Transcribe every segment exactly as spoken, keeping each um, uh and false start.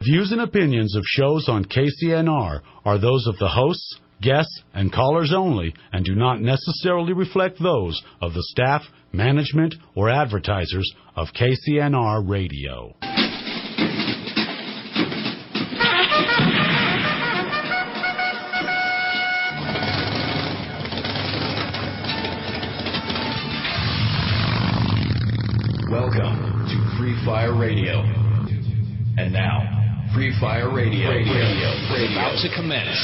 Views and opinions of shows on K C N R are those of the hosts, guests, and callers only and do not necessarily reflect those of the staff, management, or advertisers of K C N R Radio. Welcome to Free Fire Radio. And now, Free Fire Radio, radio, radio, radio. About to commence.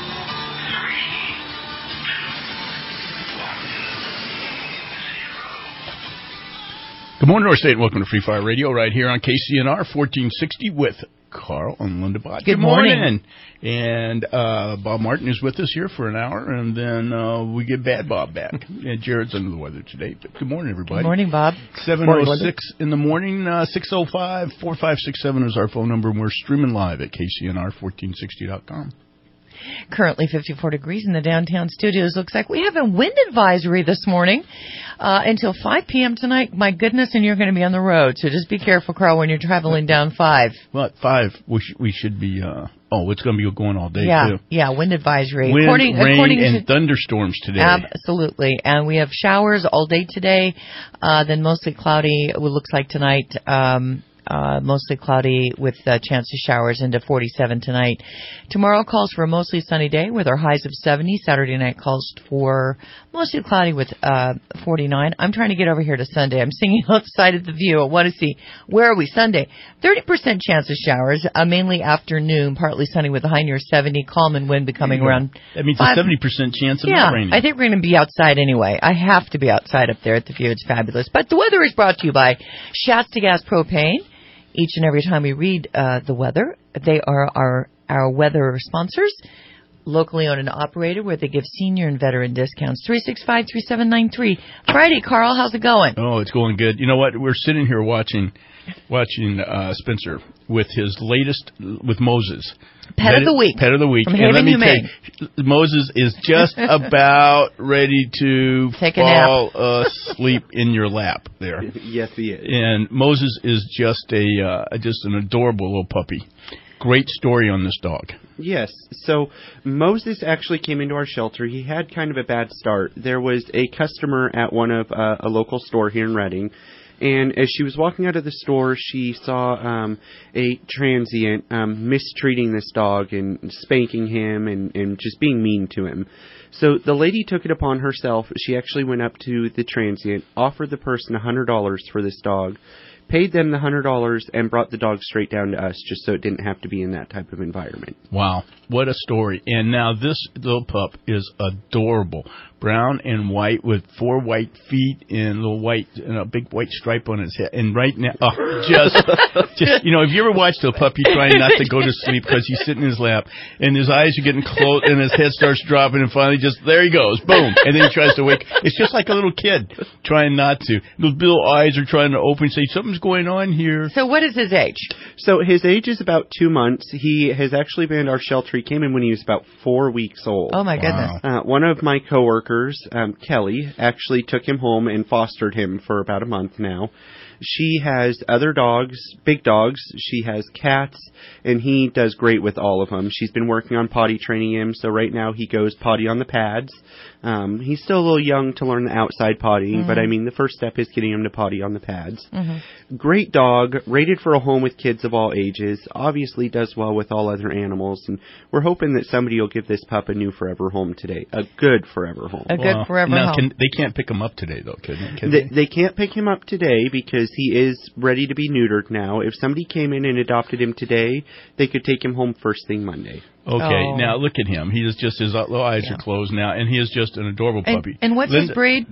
Good morning, North State. Welcome to Free Fire Radio right here on K C N R fourteen sixty with Carl and Linda Bott. Good, Good morning. morning. And uh, Bob Martin is with us here for an hour, and then uh, we get Bad Bob back. And Jared's under the weather today. But good morning, everybody. Good morning, Bob. seven oh six in the morning, uh, six oh five, four five six seven is our phone number, and we're streaming live at K C N R fourteen sixty dot com. Currently fifty-four degrees in the downtown studios. Looks like we have a wind advisory this morning uh, until five p.m. tonight. My goodness, and you're going to be on the road, so just be careful, Carl, when you're traveling down five. Well, at five, we, sh- we should be, uh, oh, it's going to be going all day, yeah, too. Yeah, wind advisory. Wind, according, rain, according and to, thunderstorms today. Absolutely. And we have showers all day today, uh, then mostly cloudy, it looks like tonight. Um Uh, mostly cloudy with a uh, chance of showers into forty-seven tonight. Tomorrow calls for a mostly sunny day with our highs of seventy. Saturday night calls for mostly cloudy with uh, forty-nine. I'm trying to get over here to Sunday. I'm singing outside of the view. I want to see, where are we Sunday? thirty percent chance of showers, uh, mainly afternoon, partly sunny with a high near seventy. Calm and wind becoming around That means five. a seventy percent chance of yeah, not raining. I think we're going to be outside anyway. I have to be outside up there at the view. It's fabulous. But the weather is brought to you by Shasta Gas Propane. Each and every time we read uh, the weather, they are our, our weather sponsors, locally owned and operated, where they give senior and veteran discounts. three six five, three seven nine three. Friday, Carl, how's it going? Oh, it's going good. You know what? We're sitting here watching watching uh, Spencer with his latest, with Moses. Pet of the week. Pet of the week. From and let Haven me Humane. tell you, Moses is just about ready to Take a fall asleep in your lap there. Yes, he is. And Moses is just a uh, just an adorable little puppy. Great story on this dog. Yes. So Moses actually came into our shelter. He had kind of a bad start. There was a customer at one of uh, a local store here in Redding. And as she was walking out of the store, she saw um, a transient um, mistreating this dog and spanking him and, and just being mean to him. So the lady took it upon herself. She actually went up to the transient, offered the person one hundred dollars for this dog, paid them the one hundred dollars, and brought the dog straight down to us just so it didn't have to be in that type of environment. Wow. What a story. And now this little pup is adorable. Brown and white with four white feet and a little white and a big white stripe on his head. And right now, oh, just, just, you know, have you ever watched a puppy trying not to go to sleep because he's sitting in his lap and his eyes are getting closed and his head starts dropping and finally just, there he goes, boom. And then he tries to wake. It's just like a little kid trying not to. The little eyes are trying to open and say, something's going on here. So what is his age? So his age is about two months. He has actually been in our shelter. He came in when he was about four weeks old. Oh, my goodness. Uh, one of my coworkers, um, Kelly, actually took him home and fostered him for about a month now. She has other dogs, big dogs. She has cats, and he does great with all of them. She's been working on potty training him, so right now he goes potty on the pads. Um, he's still a little young to learn the outside pottying, mm-hmm. but I mean, the first step is getting him to potty on the pads. Mm-hmm. Great dog, rated for a home with kids of all ages, obviously does well with all other animals, and we're hoping that somebody will give this pup a new forever home today. A good forever home. A good well, forever now, home. Can, they can't pick him up today, though, can they? Can they, they? They can't pick him up today because he is ready to be neutered now. If somebody came in and adopted him today, they could take him home first thing Monday. Okay, oh. Now look at him. He is just, his little eyes yeah. are closed now, and he is just an adorable and, puppy. And what's Linda, his breed?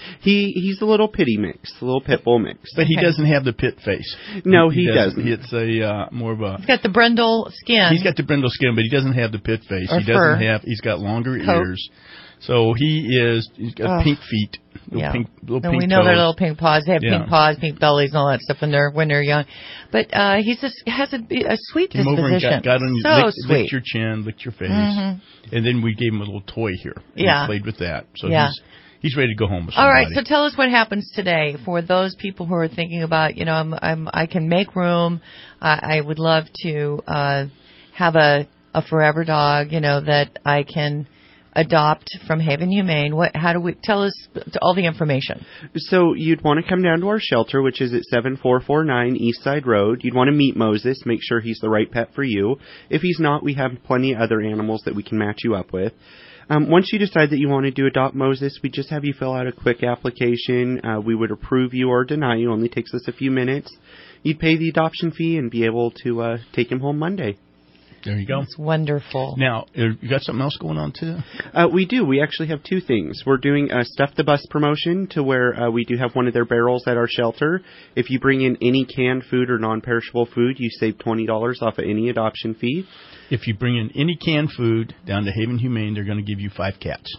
He He's a little pitty mix, a little pit bull mix. But okay. he doesn't have the pit face. No, he, he, he doesn't. doesn't. It's a uh, more of a... He's got the brindle skin. He's got the brindle skin, but he doesn't have the pit face. Or he doesn't fur. have... He's got longer Coat. ears. So he is... He's got oh. pink feet. Little yeah. pink, little no, pink we know toes. they're little pink paws. They have yeah. pink paws, pink bellies, and all that stuff when they're when they're young. But uh, he's just has a, a sweet Came disposition. over and got, got on you, so licked, sweet. licked your chin, licked your face, mm-hmm. and then we gave him a little toy here. And yeah, he played with that. So yeah. he's he's ready to go home with All somebody. right, so tell us what happens today for those people who are thinking about, you know, I'm, I'm, I can make room. I, I would love to uh, have a, a forever dog, you know, that I can adopt from Haven Humane. What? How do we tell us all the information? So you'd want to come down to our shelter, which is at seven four four nine East Side Road. You'd want to meet Moses, make sure he's the right pet for you. If he's not, we have plenty of other animals that we can match you up with. Um, once you decide that you wanted to adopt Moses, we just have you fill out a quick application. Uh, we would approve you or deny you. It only takes us a few minutes. You'd pay the adoption fee and be able to uh, take him home Monday. There you go. It's wonderful. Now, you got something else going on, too? Uh, we do. We actually have two things. We're doing a Stuff the Bus promotion to where uh, we do have one of their barrels at our shelter. If you bring in any canned food or non-perishable food, you save twenty dollars off of any adoption fee. If you bring in any canned food down to Haven Humane, they're going to give you five cats.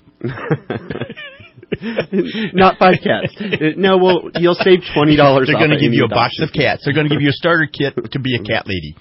Not five cats. No, well, you'll save twenty dollars They're off going to of give any you a box adoption of cats. They're going to give you a starter kit to be a cat lady.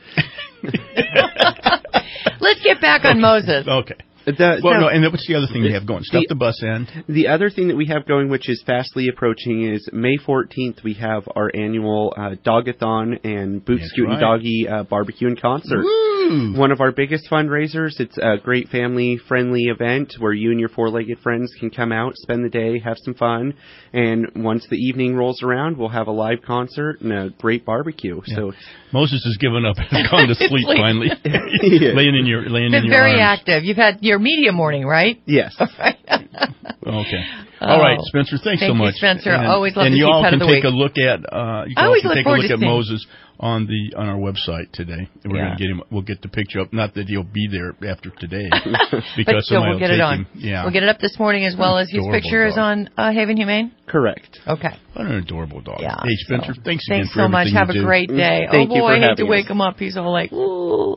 Let's get back on Moses. Okay. The, Well, no, no, and what's the other thing you have going? Stuff the, the- bus end. The other thing that we have going, which is fastly approaching, is May fourteenth, we have our annual uh, Dogathon and Boot That's Scootin' right. Doggy uh, barbecue and concert. Woo! One of our biggest fundraisers. It's a great family-friendly event where you and your four-legged friends can come out, spend the day, have some fun, and once the evening rolls around, we'll have a live concert and a great barbecue. Yeah. So Moses has given up and gone to sleep Sleep. finally. Yeah. laying in your laying Been in your very arms. active. You've had your media morning, right? yes. Right. Okay. All right, Spencer. Thanks Thank so you, much. Spencer. And, Always love and to you see all Pet can of the take Week. a look at. Uh, you I can always also look take a forward look to at seeing- Moses on the on our website today. We're Yeah. going to get him. We'll get the picture up. Not that he'll be there after today, But because still, somebody we'll will get take it on. him. Yeah. We'll get it up this morning as well as his Adorable picture is dog. on uh, Haven Humane. Correct. Okay. What an adorable dog. Yeah. Hey, Spencer. so- Thanks again Thanks for so much. everything Have you a do. great day. Thank oh you boy, for I hate to having wake us. him up. He's all like, ooh.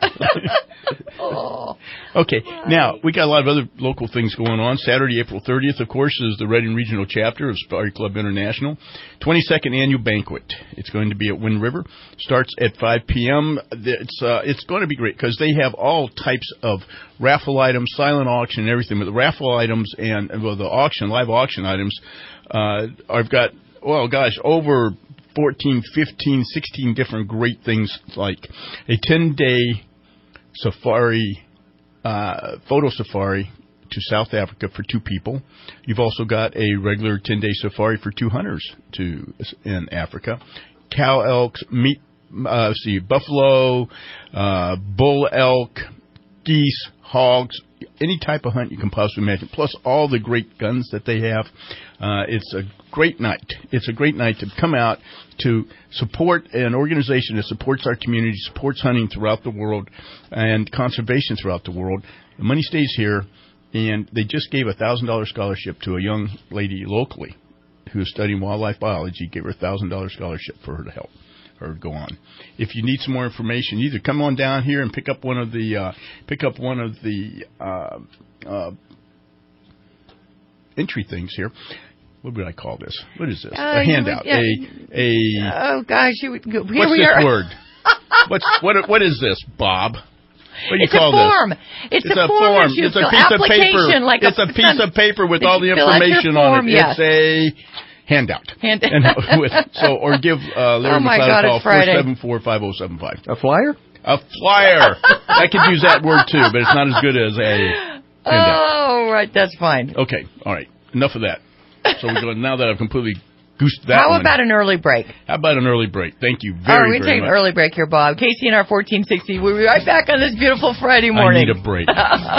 oh. Okay, now, we got a lot of other local things going on. Saturday, April thirtieth, of course, is the Reading Regional Chapter of Safari Club International. twenty-second Annual Banquet. It's going to be at Wind River. Starts at five p.m. It's uh, it's going to be great because they have all types of raffle items, silent auction, and everything. But the raffle items and, well, the auction, live auction items, uh, I've got, well, gosh, over fourteen, fifteen, sixteen different great things, like a ten-day safari, uh, photo safari to South Africa for two people. You've also got a regular ten-day safari for two hunters to in Africa. Cow elks, meat, uh, see, buffalo, uh, bull elk, geese, hogs, any type of hunt you can possibly imagine, plus all the great guns that they have. Uh, it's a great night. It's a great night to come out to support an organization that supports our community, supports hunting throughout the world, and conservation throughout the world. The money stays here, and they just gave a one thousand dollars scholarship to a young lady locally who is studying wildlife biology, gave her a one thousand dollars scholarship for her to help her go on. If you need some more information, either come on down here and pick up one of the uh, pick up one of the uh, uh, entry things here. What would I call this? What is this? Uh, a you handout. would- yeah. A a Oh gosh, you would go. Here what's we this are. word? What's what? What is this, Bob? What do you It's call a form. this? It's, It's a, a form. form. that you It's a fill. piece of paper. Application, Like It's a piece of paper with that all you the fill out your information form, on it. yes. It's a handout. Hand- And with, so, or give uh, Larry Oh, my McLeod God, a call, it's four Friday. seven four, five oh seven five. A flyer? A flyer. I could use that word too, but it's not as good as a handout. Oh, right. That's fine. Okay, all right. Enough of that. So we're going, now that I've completely goosed that How one. about an early break? How about an early break? Thank you All right, very, we're going to very take an much. early break here, Bob. K C N R fourteen sixty. We'll be right back on this beautiful Friday I morning. need a break.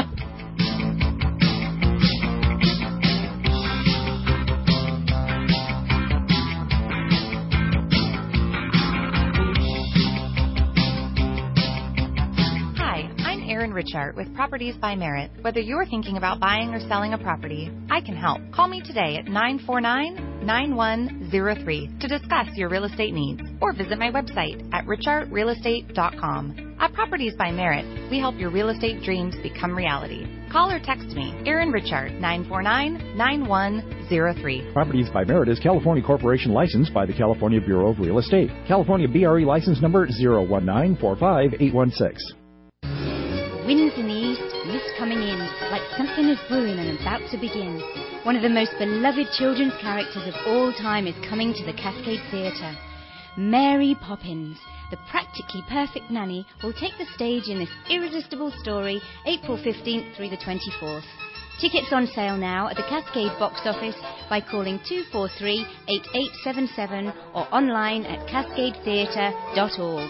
Hi, I'm Erin Richard with Properties by Merit. Whether you're thinking about buying or selling a property, I can help. Call me today at nine four nine, nine one zero three to discuss your real estate needs, or visit my website at richart real estate dot com. At Properties by Merit, we help your real estate dreams become reality. Call or text me, Erin Richard, nine four nine, nine one zero three. Properties by Merit is California Corporation licensed by the California Bureau of Real Estate. California B R E license number zero one nine four five eight one six. Winds in the east, mist coming in, like something is brewing and about to begin. One of the most beloved children's characters of all time is coming to the Cascade Theatre. Mary Poppins, the practically perfect nanny, will take the stage in this irresistible story April fifteenth through the twenty-fourth. Tickets on sale now at the Cascade box office by calling two four three, eight eight seven seven or online at cascade theatre dot org.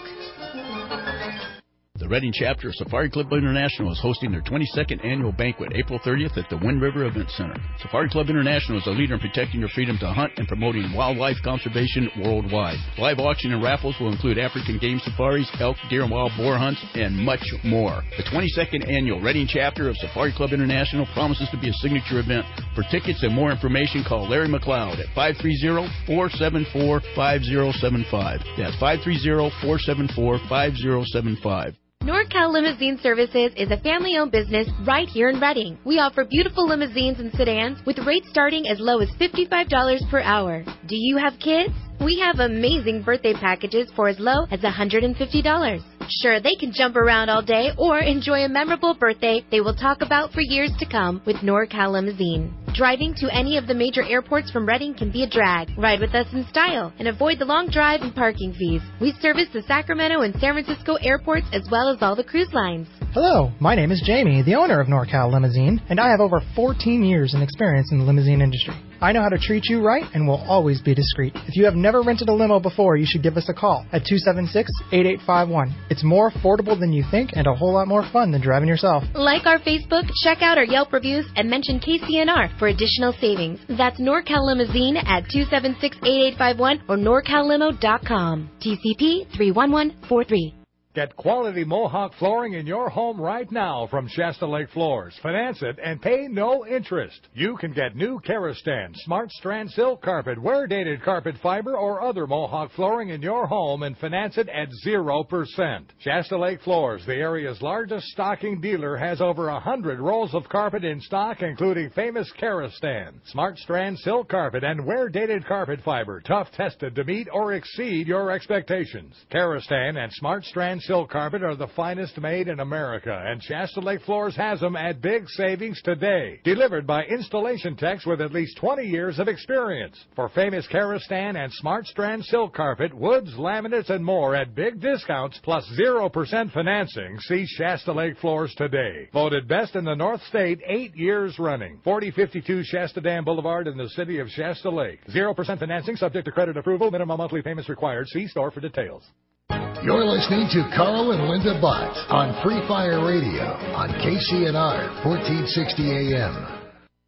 The Reading chapter of Safari Club International is hosting their twenty-second annual banquet April thirtieth at the Wind River Event Center. Safari Club International is a leader in protecting your freedom to hunt and promoting wildlife conservation worldwide. Live auction and raffles will include African game safaris, elk, deer, and wild boar hunts, and much more. The twenty-second annual Reading chapter of Safari Club International promises to be a signature event. For tickets and more information, call Larry McLeod at five three zero, four seven four, five zero seven five. That's five three zero, four seven four, five zero seven five. NorCal Limousine Services is a family-owned business right here in Reading. We offer beautiful limousines and sedans with rates starting as low as fifty-five dollars per hour. Do you have kids? We have amazing birthday packages for as low as one hundred fifty dollars. Sure, they can jump around all day or enjoy a memorable birthday they will talk about for years to come with NorCal Limousine. Driving to any of the major airports from Reading can be a drag. Ride with us in style and avoid the long drive and parking fees. We service the Sacramento and San Francisco airports as well as all the cruise lines. Hello, my name is Jamie, the owner of NorCal Limousine, and I have over fourteen years in experience in the limousine industry. I know how to treat you right and will always be discreet. If you have never rented a limo before, you should give us a call at two seven six, eight eight five one. It's more affordable than you think and a whole lot more fun than driving yourself. Like our Facebook, check out our Yelp reviews, and mention K C N R for additional savings. That's NorCal Limousine at two seven six, eight eight five one or norcal limo dot com. T C P three one one four three. Get quality Mohawk flooring in your home right now from Shasta Lake Floors. Finance it and pay no interest. You can get new Karastan, Smart Strand Silk Carpet, wear-dated carpet fiber, or other Mohawk flooring in your home and finance it at zero percent. Shasta Lake Floors, the area's largest stocking dealer, has over one hundred rolls of carpet in stock, including famous Karastan, Smart Strand Silk Carpet, and wear-dated carpet fiber, tough tested to meet or exceed your expectations. Karastan and Smart Strand Silk Carpet are the finest made in America, and Shasta Lake Floors has them at big savings today. Delivered by installation techs with at least twenty years of experience. For famous Karastan and Smart Strand Silk Carpet, woods, laminates, and more at big discounts plus zero percent financing, see Shasta Lake Floors today. Voted best in the North State eight years running. forty fifty-two Shasta Dam Boulevard in the city of Shasta Lake. zero percent financing subject to credit approval. Minimum monthly payments required. See store for details. You're listening to Carl and Linda Bott on Free Fire Radio on K C N R fourteen sixty A M.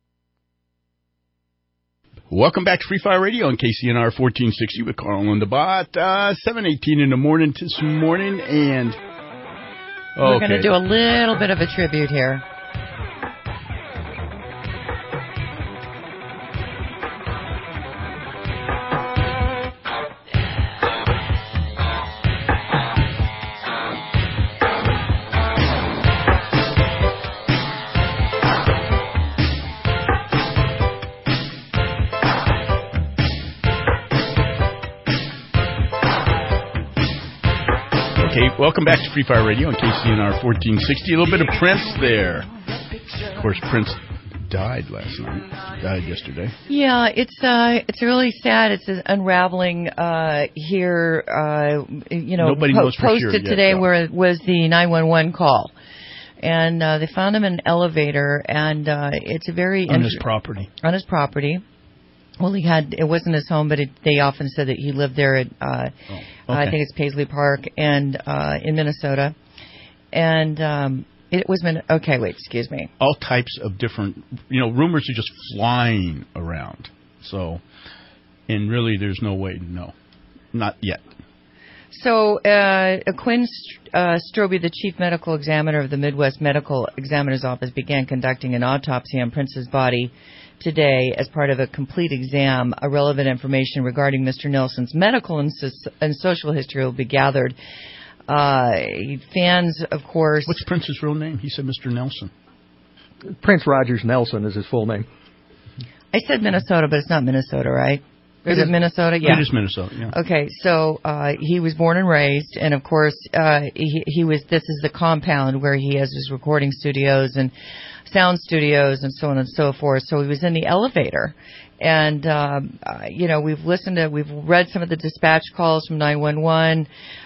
Welcome back to Free Fire Radio on K C N R fourteen sixty with Carl and Linda Bott. Uh, seven eighteen in the morning this morning, and okay. We're going to do a little bit of a tribute here. Welcome back to Free Fire Radio on K C N R fourteen sixty. A little bit of Prince there. Of course, Prince died last night. Died yesterday. Yeah, it's uh, it's really sad. It's unraveling uh, here. Uh, you know, Nobody po- knows for posted sure yet, today though. where was the nine one one call, and uh, they found him in an elevator, and uh, it's a very on int- his property. On his property. Well, he had, it wasn't his home, but it, they often said that he lived there at, uh, oh, okay. uh, I think it's Paisley Park, and uh, in Minnesota. And um, it was, Min- okay, wait, excuse me. All types of different, you know, rumors are just flying around. So, and really there's no way to know. Not yet. So, uh, Quinn uh, Stroby, the chief medical examiner of the Midwest Medical Examiner's Office, began conducting an autopsy on Prince's body today as part of a complete exam. A relevant information regarding Mister Nelson's medical and, so- and social history will be gathered. Uh, fans, of course... What's Prince's real name? He said Mister Nelson. Prince Rogers Nelson is his full name. I said Minnesota, but it's not Minnesota, right? Is it, it Minnesota? Yeah. It is Minnesota, yeah. Okay, so uh, he was born and raised, and of course, uh, he, he was. This is the compound where he has his recording studios and sound studios and so on and so forth. So he was in the elevator, and um, uh, you know, we've listened to, we've read some of the dispatch calls from nine one one.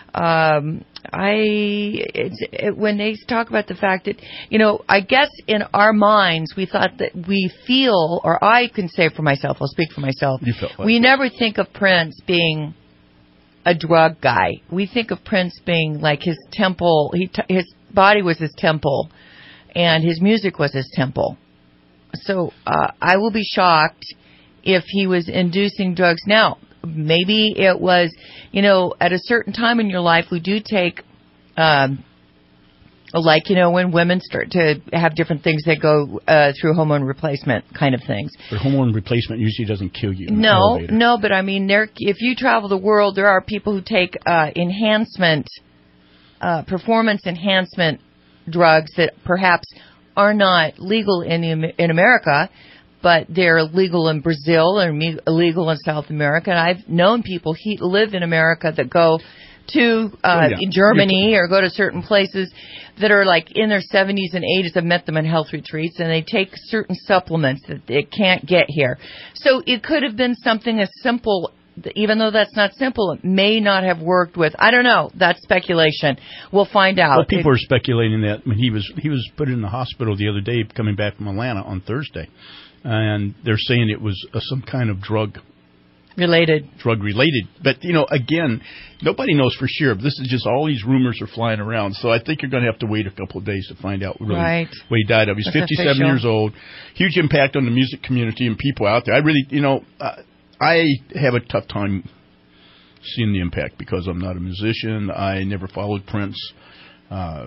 Um, I it's, it, when they talk about the fact that, you know, I guess in our minds we thought that we feel, or I can say for myself, I'll speak for myself. You felt like we that. never think of Prince being a drug guy. We think of Prince being like his temple. He t- his body was his temple, and his music was his temple. So uh, I will be shocked if he was inducing drugs now. Maybe it was, you know, at a certain time in your life, we do take, um, like, you know, when women start to have different things that go uh, through hormone replacement kind of things. But hormone replacement usually doesn't kill you. In no, the no, but I mean, there. If you travel the world, there are people who take uh, enhancement, uh, performance enhancement drugs that perhaps are not legal in the, in America, but they're legal in Brazil or illegal in South America. And I've known people he live in America that go to uh, oh, yeah. Germany or go to certain places that are like in their seventies and eighties. I've met them in health retreats, and they take certain supplements that they can't get here. So it could have been something as simple, even though that's not simple, it may not have worked with. I don't know. That's speculation. We'll find out. Well, people it, are speculating that. I mean, he was he was put in the hospital the other day, coming back from Atlanta on Thursday. And they're saying it was uh, some kind of drug related. Drug related, but you know, again, nobody knows for sure. This is just all these rumors are flying around. So I think you're going to have to wait a couple of days to find out really right. what he died of. He's That's fifty-seven official. years old. Huge impact on the music community and people out there. I really, you know, uh, I have a tough time seeing the impact because I'm not a musician. I never followed Prince. Uh,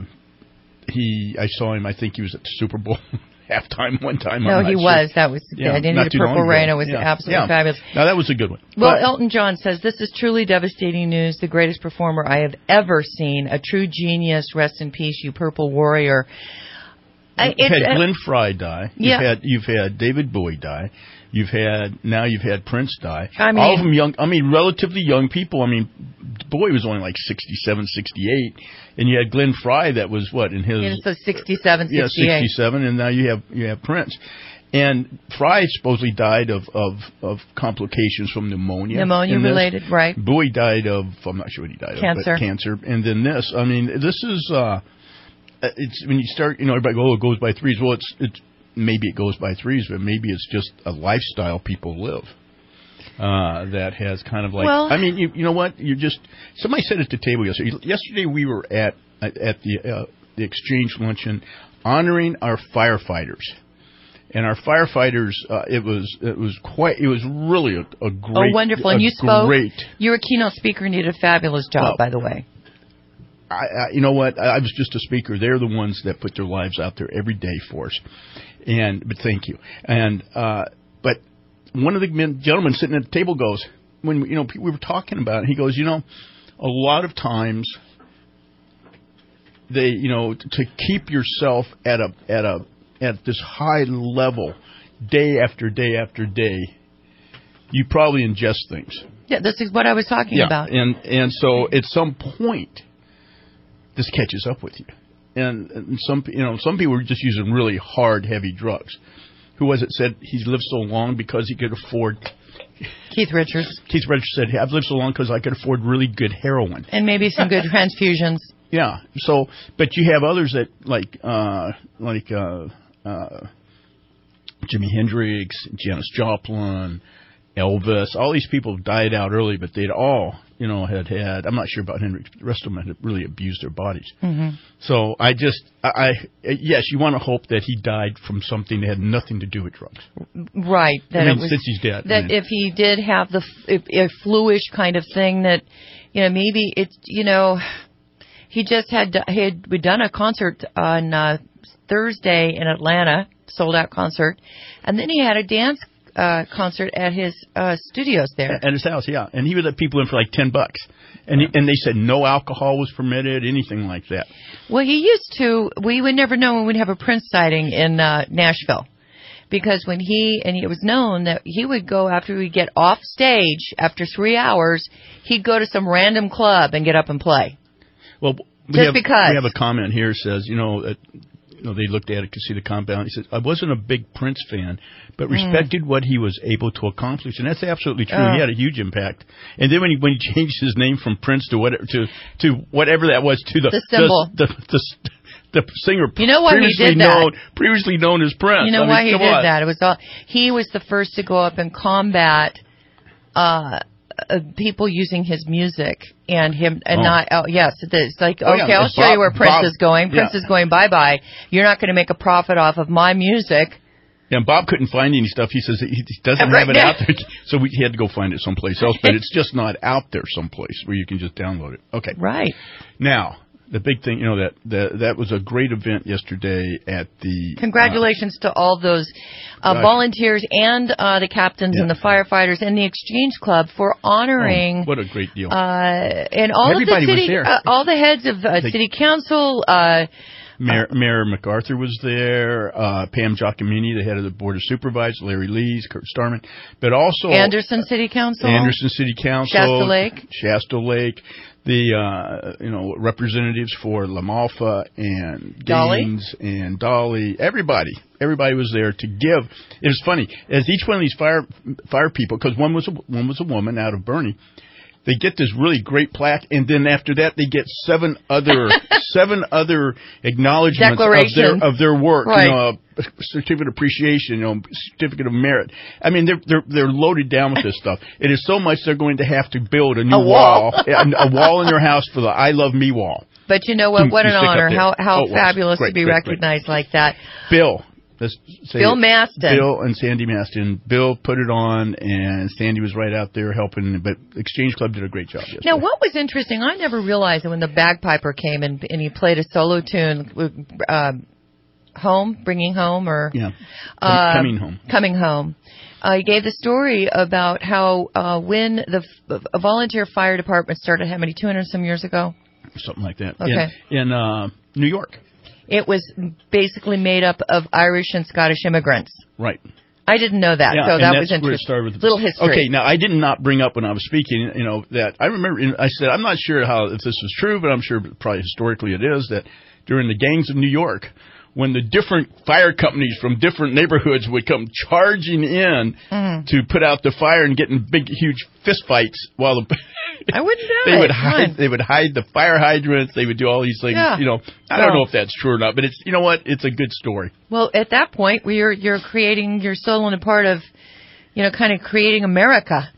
he, I saw him. I think he was at the Super Bowl. Halftime one time. No, he sure. was. That was yeah, I didn't the Purple Rain. It was yeah. absolutely yeah. fabulous. No, that was a good one. Well, but, Elton John says, "This is truly devastating news. The greatest performer I have ever seen. A true genius. Rest in peace, you Purple Warrior." You've I, had Glenn Frey die. You've yeah. had you've had David Bowie die. You've had now you've had Prince die. I mean, all of them young. I mean, relatively young people. I mean, Bowie was only like sixty-seven, sixty-eight, and you had Glenn Frey that was what in his yeah, so sixty-seven, yeah, sixty-eight. sixty-seven, and now you have you have Prince. And Frey supposedly died of, of, of complications from pneumonia. Pneumonia related, right? Bowie died of I'm not sure what he died cancer. of, but cancer. And then this. I mean, this is uh, it's when you start. You know, everybody go, oh, it goes by threes. Well, it's it's. Maybe it goes by threes, but maybe it's just a lifestyle people live uh, that has kind of like. Well, I mean, you, you know what? You just somebody said at the table yesterday. Yesterday we were at at the uh, the exchange luncheon honoring our firefighters, and our firefighters. Uh, it was it was quite. It was really a, a great. Oh, wonderful! A And you spoke. Great. You were a keynote speaker and you did a fabulous job, Well, by the way. I, I, you know what? I, I was just a speaker. They're the ones that put their lives out there every day for us. And but thank you. And uh, but one of the men, gentlemen sitting at the table goes, when you know we were talking about it, he goes, you know, a lot of times they, you know, to keep yourself at a at a at this high level, day after day after day, you probably ingest things. Yeah, this is what I was talking yeah, about. and and so at some point, this catches up with you. And, and some, you know, some people were just using really hard, heavy drugs. Who was it said he's lived so long because he could afford? Keith Richards. Keith Richards said, "I've lived so long because I could afford really good heroin and maybe some good transfusions." Yeah. So, but you have others that like, uh, like uh, uh, Jimi Hendrix, Janis Joplin, Elvis. All these people died out early, but they'd all, you know, had had. I'm not sure about Hendrix. The rest of them had really abused their bodies. Mm-hmm. So I just, I, I, yes, you want to hope that he died from something that had nothing to do with drugs. Right. That I mean, it was, since he's dead. That I mean, if he did have the if, a fluish kind of thing, that, you know, maybe it's, you know, he just had he had we done a concert on uh, Thursday in Atlanta, sold out concert, and then he had a dance Uh, concert at his uh, studios there. At his house, yeah. And he would let people in for like ten bucks. And he, and they said no alcohol was permitted, anything like that. Well, he used to, we would never know when we'd have a Prince sighting in uh, Nashville. because when he, and it was known that he would go after we'd get off stage after three hours, he'd go to some random club and get up and play. Well, we Just have, because. we have a comment here says, you know, that, you know, they looked at it to see the compound. He said, I wasn't a big Prince fan, but respected mm. what he was able to accomplish. And that's absolutely true. Oh. He had a huge impact. And then when he, when he changed his name from Prince to whatever, to, to whatever that was, to the, the symbol. The, the, the, the singer you know why previously he did that? known, previously known as Prince. You know I mean, why he did on. that? It was all, he was the first to go up and combat, uh, Uh, people using his music and him and oh. not oh yes it's like oh, okay yeah. I'll show Bob, you where Prince Bob, is going Prince yeah. is going bye bye you're not going to make a profit off of my music. Yeah, and Bob couldn't find any stuff. He says he doesn't right have it now. out there, so we, he had to go find it someplace else. But it's just not out there someplace where you can just download it. Okay, right now. The big thing, you know, that, that that was a great event yesterday at the... Congratulations uh, to all those uh, volunteers and uh, the captains yeah. and the firefighters and the Exchange Club for honoring... Oh, what a great deal. Uh, and all Everybody of the city, was there. uh, all the heads of uh, the, city council... Uh, Mayor, Mayor MacArthur was there, uh, Pam Giacomini, the head of the Board of Supervisors, Larry Lees, Kurt Starman, but also... Anderson City Council. Anderson City Council. Shasta Lake. Shasta Lake. The, uh, you know, representatives for La Malfa and Gaines and Dolly. Everybody. Everybody was there to give. It was funny. As each one of these fire, fire people, because one was a, one was a woman out of Bernie, they get this really great plaque, and then after that, they get seven other seven other acknowledgments of their of their work. Right. You know, a certificate of appreciation, you know, certificate of merit. I mean, they're they're they're loaded down with this stuff. It is so much they're going to have to build a new a wall, wall a, a wall in their house for the "I Love Me" wall. But you know what? What an honor! How how oh, fabulous great, to be great, recognized great. like that. Bill. Let's say Bill Maston. Bill and Sandy Maston. Bill put it on, and Sandy was right out there helping. But Exchange Club did a great job yesterday. Now, what was interesting, I never realized that when the bagpiper came and, and he played a solo tune, uh, Home, Bringing Home, or... Yeah, uh, Coming Home. Coming Home. Uh, he gave the story about how uh, when the a volunteer fire department started, how many, two hundred some years ago? Something like that. Okay. In, in uh, New York. It was basically made up of Irish and Scottish immigrants. Right. I didn't know that, yeah, so and that that's was interesting. Where it started with Little history. Okay, now I did not bring up when I was speaking, you know, that I remember, I said, I'm not sure how if this was true, but I'm sure probably historically it is, that during the gangs of New York, when the different fire companies from different neighborhoods would come charging in mm. to put out the fire and get in big, huge fist fights while the... I wouldn't know. They it. would hide. They would hide the fire hydrants. They would do all these things. Yeah. You know, I don't know if that's true or not, but it's you know what? It's a good story. Well, at that point, where you're you're creating, you're still in a part of, you know, kind of creating America.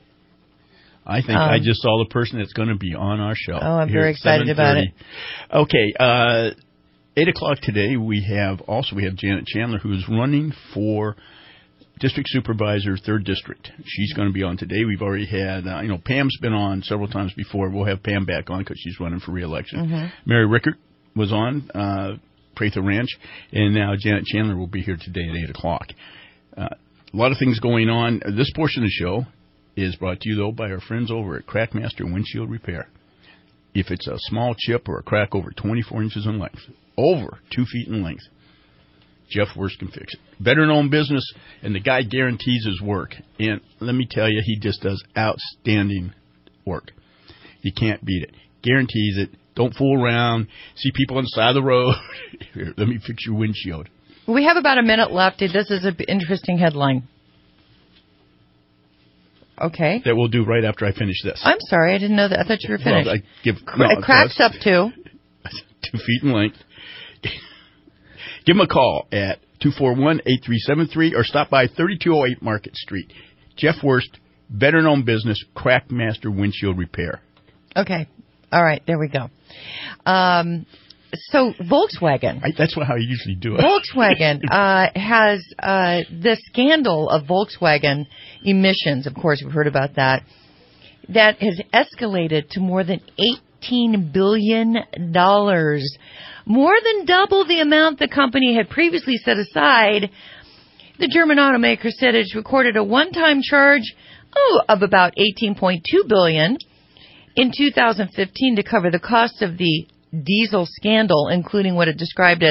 I think um, I just saw the person that's going to be on our show. Oh, I'm here very at excited about it. Okay, uh, eight o'clock today. We have also we have Janet Chandler, who is running for District Supervisor, third District. She's going to be on today. We've already had, uh, you know, Pam's been on several times before. We'll have Pam back on because she's running for re-election. Mm-hmm. Mary Rickert was on, uh, Prather Ranch, and now Janet Chandler will be here today at eight o'clock. Uh, a lot of things going on. This portion of the show is brought to you, though, by our friends over at Crackmaster Windshield Repair. If it's a small chip or a crack over twenty-four inches in length, over two feet in length, Jeff Wurst can fix it. Better-known business, and the guy guarantees his work. And let me tell you, he just does outstanding work. You can't beat it. Guarantees it. Don't fool around. See people on the side of the road. Here, let me fix your windshield. We have about a minute left. This is an interesting headline. Okay. That we'll do right after I finish this. I'm sorry. I didn't know that. I thought you were finished. Well, I give, no, it cracks up to two feet in length. Give them a call at two four one, eight three seven three or stop by thirty-two oh eight Market Street. Jeff Wurst, better-known business, Crackmaster Windshield Repair. Okay. All right. There we go. Um, so Volkswagen. I, that's what, how you usually do it. Volkswagen uh, has uh, the scandal of Volkswagen emissions. Of course, we've heard about that. That has escalated to more than eighteen billion dollars. More than double the amount the company had previously set aside. The German automaker said it's recorded a one-time charge oh, of about eighteen point two billion dollars in two thousand fifteen to cover the cost of the diesel scandal, including what it described as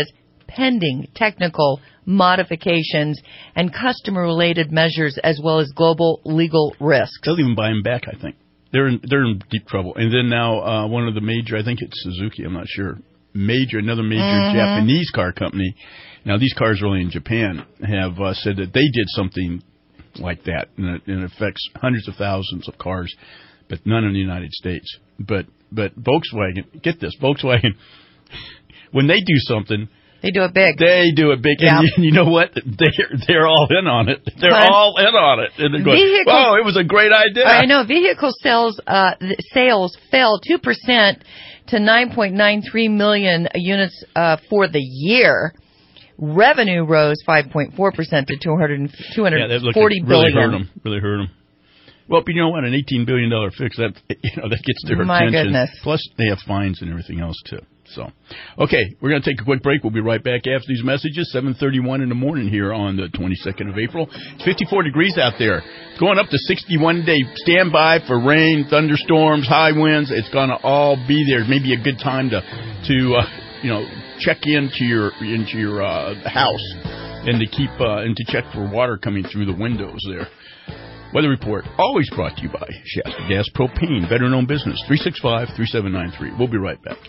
pending technical modifications and customer-related measures, as well as global legal risks. They'll even buy them back, I think. They're in, they're in deep trouble. And then now uh, one of the major, I think it's Suzuki, I'm not sure, major, another major mm-hmm. Japanese car company. Now, these cars are only in Japan, have uh, said that they did something like that, and it, and it affects hundreds of thousands of cars, but none in the United States. But but Volkswagen, get this, Volkswagen, when they do something, they do it big. They do it big. Yeah. And you, you know what? They're, they're all in on it. They're but all in on it. And they're going, vehicle, oh, it was a great idea. I know. Vehicle sales uh, sales fell two percent to nine point nine three million units uh, for the year. Revenue rose five point four percent to two hundred forty yeah, that billion dollars. Really hurt them. Really hurt them. Well, but you know what? An eighteen billion dollars fix, that, you know, that gets their My attention. Goodness. Plus, they have fines and everything else, too. So, okay, we're going to take a quick break. We'll be right back after these messages. seven thirty-one in the morning here on the twenty-second of April. It's fifty-four degrees out there. It's going up to sixty-one today. Stand by for rain, thunderstorms, high winds. It's going to all be there. Maybe a good time to, to uh, you know, check into your into your uh, house and to keep uh, and to check for water coming through the windows there. Weather Report, always brought to you by Shasta Gas Propane, veteran-owned business, three six five, three seven nine three. We'll be right back.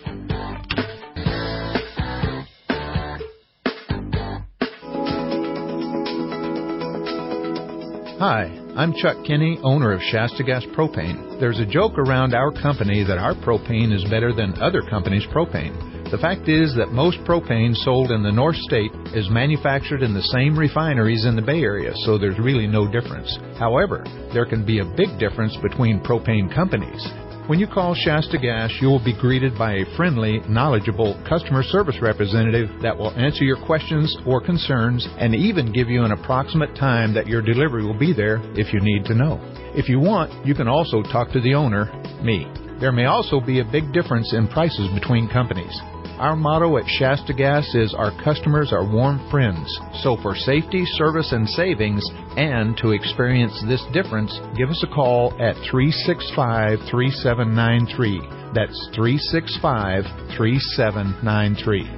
Hi, I'm Chuck Kinney, owner of Shasta Gas Propane. There's a joke around our company that our propane is better than other companies' propane. The fact is that most propane sold in the North State is manufactured in the same refineries in the Bay Area, so there's really no difference. However, there can be a big difference between propane companies. When you call Shasta Gas, you will be greeted by a friendly, knowledgeable customer service representative that will answer your questions or concerns and even give you an approximate time that your delivery will be there if you need to know. If you want, you can also talk to the owner, me. There may also be a big difference in prices between companies. Our motto at Shasta Gas is our customers are warm friends. So for safety, service, and savings, and to experience this difference, give us a call at three six five, three seven nine three. That's three six five, three seven nine three.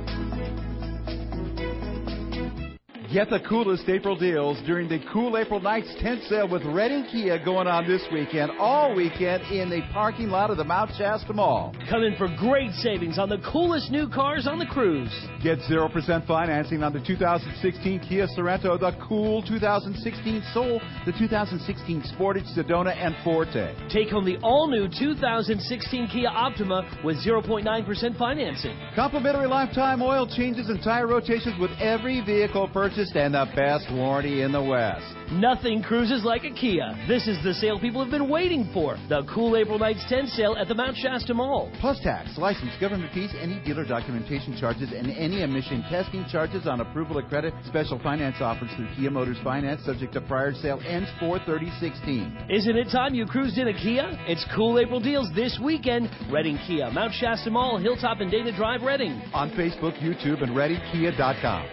Get the coolest April deals during the Cool April Nights tent sale with Redding Kia going on this weekend, all weekend in the parking lot of the Mount Shasta Mall. Come in for great savings on the coolest new cars on the cruise. Get zero percent financing on the two thousand sixteen Kia Sorento, the cool two thousand sixteen Soul, the two thousand sixteen Sportage, Sedona, and Forte. Take home the all-new two thousand sixteen Kia Optima with zero point nine percent financing. Complimentary lifetime oil changes and tire rotations with every vehicle purchase, and the best warranty in the West. Nothing cruises like a Kia. This is the sale people have been waiting for. The Cool April Nights tent sale at the Mount Shasta Mall. Plus tax, license, government fees, any dealer documentation charges, and any emission testing charges on approval of credit. Special finance offers through Kia Motors Finance, subject to prior sale, ends four thirty sixteen. Isn't it time you cruised in a Kia? It's Cool April deals this weekend. Redding Kia, Mount Shasta Mall, Hilltop and Dana Drive, Redding. On Facebook, YouTube, and redding kia dot com.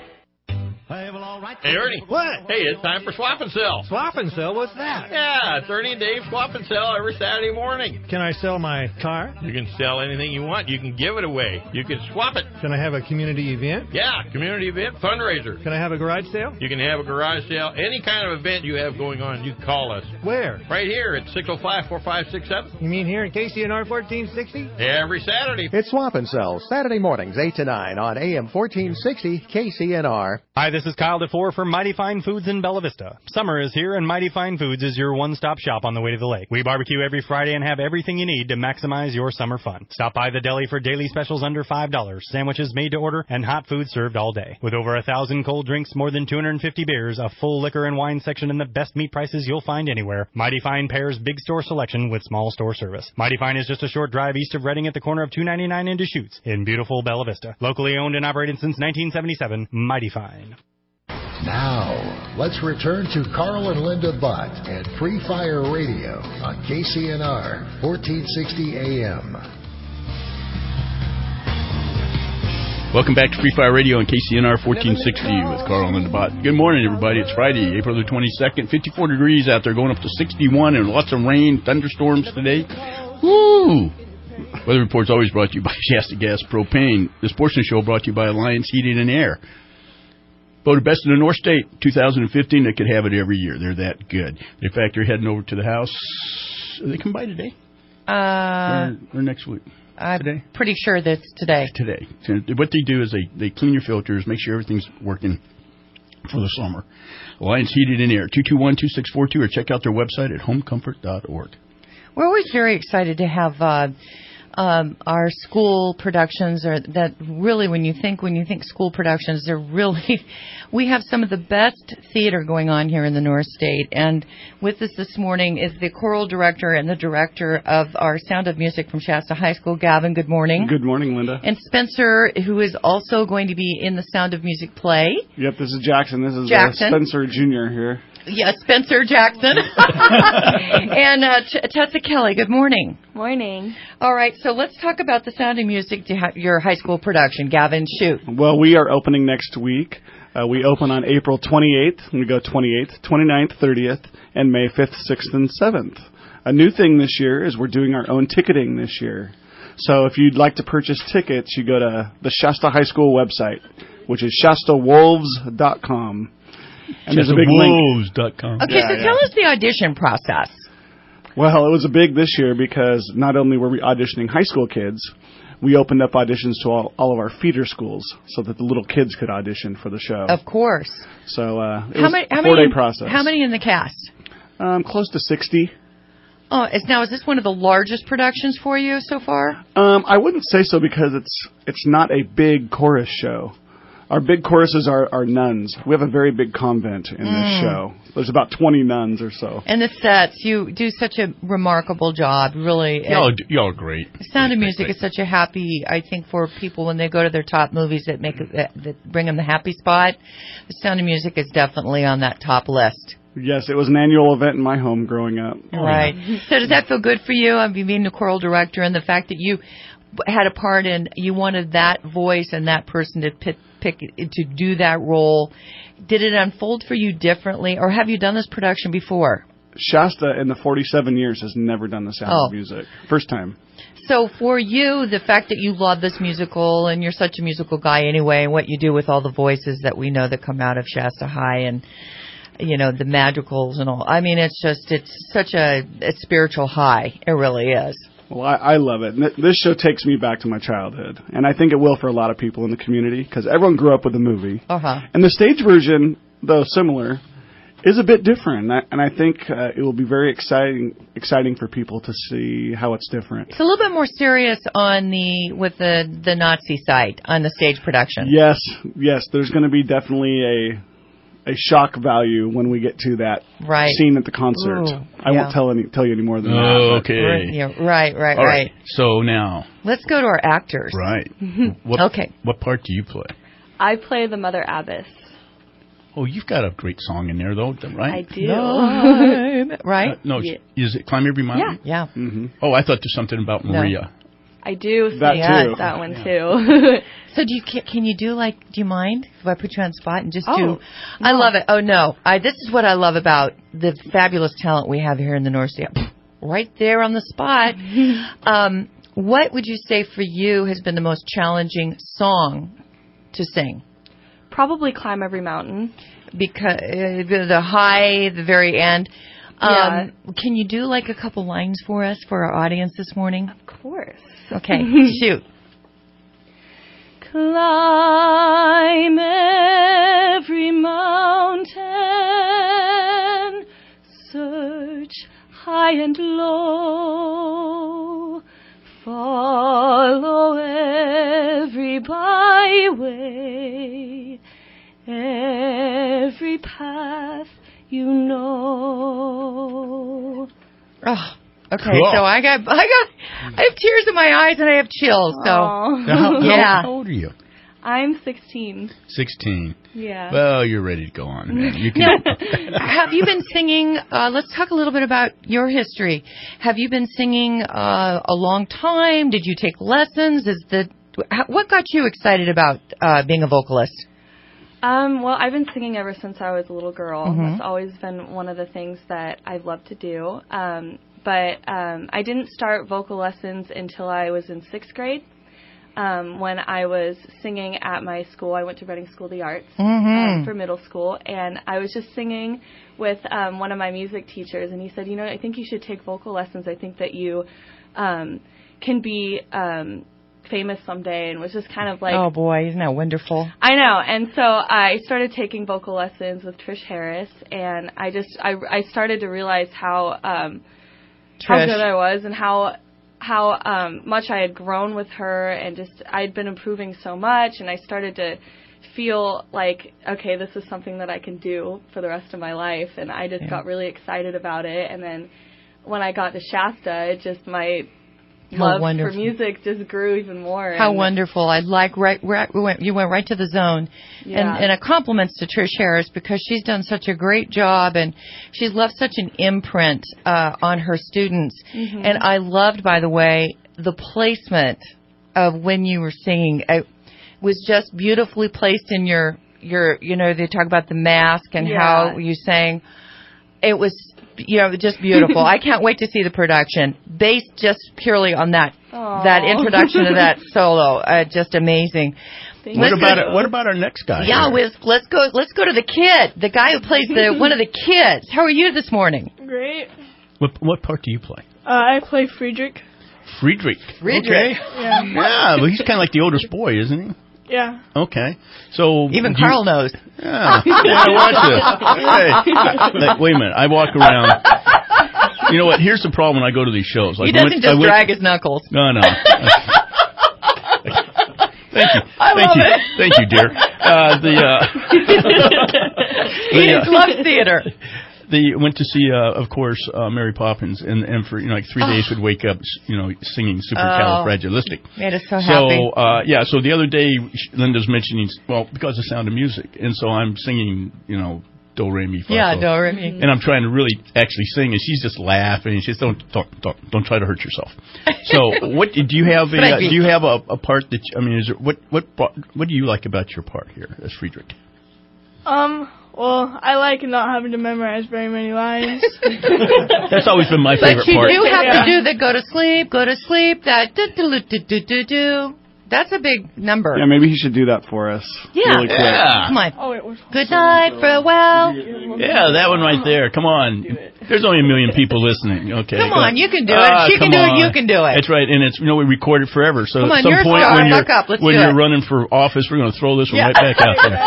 Hey, Ernie. What? Hey, it's time for Swap and Sell. Swap and Sell? What's that? Yeah, it's Ernie and Dave Swap and Sell every Saturday morning. Can I sell my car? You can sell anything you want. You can give it away. You can swap it. Can I have a community event? Yeah, community event, fundraiser. Can I have a garage sale? You can have a garage sale. Any kind of event you have going on, you can call us. Where? Right here at six oh five, four five six seven. You mean here in K C N R fourteen sixty? Every Saturday. It's Swap and Sell, Saturday mornings, eight to nine on A M fourteen sixty K C N R. Hi, this is Kyle DeFore from Mighty Fine Foods in Bella Vista. Summer is here, and Mighty Fine Foods is your one-stop shop on the way to the lake. We barbecue every Friday and have everything you need to maximize your summer fun. Stop by the deli for daily specials under five dollars, sandwiches made to order, and hot food served all day. With over a thousand cold drinks, more than two hundred fifty beers, a full liquor and wine section, and the best meat prices you'll find anywhere, Mighty Fine pairs big store selection with small store service. Mighty Fine is just a short drive east of Redding at the corner of two ninety-nine and Deschutes in beautiful Bella Vista. Locally owned and operated since nineteen seventy-seven, Mighty Fine. Now, let's return to Carl and Linda Butt at Free Fire Radio on K C N R fourteen sixty A M. Welcome back to Free Fire Radio on K C N R fourteen sixty with Carl and Linda Butt. Good morning, everybody. It's Friday, April the twenty-second. fifty-four degrees out there, going up to sixty-one, and lots of rain, thunderstorms today. Woo! Weather Report's always brought to you by Shasta Gas Propane. This portion of the show brought to you by Alliance Heating and Air. Voted best in the North State, two thousand fifteen. They could have it every year. They're that good. In fact, they're heading over to the house. Are they come by today? Uh, or, or next week? I'm today? pretty sure that's today. Today. So what they do is they, they clean your filters, make sure everything's working for the summer. Alliance Heating and Air, two two one, two six four two, or check out their website at home comfort dot org. We're always very excited to have uh, um, our school productions. Are that really, when you think when you think school productions, they're really we have some of the best theater going on here in the North State. And with us this morning is the choral director and the director of our Sound of Music from Shasta High School, Gavin. Good morning. Good morning, Linda. And Spencer, who is also going to be in the Sound of Music play. Yep, this is Jackson. This is Jackson. Uh, Spencer Junior here. Yes, Spencer Jackson. and uh, T- Tessa Kelly, good morning. Morning. All right, so let's talk about the Sound of Music, to ha- your high school production. Gavin, shoot. Well, we are opening next week. Uh, we open on April twenty-eighth, and we go twenty-eighth, twenty-ninth, thirtieth, and May fifth, sixth, and seventh. A new thing this year is we're doing our own ticketing this year. So if you'd like to purchase tickets, you go to the Shasta High School website, which is shasta wolves dot com. And there's a big wolves dot com. Okay, Yeah, so yeah. tell us the audition process. Well, it was a big this year because not only were we auditioning high school kids, we opened up auditions to all, all of our feeder schools so that the little kids could audition for the show. Of course. So uh, it How was many, how a four-day many, process. How many in the cast? Um, close to sixty. Oh, is, now is this one of the largest productions for you so far? Um, I wouldn't say so because it's it's not a big chorus show. Our big choruses are, are nuns. We have a very big convent in Mm. this show. There's about twenty nuns or so. And the sets, you do such a remarkable job, really. Y'all, y'all are great. Sound of Music is such a happy, I think, for people when they go to their top movies that make it, that, that bring them the happy spot. The Sound of Music is definitely on that top list. Yes, it was an annual event in my home growing up. Right. So does that feel good for you? I mean, being the choral director and the fact that you had a part in, you wanted that voice and that person to pick, pick to do that role. Did it unfold for you differently, or have you done this production before? Shasta, in the forty-seven years, has never done the Sound Oh. of Music. First time. So for you, the fact that you love this musical, and you're such a musical guy anyway, and what you do with all the voices that we know that come out of Shasta High, and you know the madrigals and all. I mean, it's just it's such a, a spiritual high. It really is. Well, I, I love it. And th- this show takes me back to my childhood. And I think it will for a lot of people in the community because everyone grew up with the movie. Uh huh. And the stage version, though similar, is a bit different. And I, and I think uh, it will be very exciting exciting for people to see how it's different. It's a little bit more serious on the with the the Nazi side on the stage production. Yes, yes, there's going to be definitely a a shock value when we get to that Right. scene at the concert. Ooh, I yeah. won't tell any tell you any more than that. but- Okay. Right, yeah, right, right, All right. So now, Let's go to our actors. right. What, Okay. What part do you play? I play the Mother Abbess. Oh, you've got a great song in there, though, right? I do. Climb, right? Uh, no, Yeah. is it Climb Every Mountain? Yeah. Mm-hmm. Oh, I thought there's something about No. Maria. I do sing That that, too. that one too. So do you can, can you do like do you mind if I put you on the spot and just Oh, do? I no. love it. Oh no, I this is what I love about the fabulous talent we have here in the North State. Right there on the spot. um, what would you say for you has been the most challenging song to sing? Probably Climb Every Mountain. Because uh, the the high, the very end. Um, Yeah. Can you do like a couple lines for us for our audience this morning? Of course. Okay, shoot. Climb every mountain, search high and low, follow every byway, every path you know. Oh, okay. Cool. So I got, I got, I have tears in my eyes and I have chills. So Aw. How, yeah. how old are you? I'm sixteen. sixteen. Yeah. Well, you're ready to go on, man. You can. Now, have you been singing? Uh, let's talk a little bit about your history. Have you been singing uh, a long time? Did you take lessons? Is the how, what got you excited about uh, being a vocalist? Um, well, I've been singing ever since I was a little girl. Mhm. That's always been one of the things that I've loved to do. Um, but um, I didn't start vocal lessons until I was in sixth grade. Um, when I was singing at my school, I went to Reading School of the Arts Mm-hmm. um, for middle school, and I was just singing with um, one of my music teachers, and he said, you know, I think you should take vocal lessons. I think that you um, can be um, famous someday, and was just kind of like, oh boy, isn't that wonderful? I know. And so I started taking vocal lessons with Trish Harris, and I just I, I started to realize how um, how Trish. good I was, and how how um, much I had grown with her, and just I'd been improving so much, and I started to feel like, okay, this is something that I can do for the rest of my life, and I just Yeah. got really excited about it. And then when I got to Shasta, it just my How love wonderful. for music just grew even more. How and wonderful! I'd like right, right we went, you went right to the zone, Yeah. and and a compliments to Trish Harris because she's done such a great job and she's left such an imprint uh, on her students. Mhm. And I loved, by the way, the placement of when you were singing. It was just beautifully placed in your your. You know, they talk about the mask and Yeah. how you sang. It was, you know, just beautiful. I can't wait to see the production based just purely on that Aw. that introduction to that solo. Uh, just amazing. Thank What you. about it, what about our next guy? Yeah, here? Wiz, let's go. Let's go to the kid, the guy who plays the one of the kids. How are you this morning? Great. What what part do you play? Uh, I play Friedrich. Friedrich. Friedrich. Okay. Yeah. Yeah, well, he's kind of like the oldest boy, isn't he? Yeah. Okay. So Even do you- Carl knows. Yeah. Yeah, watch this. Hey. Like, wait a minute. I walk around. You know what? Here's the problem when I go to these shows. Like, He I doesn't went- just I went- drag his knuckles. No, no. Thank you. I Thank love you. it. Thank you, dear. Uh, the uh, He the, uh, loves theater. They went to see, uh, of course, uh, Mary Poppins, and, and for you know like three Oh. days would wake up, you know, singing Supercalifragilistic. Made us so happy. So uh, yeah, so the other day Linda's mentioning, well, because of Sound of Music, and so I'm singing, you know, Do Re Mi Fa. Yeah, So- Do Re Mi. And I'm trying to really actually sing, and she's just laughing. And she says, "Don't, don't, don't, don't try to hurt yourself." So, what do you have? A, uh, do you have a, a part that you, I mean, is there, what what brought- what do you like about your part here as Friedrich? Um. Well, I like not having to memorize very many lines. That's always been my favorite But you part. do have Yeah. to do the go to sleep, go to sleep. That do do do do do do. That's a big number. Yeah, maybe he should do that for us. Yeah. Really quick. Yeah. Come on. Oh, it was. Good night, farewell. Yeah, that one right there. Come on. There's only a million people listening. Okay. Come go- on, you can do it. Ah, If she can come do it, on. you can do it. That's right, and it's you know we record it forever. So Come at on, some you're a point star. when you're Buck up. Let's when do you're it. running for office, we're going to throw this one Yeah. right back out there.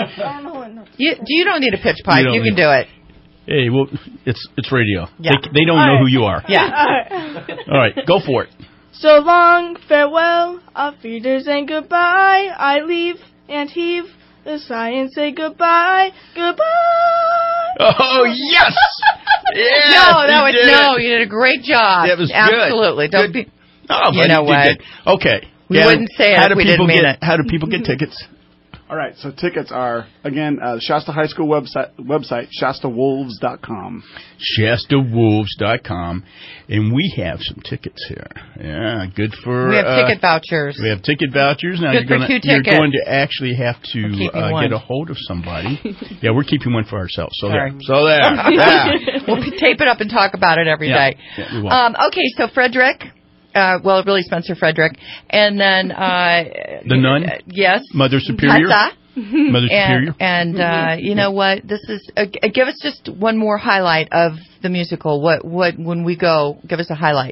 You, you don't need a pitch pipe. You You, don't can do it. Hey, well, it's it's radio. Yeah. They, they don't All know right. who you are. Yeah. Alright. All right, go for it. So long, farewell, auf Wiedersehen, goodbye. I leave and heave the sigh and say goodbye, goodbye. Oh yes, yes. no, that you was did no. it. You did a great job. That was good. Absolutely. Don't Good. be. Oh, You but know did what? good. Okay. We Gavin, wouldn't say it how if do we people didn't mean get, it. How do people get tickets? All right, so tickets are, again, uh, Shasta High School website, website shasta wolves dot com. Shasta Wolves dot com, and we have some tickets here. Yeah, good for. We have uh, ticket vouchers. We have ticket vouchers. Now Good you're for gonna, two you're tickets. going to actually have to We're keeping uh, one. get a hold of somebody. Yeah, we're keeping one for ourselves. So Sorry. there. So there. Yeah. We'll p- tape it up and talk about it every Yeah. day. Yeah, we will. Um, okay, so Frederick. Uh, well, really Spencer Frederick. And then... Uh, The nun? uh, yes. Mother Superior? Tessa. Mother Superior? And, and uh, you know what? This is... Uh, g- give us just one more highlight of the musical. What, what, when we go, give us a highlight.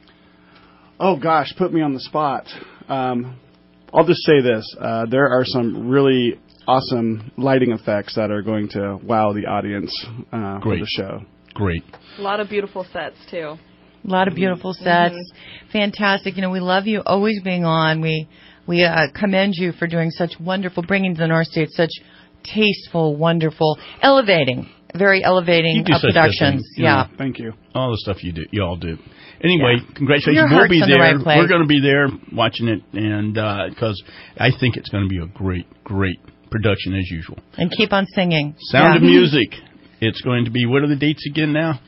Oh, gosh, put me on the spot. Um, I'll just say this. Uh, there are some really awesome lighting effects that are going to wow the audience uh, for Great. the show. Great. A lot of beautiful sets too. A lot of beautiful sets. Fantastic. You know, we love you always being on. We we uh, commend you for doing such wonderful, bringing to the North States such tasteful, wonderful, elevating, very elevating You do uh, such good productions. things. Yeah. Thank you. All the stuff you do, you all do. Anyway, Yeah. congratulations. Your We'll heart's be in the there. right place. We're going to be there watching it, and because I think it's going to be a great, great production as usual. And keep on singing. Sound Yeah. of Music. It's going to be, what are the dates again now?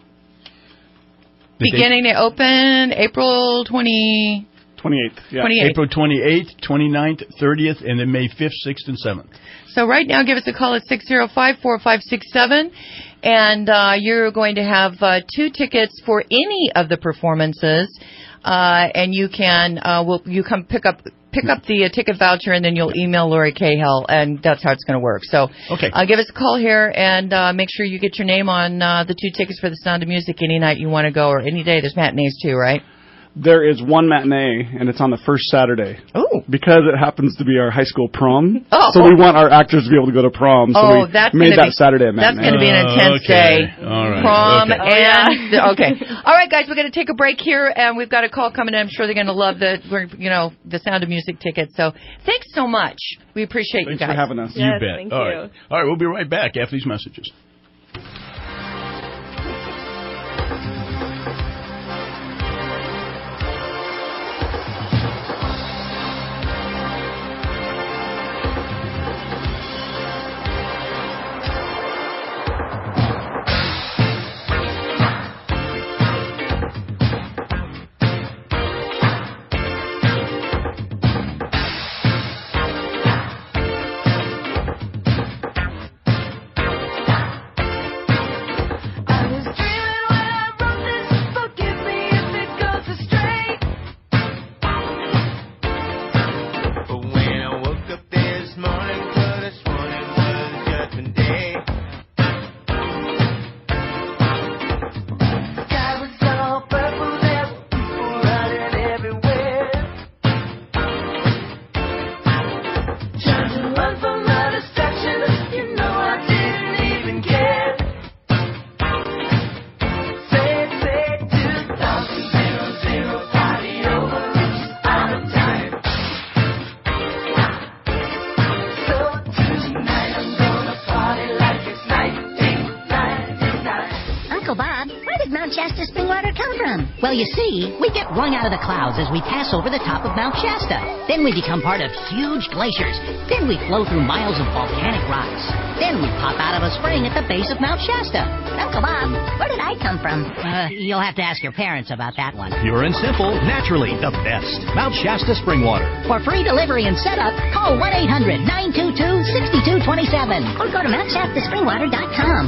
The Beginning to open April twentieth. twenty-eighth. Yeah. twenty-eighth. April twenty-eighth, twenty-ninth, thirtieth, and then May fifth, sixth, and seventh. So right now, give us a call at six zero five, four five six seven. and uh, you're going to have uh, two tickets for any of the performances, uh, and you can uh, will you come pick up. Pick up the uh, ticket voucher, and then you'll email Lori Cahill, and that's how it's going to work. So okay. uh, give us a call here, and uh, make sure you get your name on uh, the two tickets for the Sound of Music any night you want to go, or any day. There's matinees too, right? There is one matinee, and it's on the first Saturday. Oh. Because it happens to be our high school prom. Oh. So we want our actors to be able to go to prom. So oh, we that's made that be, Saturday a matinee. That's going to be an intense oh, okay. day. All right. Prom okay. and... The, okay. All right, guys, we're going to take a break here, and we've got a call coming in. I'm sure they're going to love the, you know, the Sound of Music tickets. So thanks so much. We appreciate Thanks you guys. for having us. Yes, you bet. Thank All you. right. All right, we'll be right back after these messages. Well, you see, we get wrung out of the clouds as we pass over the top of Mount Shasta. Then we become part of huge glaciers. Then we flow through miles of volcanic rocks. Then we pop out of a spring at the base of Mount Shasta. Uncle Bob, where did I come from? Uh, you'll have to ask your parents about that one. Pure and simple, naturally the best. Mount Shasta spring water. For free delivery and setup, call one eight hundred nine two two six two two seven or go to mount shasta spring water dot com.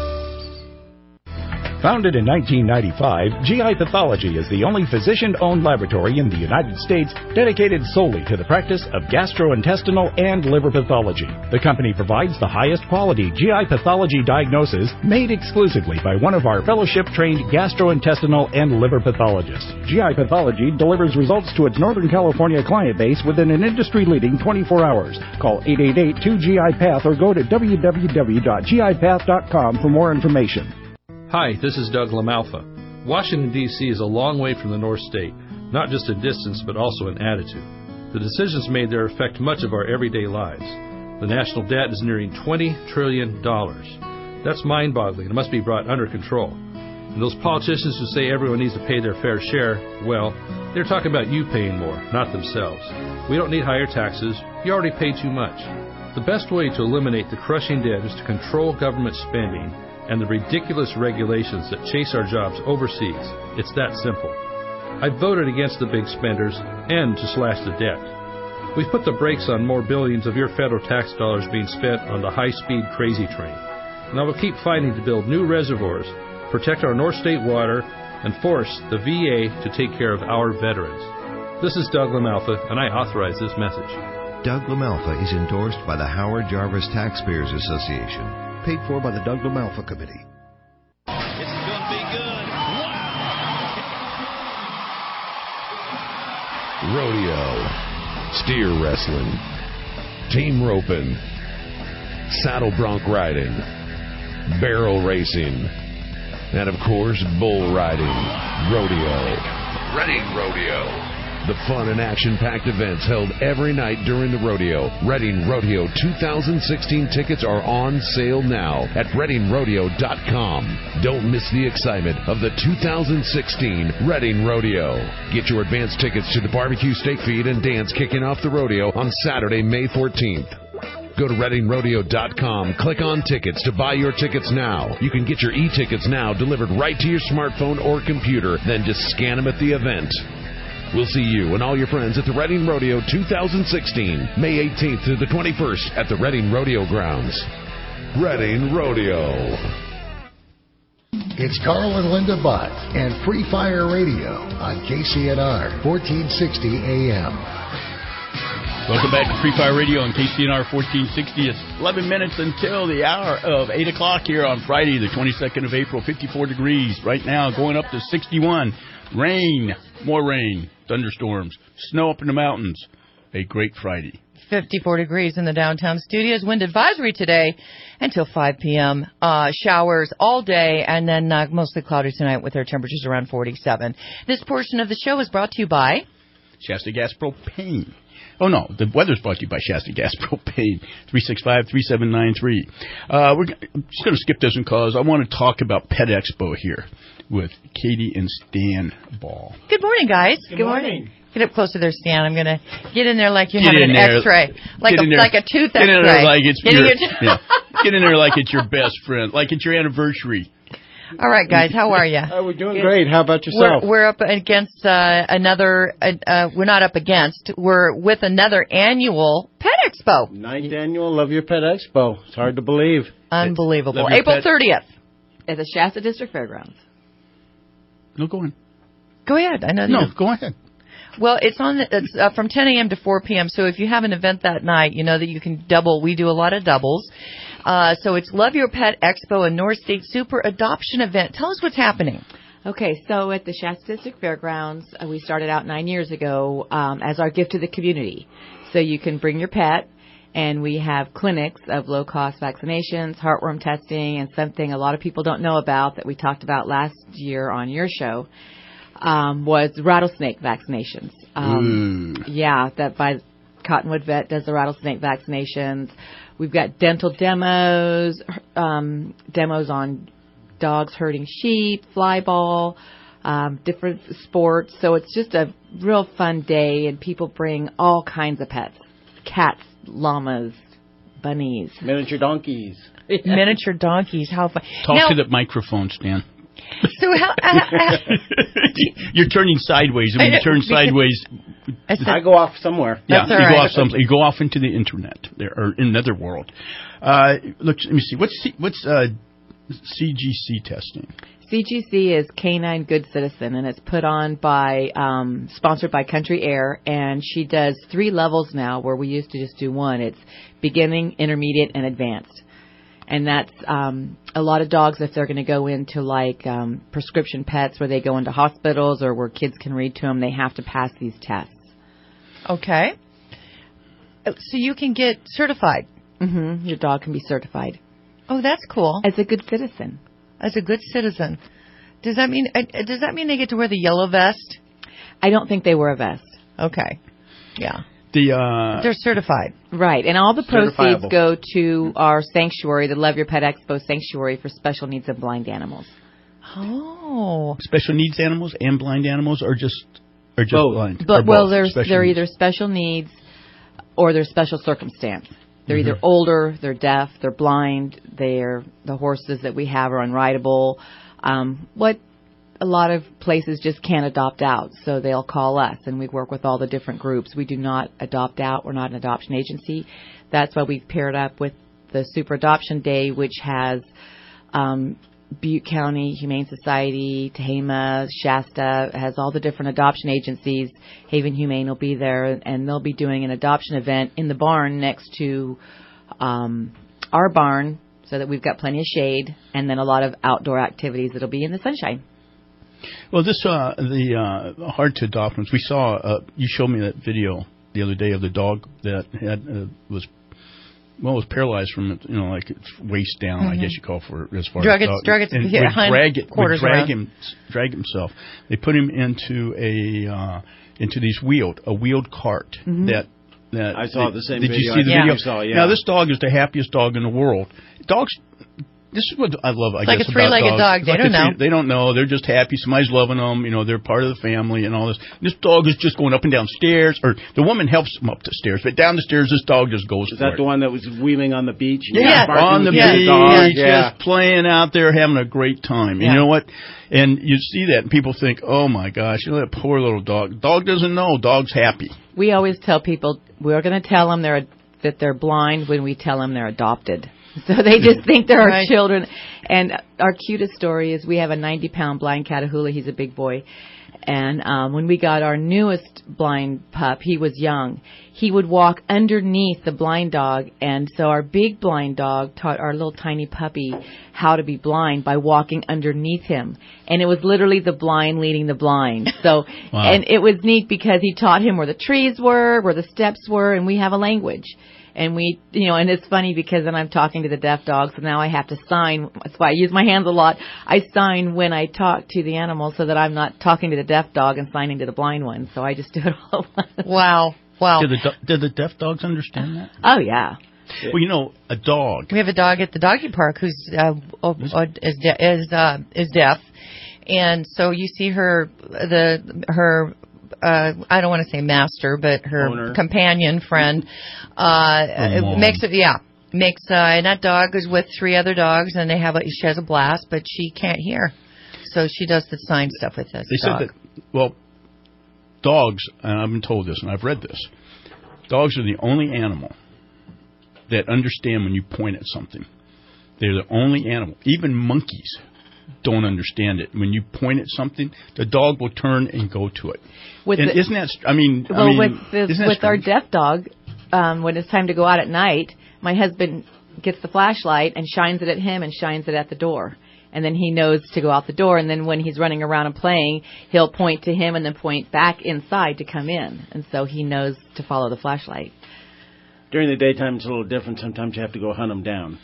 Founded in nineteen ninety-five, G I Pathology is the only physician-owned laboratory in the United States dedicated solely to the practice of gastrointestinal and liver pathology. The company provides the highest quality G I pathology diagnosis made exclusively by one of our fellowship-trained gastrointestinal and liver pathologists. G I Pathology delivers results to its Northern California client base within an industry-leading twenty-four hours. Call eight eight eight two G I Path or go to w w w dot g i path dot com for more information. Hi, this is Doug LaMalfa. Washington, D C is a long way from the North State, not just in distance, but also in attitude. The decisions made there affect much of our everyday lives. The national debt is nearing twenty trillion dollars. That's mind-boggling and must be brought under control. And those politicians who say everyone needs to pay their fair share, well, they're talking about you paying more, not themselves. We don't need higher taxes. You already pay too much. The best way to eliminate the crushing debt is to control government spending and the ridiculous regulations that chase our jobs overseas. It's that simple. I voted against the big spenders and to slash the debt. We've put the brakes on more billions of your federal tax dollars being spent on the high-speed crazy train. And I will keep fighting to build new reservoirs, protect our North State water, and force the V A to take care of our veterans. This is Doug LaMalfa, and I authorize this message. Doug LaMalfa is endorsed by the Howard Jarvis Taxpayers Association. Paid for by the Doug LaMalfa Committee. This is going to be good. Wow! Rodeo, steer wrestling, team roping, saddle bronc riding, barrel racing, and of course, bull riding. Rodeo. Reading Rodeo. The fun and action-packed events held every night during the rodeo. Reading Rodeo twenty sixteen tickets are on sale now at reading rodeo dot com. Don't miss the excitement of the two thousand sixteen Reading Rodeo. Get your advance tickets to the barbecue, steak feed, and dance kicking off the rodeo on Saturday, May fourteenth. Go to reading rodeo dot com, click on tickets to buy your tickets now. You can get your e-tickets now delivered right to your smartphone or computer, then just scan them at the event. We'll see you and all your friends at the Reading Rodeo two thousand sixteen, May eighteenth through the twenty-first at the Reading Rodeo Grounds. Reading Rodeo. It's Carl and Linda Butt and Free Fire Radio on K C N R fourteen sixty A M. Welcome back to Free Fire Radio on K C N R fourteen sixty. It's eleven minutes until the hour of eight o'clock here on Friday, the twenty-second of April, fifty-four degrees. Right now, going up to sixty-one. Rain, more rain, thunderstorms, snow up in the mountains. A great Friday. fifty-four degrees in the downtown studios. Wind advisory today until five p.m. Uh, showers all day, and then uh, mostly cloudy tonight with our temperatures around forty-seven. This portion of the show is brought to you by Shasta Gas Propane. Oh, no, the weather's brought to you by Shasta Gas Propane, three six five, three seven nine three. Uh, we're g- I'm just going to skip this one because I want to talk about Pet Expo here with Katie and Stan Ball. Good morning, guys. Good Good morning. morning. Get up closer there, Stan. I'm going to get in there like you're Get having an there. X-ray, like Get a there. like a tooth Get X-ray. in there like it's Getting your, your t- yeah. Get in there like it's your best friend, like it's your anniversary. All right, guys, how are you? Oh, we're doing great. How about yourself? We're, we're up against uh, another. Uh, uh, we're not up against. We're with another annual Pet Expo. Ninth annual Love Your Pet Expo. It's hard to believe. Unbelievable. Love Your April Pet- thirtieth. At the Shasta District Fairgrounds. No, go on. Go ahead. I know. No, you- go ahead. Well, it's on. The, it's uh, from ten a.m. to four p.m. So if you have an event that night, you know that you can double. We do a lot of doubles. Uh, so it's Love Your Pet Expo, a North State Super Adoption event. Tell us what's happening. Okay, so at the Shasta District Fairgrounds, uh, we started out nine years ago um, as our gift to the community. So you can bring your pet, and we have clinics of low-cost vaccinations, heartworm testing, and something a lot of people don't know about that we talked about last year on your show um, was rattlesnake vaccinations. Um, yeah, that by Cottonwood Vet does the rattlesnake vaccinations. We've got dental demos, um, demos on dogs herding sheep, fly ball, um, different sports. So it's just a real fun day, and people bring all kinds of pets. Cats, llamas, bunnies. Miniature donkeys. Miniature donkeys. How fun. Talk Now- to the microphone, Stan. So how... Uh, uh, You're turning sideways, and when you turn sideways... I, said, I go off somewhere. Yeah, That's you all go right. off some, you go off into the internet there, or in another world. Uh, look, let me see. What's C, what's uh, C G C testing? C G C is Canine Good Citizen, and it's put on by, um, sponsored by Country Air, and she does three levels now where we used to just do one. It's beginning, intermediate, and advanced. And that's um, a lot of dogs, if they're going to go into like um, prescription pets where they go into hospitals or where kids can read to them, they have to pass these tests. Okay. So you can get certified. Mm-hmm. Your dog can be certified. Oh, that's cool. As a good citizen. As a good citizen. Does that mean uh, does that mean they get to wear the yellow vest? I don't think they wear a vest. Okay. Yeah. The uh, They're certified. Right. And all the proceeds Certifiable. go to our sanctuary, the Love Your Pet Expo Sanctuary for Special Needs of Blind Animals. Oh. special needs animals and blind animals, or just or just Both. blind? Or But, well, both? they're, Special they're needs. either special needs or they're special circumstance. They're Mhm. either older, they're deaf, they're blind, they're the horses that we have are unrideable. Um, what a lot of places just can't adopt out, so they'll call us, and we work with all the different groups. We do not adopt out. We're not an adoption agency. That's why we've paired up with the Super Adoption Day, which has um, Butte County Humane Society, Tehama, Shasta, has all the different adoption agencies. Haven Humane will be there, and they'll be doing an adoption event in the barn next to um, our barn, so that we've got plenty of shade, and then a lot of outdoor activities that'll be in the sunshine. Well, this uh, the uh, hard to adopt ones. We saw. Uh, you showed me that video the other day of the dog that had uh, was well was paralyzed from you know like its waist down. Mhm. I guess you call for as far Drug as its- dog. drug its and yeah, would hind drag it, would quarters drag around. him, drag himself. They put him into a uh, into these wheeled a wheeled cart Mhm. that. That I saw did, the same Did video. you see the Yeah. video? I saw, yeah. Now this dog is the happiest dog in the world. Dogs. This is what I love. I It's like guess a three-legged about dogs. dog. It's They like don't a three- know. They don't know. They're just happy. Somebody's loving them. You know, they're part of the family and all this. This dog is just going up and down stairs, or the woman helps him up the stairs, but down the stairs, this dog just goes Is for that it. the one that was wheeling on the beach? Yeah, Barking on the with beach, dog? Yeah. just playing out there, having a great time. And Yeah. you know what? And you see that, and people think, "Oh my gosh, you know that poor little dog." Dog doesn't know. Dog's happy. We always tell people we're going to tell them they're that they're blind when we tell them they're adopted. So they just think they're our Right. children. And our cutest story is we have a ninety pound blind Catahoula. He's a big boy. And um, when we got our newest blind pup, he was young. He would walk underneath the blind dog. And so our big blind dog taught our little tiny puppy how to be blind by walking underneath him. And it was literally the blind leading the blind. So, Wow. and it was neat because he taught him where the trees were, where the steps were, and we have a language. And we, you know, and it's funny because then I'm talking to the deaf dog, so now I have to sign. That's why I use my hands a lot. I sign when I talk to the animal so that I'm not talking to the deaf dog and signing to the blind one. So I just do it all at once. Wow. Wow. Did the, do- did the deaf dogs understand that? Oh, yeah. Well, you know, a dog. We have a dog at the doggy park who's uh, oh, oh, is de- is uh, is deaf, and so you see her the her uh, I don't want to say master, but her Owner. companion friend uh, mom. makes it yeah makes uh, and that dog is with three other dogs, and they have a, she has a blast, but she can't hear, so she does the sign stuff with this They dog. said that, well, dogs, and I've been told this, and I've read this, dogs are the only animal that understand when you point at something. They're the only animal. Even monkeys don't understand it. When you point at something, the dog will turn and go to it. With and the- isn't that, I mean, Well, I mean, with the, isn't that with our strange? deaf dog, um, when it's time to go out at night, my husband gets the flashlight and shines it at him and shines it at the door. And then he knows to go out the door. And then when he's running around and playing, he'll point to him and then point back inside to come in. And so he knows to follow the flashlight. During the daytime, it's a little different. Sometimes you have to go hunt them down.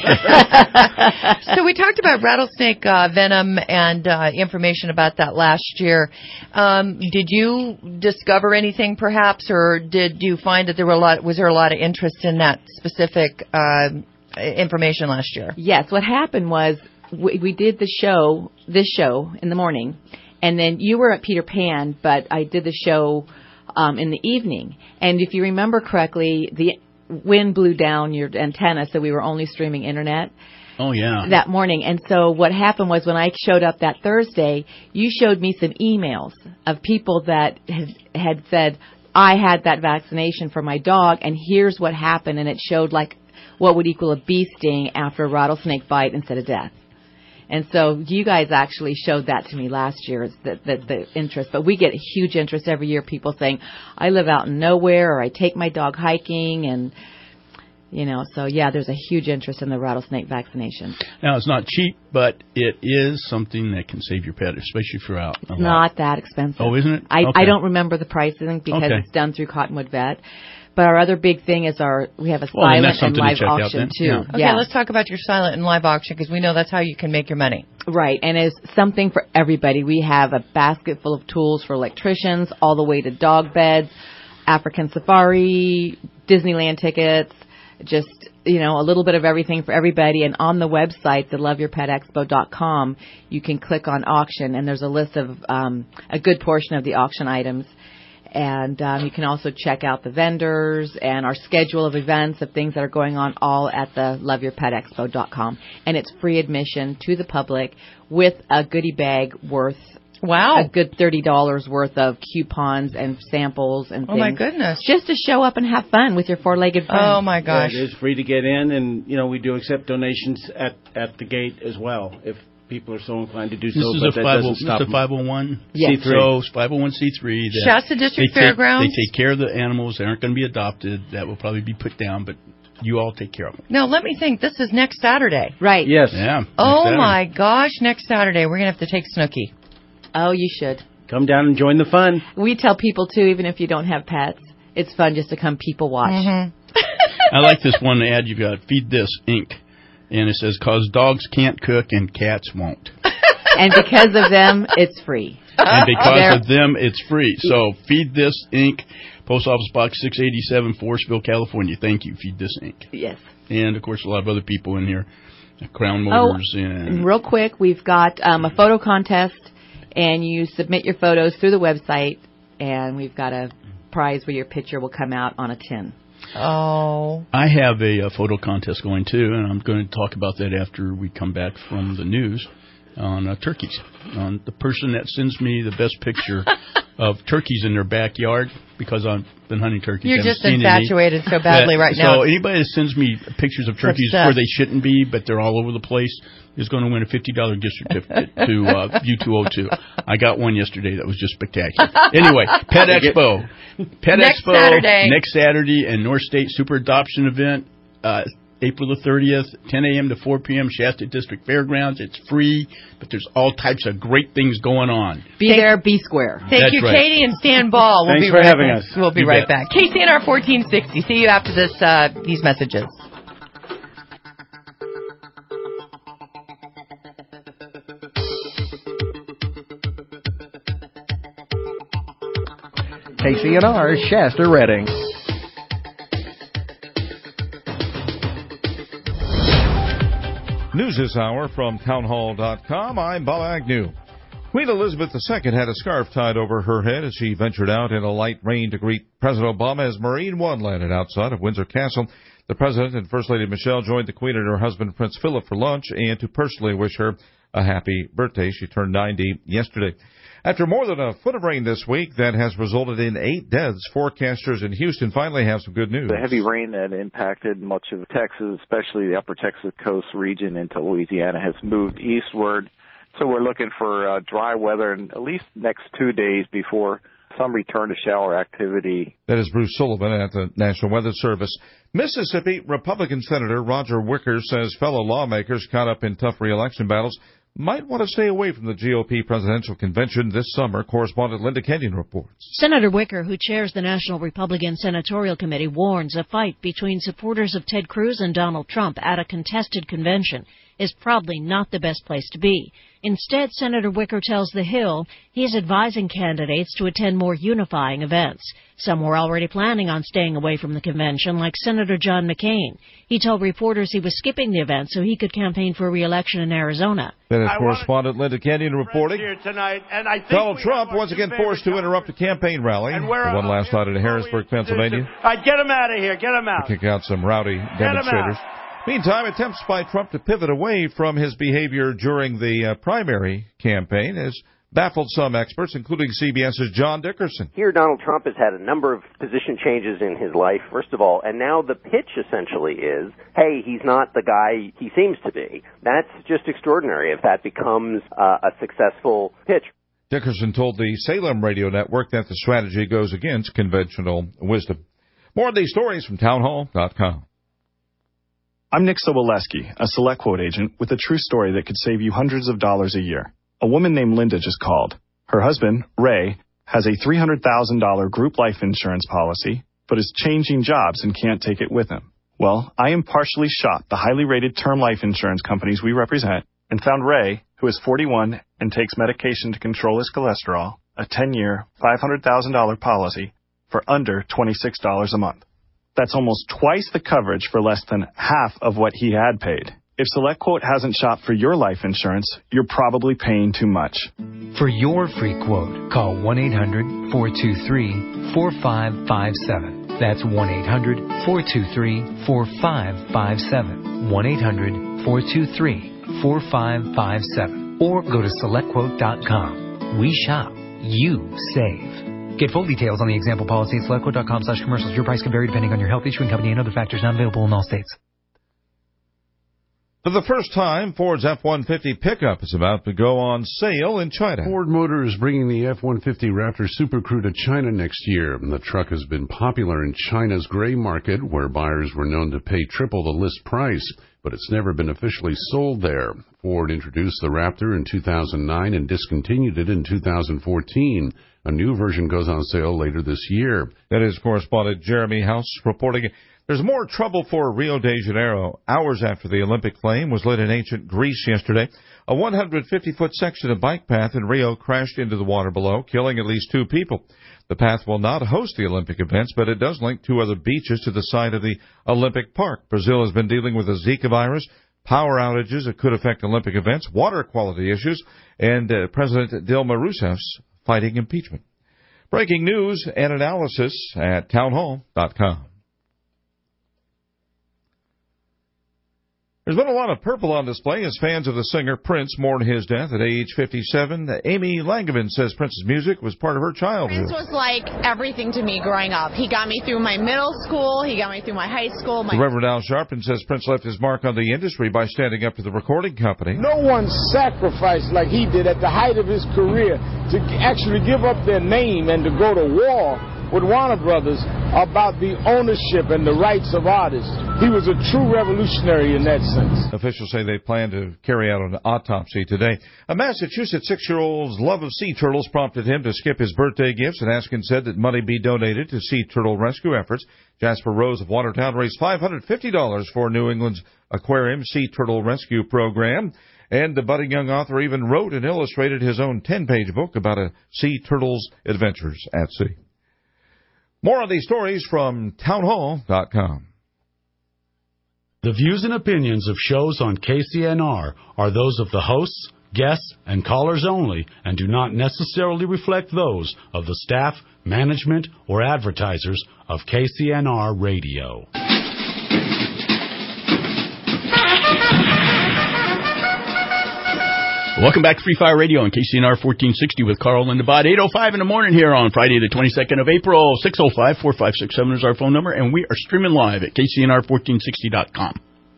So we talked about rattlesnake uh, venom and uh, information about that last year. Um, did you discover anything, perhaps, or did you find that there were a lot? Was there a lot of interest in that specific uh, information last year? Yes. What happened was we, we did the show, this show, in the morning, and then you were at Peter Pan, but I did the show um, in the evening. And if you remember correctly, the wind blew down your antenna, so we were only streaming internet. Oh, yeah. That morning. And so what happened was when I showed up that Thursday, you showed me some emails of people that had, had said, I had that vaccination for my dog, and here's what happened. And it showed like what would equal a bee sting after a rattlesnake bite instead of death. And so you guys actually showed that to me last year, the, the, the interest. But we get a huge interest every year, people saying, I live out in nowhere, or I take my dog hiking, and, you know, so yeah, there's a huge interest in the rattlesnake vaccination. Now, it's not cheap, but it is something that can save your pet, especially if you're out. It's not that expensive. Oh, isn't it? I, Okay. I don't remember the pricing because Okay. it's done through Cottonwood Vet. But our other big thing is our we have a Well, then that's silent and something to live check out auction then. too. Yeah. Okay, Yeah. let's talk about your silent and live auction, because we know that's how you can make your money. Right, and it's something for everybody. We have a basket full of tools for electricians, all the way to dog beds, African safari, Disneyland tickets, just, you know, a little bit of everything for everybody. And on the website, the love your pet expo dot com, you can click on auction, and there's a list of um, a good portion of the auction items. And um, you can also check out the vendors and our schedule of events of things that are going on all at the love your pet expo dot com. And it's free admission to the public with a goodie bag worth, wow, a good thirty dollars worth of coupons and samples and Oh, things. my goodness. Just to show up and have fun with your four-legged friends. Oh, my gosh. Yeah, it is free to get in, and, you know, we do accept donations at, at the gate as well, if people are so inclined to do so. This is but a that five oh- doesn't this is stop a them. five oh one Yes. So five oh one c three. that Shasta District they take- Fairgrounds? They take care of the animals. They aren't going to be adopted. That will probably be put down, but you all take care of them. Now, let me think. This is next Saturday. Right. Yes. Yeah. Oh, next Saturday. my gosh. Next Saturday. We're going to have to take Snooki. Oh, you should. Come down and join the fun. We tell people, too, even if you don't have pets, it's fun just to come people watch. I like this one ad you got, Feed This, Incorporated. And it says, cause dogs can't cook and cats won't. And because of them, it's free. And because They're- of them, it's free. So Feed This, Incorporated, Post Office Box six eighty-seven, Forestville, California. Thank you, Feed This, Incorporated. Yes. And, of course, a lot of other people in here. Crown Oh, Motors and... and real quick, we've got um, a photo contest, and you submit your photos through the website, and we've got a prize where your picture will come out on a tin. Oh. I have a, a photo contest going, too, and I'm going to talk about that after we come back from the news. on uh, turkeys. On the person that sends me the best picture of turkeys in their backyard, because I've been hunting turkeys. You're haven't just seen infatuated any, so badly that, right now. So anybody that sends me pictures of turkeys Obsessed. where they shouldn't be, but they're all over the place, is going to win a fifty dollars gift certificate to uh, U two oh two. I got one yesterday that was just spectacular. Anyway, Pet Expo. Pet Next Expo Saturday. next Saturday, and North State Super Adoption Event. Uh, April the thirtieth, ten a.m. to four p.m., Shasta District Fairgrounds. It's free, but there's all types of great things going on. Be there, be square. Thank That's you, right. Katie and Stan Ball. We'll Thanks be for right having back. us. We'll be You right bet. back. K C N R fourteen sixty. See you after this. Uh, these messages. K C N R Shasta Redding. News this hour from townhall dot com. I'm Bob Agnew. Queen Elizabeth the Second had a scarf tied over her head as she ventured out in a light rain to greet President Obama as Marine One landed outside of Windsor Castle. The President and First Lady Michelle joined the Queen and her husband Prince Philip for lunch and to personally wish her a happy birthday. She turned ninety yesterday. After more than a foot of rain this week that has resulted in eight deaths, forecasters in Houston finally have some good news. The heavy rain that impacted much of Texas, especially the upper Texas coast region into Louisiana, has moved eastward. So we're looking for uh, dry weather in at least next two days before some return to shower activity. That is Bruce Sullivan at the National Weather Service. Mississippi Republican Senator Roger Wicker says fellow lawmakers caught up in tough re-election battles might want to stay away from the G O P presidential convention this summer. Correspondent Linda Kenyon reports. Senator Wicker, who chairs the National Republican Senatorial Committee, warns a fight between supporters of Ted Cruz and Donald Trump at a contested convention is probably not the best place to be. Instead, Senator Wicker tells The Hill he is advising candidates to attend more unifying events. Some were already planning on staying away from the convention, like Senator John McCain. He told reporters he was skipping the event so he could campaign for re-election in Arizona. That is correspondent Linda Kenyon reporting. Here tonight, and I think Donald we Trump have once two again favorite forced to interrupt a campaign rally. The And we're one last night in Harrisburg, Pennsylvania, All right, get him out of here. Get him out. to kick out some rowdy Get him demonstrators. out. Meantime, attempts by Trump to pivot away from his behavior during the uh, primary campaign has baffled some experts, including CBS's John Dickerson. Here, Donald Trump has had a number of position changes in his life, first of all, and now the pitch essentially is, hey, he's not the guy he seems to be. That's just extraordinary if that becomes uh, a successful pitch. Dickerson told the Salem radio network that the strategy goes against conventional wisdom. More of these stories from townhall dot com. I'm Nick Soboleski, a SelectQuote agent with a true story that could save you hundreds of dollars a year. A woman named Linda just called. Her husband, Ray, has a three hundred thousand dollars group life insurance policy, but is changing jobs and can't take it with him. Well, I impartially shopped the highly rated term life insurance companies we represent and found Ray, who is forty-one and takes medication to control his cholesterol, a ten-year, five hundred thousand dollars policy for under twenty-six dollars a month. That's almost twice the coverage for less than half of what he had paid. If SelectQuote hasn't shopped for your life insurance, you're probably paying too much. For your free quote, call one eight hundred four two three four five five seven. That's one eight hundred four two three four five five seven. one eight hundred four two three four five five seven. Or go to select quote dot com. We shop. You save. Get full details on the example policy at select quote dot com slash commercials. Your price can vary depending on your health, issuing company, and other factors not available in all states. For the first time, Ford's F one fifty pickup is about to go on sale in China. Ford Motor is bringing the F one fifty Raptor Super Crew to China next year. The truck has been popular in China's gray market, where buyers were known to pay triple the list price, but it's never been officially sold there. Ford introduced the Raptor in two thousand nine and discontinued it in two thousand fourteen. A new version goes on sale later this year. That is correspondent Jeremy House reporting. There's more trouble for Rio de Janeiro. Hours after the Olympic flame was lit in ancient Greece yesterday, a one hundred fifty foot section of bike path in Rio crashed into the water below, killing at least two people. The path will not host the Olympic events, but it does link two other beaches to the side of the Olympic Park. Brazil has been dealing with the Zika virus, power outages that could affect Olympic events, water quality issues, and uh, President Dilma Rousseff's fighting impeachment. Breaking news and analysis at townhall dot com. There's been a lot of purple on display as fans of the singer Prince mourn his death at age fifty-seven. Amy Langevin says Prince's music was part of her childhood. Prince was like everything to me growing up. He got me through my middle school. He got me through my high school. My... Reverend Al Sharpton says Prince left his mark on the industry by standing up to the recording company. No one sacrificed like he did at the height of his career to actually give up their name and to go to war with Warner Brothers about the ownership and the rights of artists. He was a true revolutionary in that sense. Officials say they plan to carry out an autopsy today. A Massachusetts six-year-old's love of sea turtles prompted him to skip his birthday gifts, and Askin said that money be donated to sea turtle rescue efforts. Jasper Rose of Watertown raised five hundred fifty dollars for New England's Aquarium Sea Turtle Rescue Program. And the budding young author even wrote and illustrated his own ten-page book about a sea turtle's adventures at sea. More of these stories from townhall dot com. The views and opinions of shows on K C N R are those of the hosts, guests, and callers only and do not necessarily reflect those of the staff, management, or advertisers of K C N R Radio. Welcome back to Free Fire Radio on K C N R fourteen sixty with Carl and the Bot. eight oh five in the morning here on Friday the twenty-second of April. six oh five, four five six seven is our phone number, and we are streaming live at K C N R fourteen sixty dot com.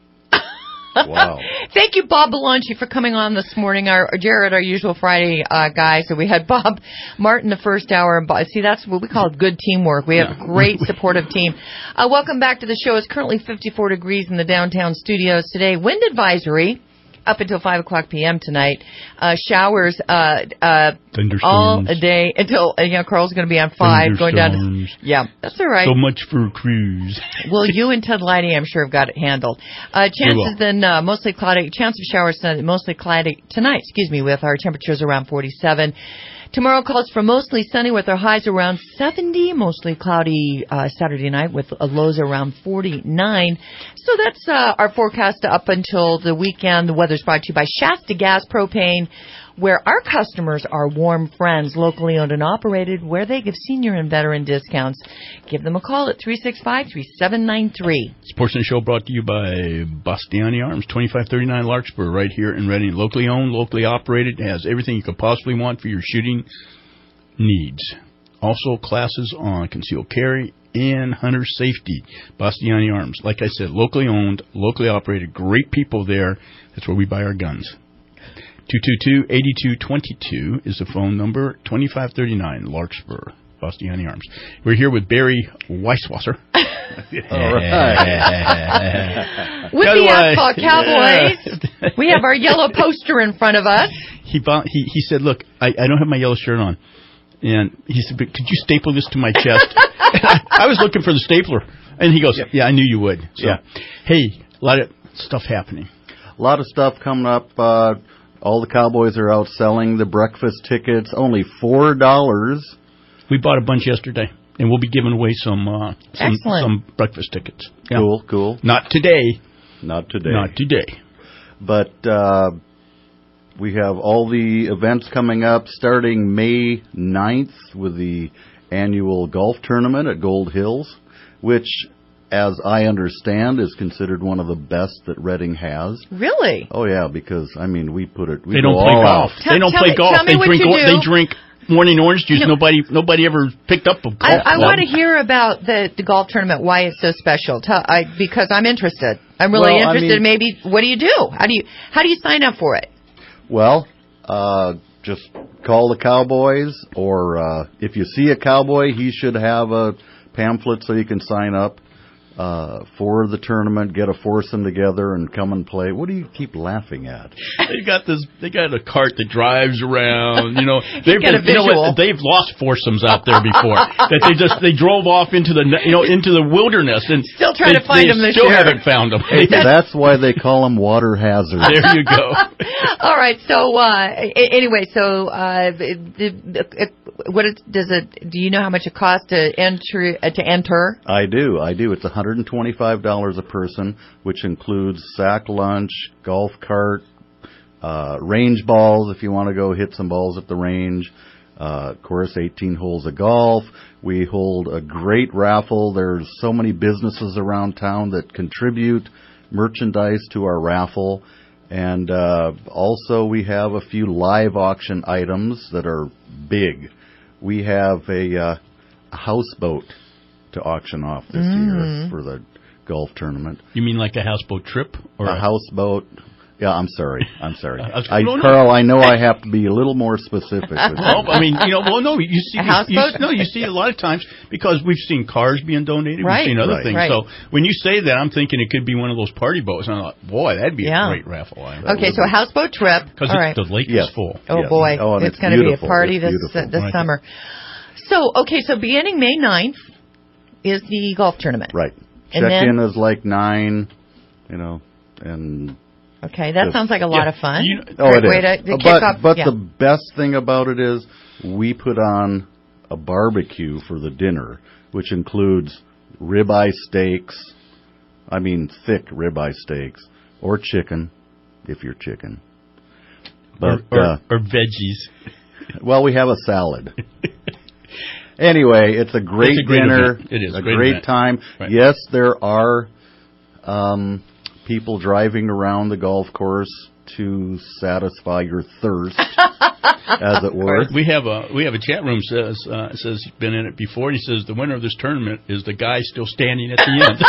Wow. Thank you, Bob Belanchi, for coming on this morning. Our Jared, our usual Friday uh, guy. So we had Bob Martin the first hour. And Bob, see, that's what we call good teamwork. We have a great supportive team. Uh, welcome back to the show. It's currently fifty-four degrees in the downtown studios today. Wind advisory up until five o'clock p.m. tonight. Uh, showers uh, uh, all day until, uh, you know, Carl's going to be on five, going down to... Yeah, that's all right. So much for a cruise. Well, you and Ted Lighty, I'm sure, have got it handled. Uh, chances then uh, mostly cloudy, chance of showers tonight, mostly cloudy tonight, excuse me, with our temperatures around forty-seven. Tomorrow calls for mostly sunny with our highs around seventy, mostly cloudy uh, Saturday night with uh, lows around forty-nine. So that's uh, our forecast up until the weekend. The weather's brought to you by Shasta Gas Propane, where our customers are warm friends, locally owned and operated, where they give senior and veteran discounts. Give them a call at three six five, three seven nine three. This portion of the show brought to you by Bastiani Arms, twenty-five thirty-nine Larkspur, right here in Reading. Locally owned, locally operated, has everything you could possibly want for your shooting needs. Also, classes on concealed carry and hunter safety. Bastiani Arms, like I said, locally owned, locally operated, great people there. That's where we buy our guns. two two two, eight two two two is the phone number, twenty-five thirty-nine Larkspur, Bastiani Arms. We're here with Barry Weisswasser. All right. With the Asphalt Cowboys, yeah. We have our yellow poster in front of us. He he, he said, look, I, I don't have my yellow shirt on. And he said, but could you staple this to my chest? I, I was looking for the stapler. And he goes, yeah, yeah I knew you would. So, yeah. Hey, a lot of stuff happening. A lot of stuff coming up. Uh, all the Cowboys are out selling the breakfast tickets, only four dollars. We bought a bunch yesterday, and we'll be giving away some uh, some, some breakfast tickets. Yeah. Cool, cool. Not today. Not today. Not today. But uh, we have all the events coming up starting May ninth with the annual golf tournament at Gold Hills, which, as I understand, is considered one of the best that Reading has. Really? Oh, yeah, because, I mean, we put it... We they don't play golf. Out. They don't tell play me, golf. Tell me they what drink. you do. They drink morning orange juice. You know, nobody, nobody ever picked up a golf. I, I club. want to hear about the, the golf tournament. Why it's so special? Tell, I, because I'm interested. I'm really well, interested. I mean, Maybe what do you do? How do you how do you sign up for it? Well, uh, just call the Cowboys, or uh, if you see a cowboy, he should have a pamphlet so you can sign up uh, for the tournament. Get a foursome together and come and play. What do you keep laughing at? They got this. They got a cart that drives around. You know, they've been, you know what, they've lost foursomes out there before. that they just they drove off into the you know into the wilderness and still trying they, to find they them. This still year. haven't found them. That's why they call them water hazards. There you go. All right. So uh, anyway, so uh, it, what it, does it? Do you know how much it costs to enter? Uh, to enter? I do. I do. It's one hundred twenty-five dollars a person, which includes sack lunch, golf cart, uh, range balls if you want to go hit some balls at the range. Uh, of course, eighteen holes of golf. We hold a great raffle. There's so many businesses around town that contribute merchandise to our raffle. And uh, also we have a few live auction items that are big. We have a, uh, a houseboat to auction off this Mm. year for the golf tournament. You mean like a houseboat trip? Or a, a houseboat? Yeah, I'm sorry. I'm sorry. Uh, I, no, no. Carl, I know I have to be a little more specific. With Well, I mean, you know, well, no, you see, A you, you, houseboat? no, you see a lot of times because we've seen cars being donated, Right, we've seen other right, things. right. So when you say that, I'm thinking it could be one of those party boats, and I'm like, boy, that'd be Yeah. a great raffle. Okay, so a houseboat trip. Because All right. the lake Yes. is full. Oh Yes. boy, Oh, and it's, it's going to be a beautiful. party It's this beautiful. uh, this Right. summer. So okay, so beginning May ninth is the golf tournament. Right. And Check-in then- is like nine, you know, and... Okay, that Yes. sounds like a lot Yeah. of fun. You- Oh, Great it way is. to, to Uh, kick but off. but yeah. the best thing about it is we put on a barbecue for the dinner, which includes ribeye steaks. I mean, thick ribeye steaks or chicken, if you're chicken. But or, or, uh, or veggies. well, we have a salad. Anyway, it's a great, It's a great dinner. event. It is a great great event. time. Right. Yes, there are um, people driving around the golf course to satisfy your thirst, as it were. We have a we have a chat room says uh, says he's been in it before. And he says the winner of this tournament is the guy still standing at the end.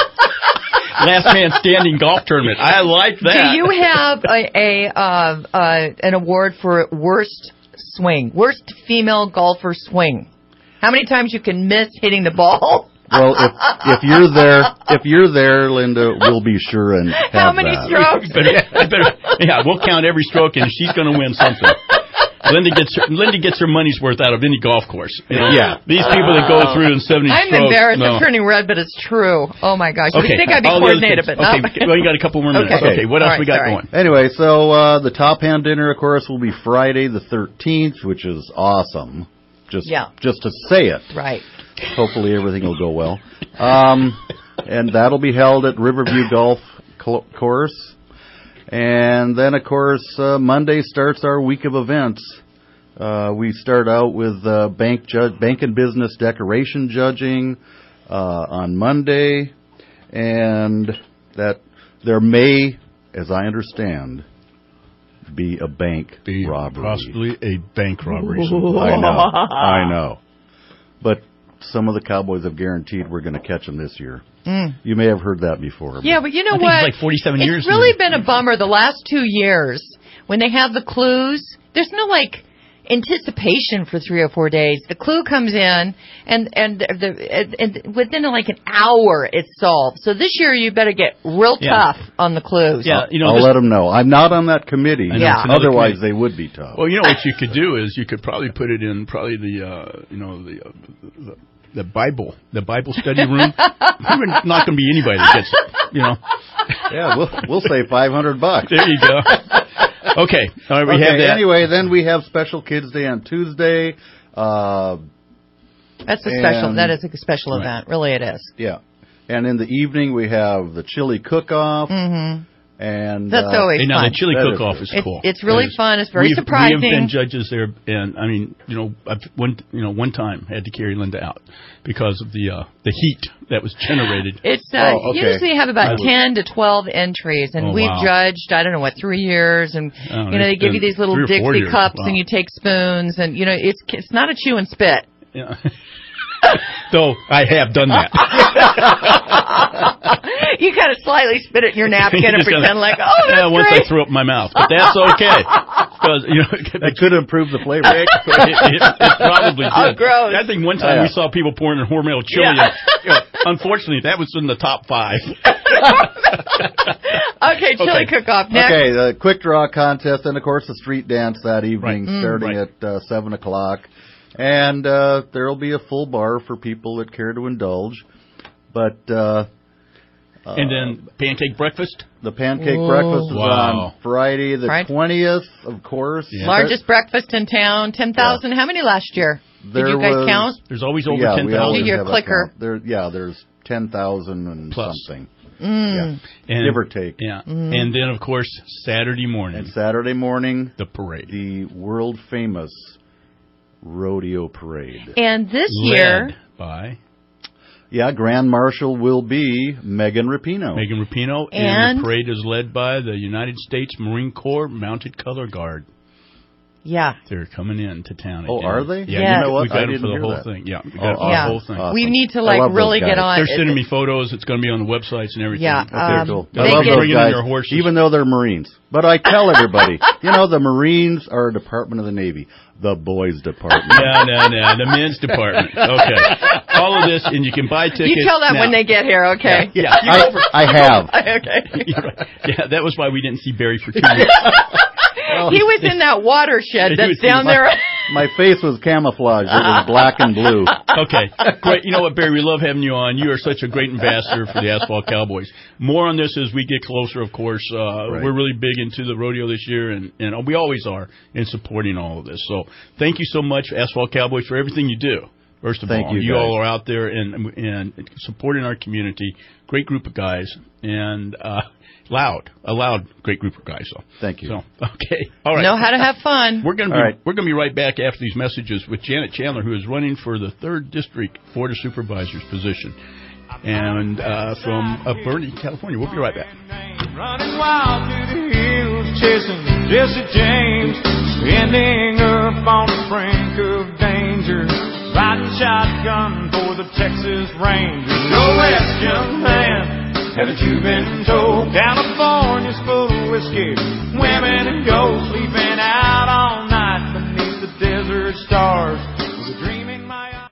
Last man standing golf tournament. I like that. Do you have a, a uh, uh, an award for worst swing, worst female golfer swing? How many times you can miss hitting the ball? Well, if if you're there, if you're there, Linda, we'll be sure and have How many that. strokes? better, better, yeah, we'll count every stroke, and she's going to win something. Linda gets her, Linda gets her money's worth out of any golf course. You know? Yeah. These people that go through in seventy I'm strokes. embarrassed. No. I'm turning red, but it's true. Oh my gosh! Okay. You think I'd be all the other coordinated, things. but okay. not. Well, you got a couple more minutes. Okay. Okay. What All else right, we got sorry. going? Anyway, so uh, the top hand dinner, of course, will be Friday the thirteenth, which is awesome. Just Yeah. just to say it. Right. Hopefully everything will go well. Um, and that'll be held at Riverview Golf Cl- Course. And then, of course, uh, Monday starts our week of events. Uh, we start out with uh, bank ju- bank and business decoration judging uh, on Monday. And that there may, as I understand, be a bank Be robbery. possibly a bank robbery. I know. I know. But some of the Cowboys have guaranteed we're going to catch them this year. Mm. You may have heard that before. Yeah, but you know I think what? it's like forty-seven it's years really now. been a bummer the last two years when they have the clues. There's no like anticipation for three or four days. The clue comes in, and and the and, and within like an hour it's solved. So this year you better get real Yeah. tough on the clues. Yeah, you know. I'll this- let them know. I'm not on that committee. I know, Yeah. it's another Otherwise, committee. they would be tough. Well, you know what you could do is you could probably put it in probably the uh, you know the, uh, the the Bible the Bible study room. You're not going to be anybody that gets it. You know. Yeah, we'll we'll say five hundred bucks. There you go. Okay. All right, we okay, have that. Anyway, then we have Special Kids Day on Tuesday. Uh, That's a special. And- That is a special Right. event. Really, it is. yeah. And in the evening, we have the chili cook-off. Mm-hmm. And That's uh, always Hey, now fun. the chili That is cook-off good. is It's- cool. it's really It is. fun. It's very We've- surprising. We have been judges there, and I mean, you know, I've one, you know, one time had to carry Linda out because of the uh, the heat that was generated. It's uh, Oh, okay. usually have I about would- ten to twelve entries, and Oh, we've wow. judged I don't know what three years, and Oh, you know they it's give you been these little three or four Dixie years. cups, Wow. and you take spoons, and you know it's it's not a chew and spit. Yeah. Though I have done that. You kind of slightly spit it in your napkin and Just pretend kinda- like, oh, that's yeah, once great. I threw up in my mouth, but that's okay because you know That could improve the flavor. it, it, it probably did. Oh, gross. I think one time Yeah. we saw people pouring in Hormel chili. Yeah. And, you know, unfortunately, that was in the top five. Okay, chili Okay. cook-off next. Okay, the quick draw contest, and of course the street dance that evening, Right. Mm. starting Right. at uh, seven o'clock, and uh, there will be a full bar for people that care to indulge. But uh, uh, And then pancake breakfast. the pancake Ooh. breakfast is Wow. on Friday the Friday. twentieth, of course. Yeah. Largest breakfast in town, ten thousand. How many last year? There Did you guys was- count? There's always over yeah, ten we thousand. always Your have a clicker. count. There, yeah, there's ten thousand and Plus. something, Mm. And, give or take. Yeah. Mm. And then, of course, Saturday morning, And Saturday morning, the parade. the world famous rodeo parade. And this Led year, by Yeah, Grand Marshal will be Megan Rapinoe. Megan Rapinoe, and, and the parade is led by the United States Marine Corps Mounted Color Guard. Yeah. They're coming in to town Oh, again. are they? Yeah, yeah. You know what? We got I them didn't for the hear whole that. thing. Yeah, we oh, got awesome. the whole thing. Awesome. We need to, like, really get on. They're sending me photos. It's going to be on the websites and everything. Yeah. Okay, um, cool. I love those guys, even though they're Marines. But I tell everybody, you know, the Marines are a department of the Navy. The boys' department. No, no, no. The men's department. Okay. All of this, and you can buy tickets. You tell them now. when they get here, okay? Yeah. yeah. I, I have. Okay. Yeah, that was why we didn't see Barry for two weeks. Well, he was in that watershed that's down my, there. My face was camouflaged. It was black and blue. Okay. Great. You know what, Barry? We love having you on. You are such a great ambassador for the Asphalt Cowboys. More on this as we get closer, of course. Uh, right. We're really big into the rodeo this year, and, and we always are in supporting all of this. So thank you so much, Asphalt Cowboys, for everything you do. First of Thank all, you, you guys. all are out there and and supporting our community. Great group of guys, and uh, loud, a loud, great group of guys. So thank you. So okay, all right. Know how to have fun. We're gonna be right. we're gonna be right back after these messages with Janet Chandler, who is running for the third district Board of Supervisors position, and uh, from uh, Bernie, California. We'll be right back. Running wild through the hills, chasing Jesse James, ending up on the brink of danger. Riding shotgun for the Texas Rangers. Go west, young man, haven't you been told? California's full of whiskey, women and gold, sleeping out all night beneath the desert stars. With a dream in my eyes.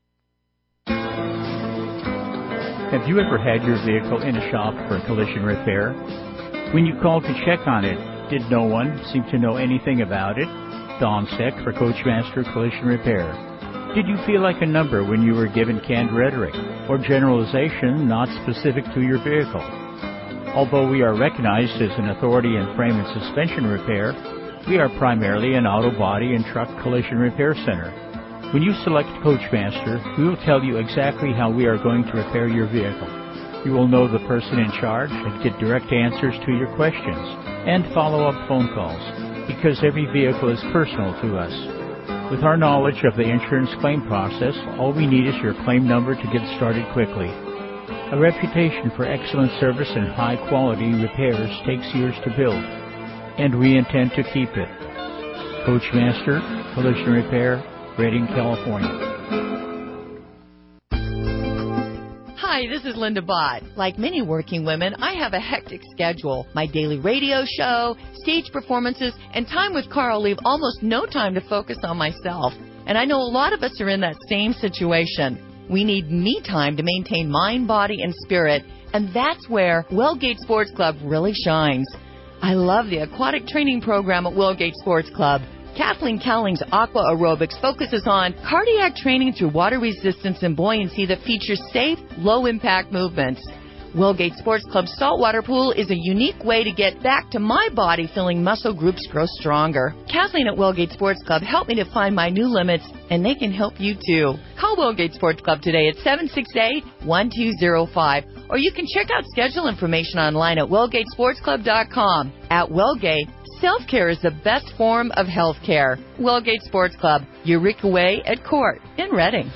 Have you ever had your vehicle in a shop for collision repair? When you called to check on it, did no one seem to know anything about it? Don Steck for Coachmaster Collision Repair. Did you feel like a number when you were given canned rhetoric or generalization not specific to your vehicle? Although we are recognized as an authority in frame and suspension repair, we are primarily an auto body and truck collision repair center. When you select Coachmaster, we will tell you exactly how we are going to repair your vehicle. You will know the person in charge and get direct answers to your questions and follow-up phone calls, because every vehicle is personal to us. With our knowledge of the insurance claim process, all we need is your claim number to get started quickly. A reputation for excellent service and high-quality repairs takes years to build, and we intend to keep it. Coachmaster Collision Repair, Redding, California. Hi, this is Linda Bott. Like many working women, I have a hectic schedule. My daily radio show, stage performances, and time with Carl leave almost no time to focus on myself. And I know a lot of us are in that same situation. We need me time to maintain mind, body, and spirit, and that's where Wellgate Sports Club really shines. I love the aquatic training program at Wellgate Sports Club. Kathleen Cowling's Aqua Aerobics focuses on cardiac training through water resistance and buoyancy that features safe, low-impact movements. Wellgate Sports Club's saltwater pool is a unique way to get back to my body feeling muscle groups grow stronger. Kathleen at Wellgate Sports Club helped me to find my new limits, and they can help you too. Call Wellgate Sports Club today at seven six eight, one two zero five, or you can check out schedule information online at wellgate sports club dot com. At Wellgate, self-care is the best form of health care. Wellgate Sports Club, Eureka Way at Court in Redding.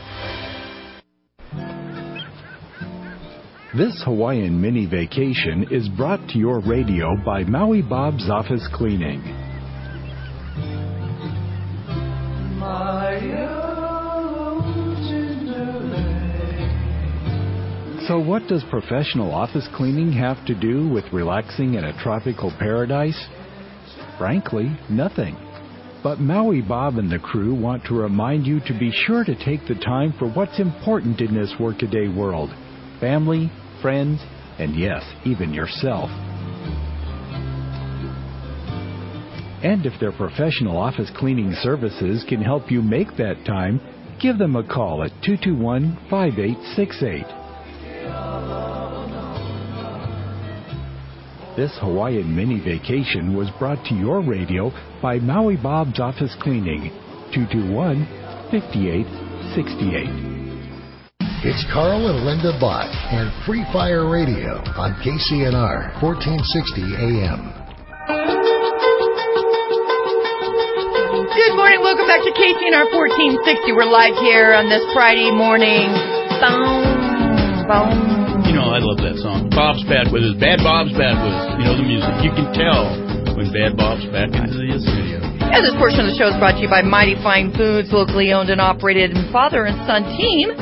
This Hawaiian mini vacation is brought to your radio by Maui Bob's Office Cleaning. So what does professional office cleaning have to do with relaxing in a tropical paradise? Frankly, nothing. But Maui Bob and the crew want to remind you to be sure to take the time for what's important in this workaday world. Family, friends, and yes, even yourself. And if their professional office cleaning services can help you make that time, give them a call at two two one, five eight six eight. This Hawaiian mini vacation was brought to your radio by Maui Bob's Office Cleaning, two two one, five eight six eight. It's Carl and Linda Bott and Free Fire Radio on K C N R fourteen sixty A M. Good morning. Welcome back to K C N R fourteen sixty. We're live here on this Friday morning. Boom, boom. You know, I love that song. Bob's back with us. Bad Bob's back with us. You know the music. You can tell when Bad Bob's back into the studio. And this portion of the show is brought to you by Mighty Fine Foods, locally owned and operated, and father and son team.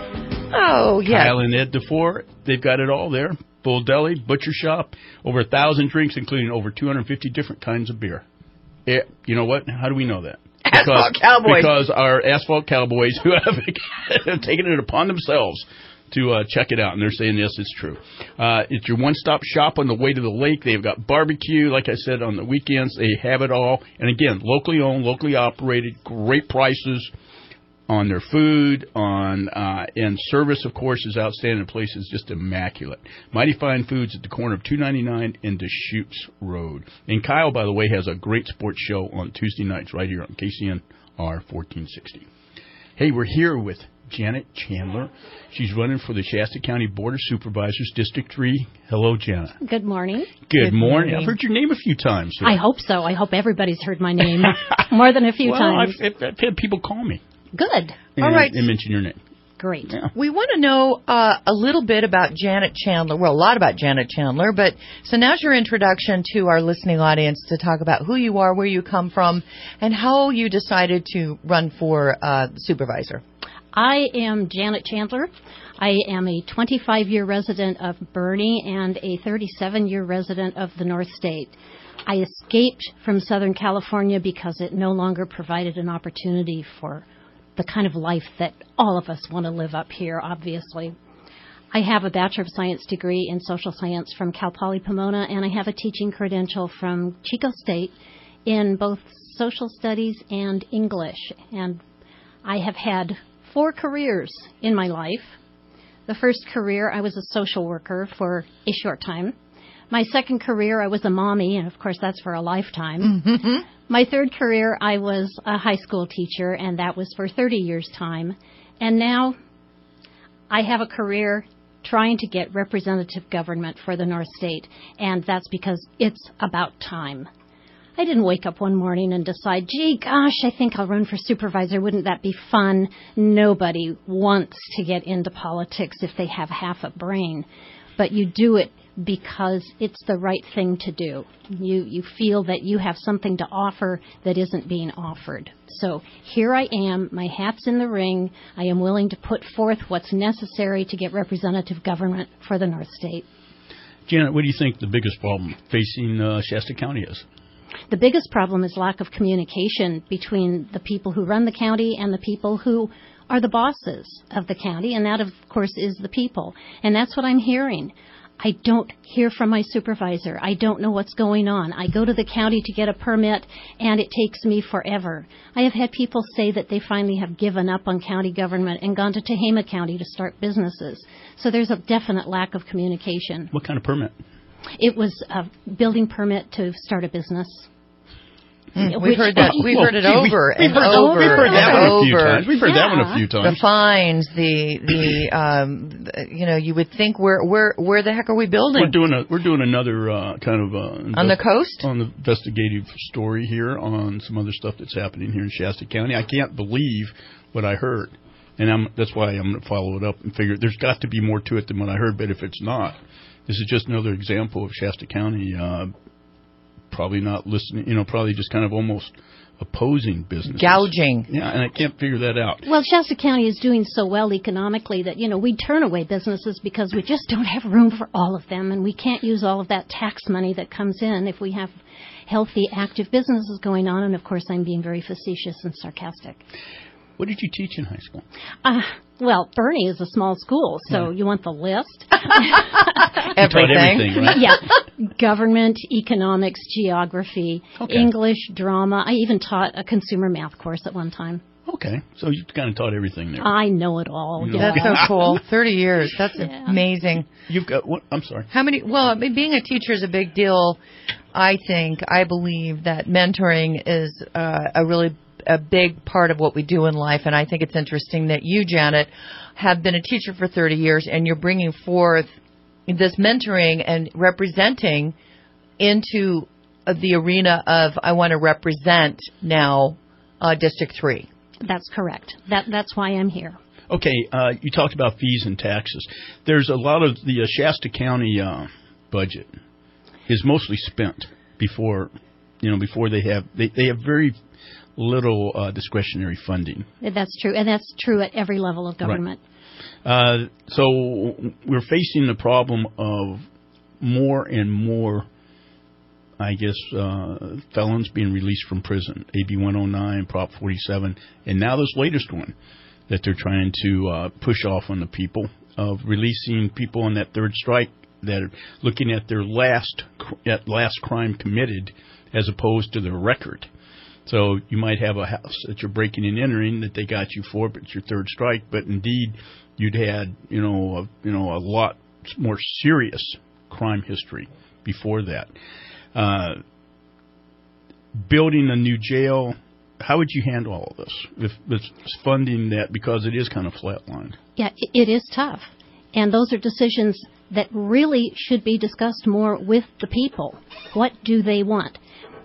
Oh, yeah. Kyle and Ed DeFore, they've got it all there. Full deli, butcher shop, over a thousand drinks, including over two hundred fifty different kinds of beer. Yeah, you know what? How do we know that? Asphalt Because, Cowboys. because our Asphalt Cowboys who have taken it upon themselves to uh, check it out, and they're saying, yes, it's true. Uh, it's your one-stop shop on the way to the lake. They've got barbecue, like I said, on the weekends. They have it all. And, again, locally owned, locally operated, great prices on their food, on uh, and service, of course, is outstanding. The place is just immaculate. Mighty Fine Foods at the corner of two ninety-nine and Deschutes Road. And Kyle, by the way, has a great sports show on Tuesday nights right here on K C N R fourteen sixty. Hey, we're here with Janet Chandler. She's running for the Shasta County Board of Supervisors, District three. Hello, Janet. Good morning. Good, Good morning. morning. I've heard your name a few times. Here. I hope so. I hope everybody's heard my name more than a few well, times. I've, I've had people call me. Good. And, All right. And mention your name. Great. Yeah. We want to know uh, a little bit about Janet Chandler. Well, a lot about Janet Chandler, but so now's your introduction to our listening audience to talk about who you are, where you come from, and how you decided to run for uh, supervisor. I am Janet Chandler. I am a twenty-five-year resident of Bernie and a thirty-seven-year resident of the North State. I escaped from Southern California because it no longer provided an opportunity for the kind of life that all of us want to live up here, obviously. I have a Bachelor of Science degree in Social Science from Cal Poly Pomona, and I have a teaching credential from Chico State in both Social Studies and English. And I have had four careers in my life. The first career, I was a social worker for a short time. My second career, I was a mommy, and of course that's for a lifetime. Mm-hmm. My third career, I was a high school teacher, and that was for thirty years' time. And now I have a career trying to get representative government for the North State, and that's because it's about time. I didn't wake up one morning and decide, gee, gosh, I think I'll run for supervisor. Wouldn't that be fun? Nobody wants to get into politics if they have half a brain. But you do it because it's the right thing to do. You you feel that you have something to offer that isn't being offered. So here I am, my hat's in the ring. I am willing to put forth what's necessary to get representative government for the North State. Janet, what do you think the biggest problem facing uh, Shasta County is? The biggest problem is lack of communication between the people who run the county and the people who are the bosses of the county, and that, of course, is the people. And that's what I'm hearing. I don't hear from my supervisor. I don't know what's going on. I go to the county to get a permit, and it takes me forever. I have had people say that they finally have given up on county government and gone to Tehama County to start businesses. So there's a definite lack of communication. What kind of permit? It was a building permit to start a business. Mm, we've heard that. We've well, heard it gee, over we, and we've heard, over. We've heard that and one a over. few times. We've heard yeah. that one a few times. The fines, the the um, you know, you would think where where where the heck are we building? We're doing a we're doing another uh, kind of uh, invest- on the coast on the investigative story here on some other stuff that's happening here in Shasta County. I can't believe what I heard, and I'm that's why I'm going to follow it up and figure there's got to be more to it than what I heard. But if it's not, this is just another example of Shasta County uh, probably not listening. You know, probably just kind of almost opposing business. Gouging. Yeah, and I can't figure that out. Well, Shasta County is doing so well economically that, you know, we turn away businesses because we just don't have room for all of them, and we can't use all of that tax money that comes in if we have healthy, active businesses going on. And, of course, I'm being very facetious and sarcastic. What did you teach in high school? Uh, well, Bernie is a small school, so yeah. You want the list? everything. everything, right? Yeah. Government, economics, geography, okay. English, drama. I even taught a consumer math course at one time. Okay. So you kind of taught everything there. I know it all. You know. Yeah. That's so cool. thirty years. That's yeah. amazing. You've got what? I'm sorry. How many? Well, I mean, being a teacher is a big deal. I think, I believe that mentoring is uh, a really a big part of what we do in life, and I think it's interesting that you, Janet, have been a teacher for thirty years, and you're bringing forth this mentoring and representing into uh, the arena of I want to represent now uh, District three. That's correct. That that's why I'm here. Okay, uh, you talked about fees and taxes. There's a lot of the uh, Shasta County uh, budget is mostly spent before, you know, before they have they, they have very little uh, discretionary funding. That's true, and that's true at every level of government. Right. Uh, so we're facing the problem of more and more, I guess, uh, felons being released from prison. A B one oh nine, Prop forty-seven, and now this latest one that they're trying to uh, push off on the people of releasing people on that third strike that are looking at their last at last crime committed as opposed to their record. So you might have a house that you're breaking and entering that they got you for, but it's your third strike. But indeed, you'd had you know a, you know a lot more serious crime history before that. Uh, building a new jail. How would you handle all of this with, with funding that, because it is kind of flatlined? Yeah, it is tough. And those are decisions that really should be discussed more with the people. What do they want?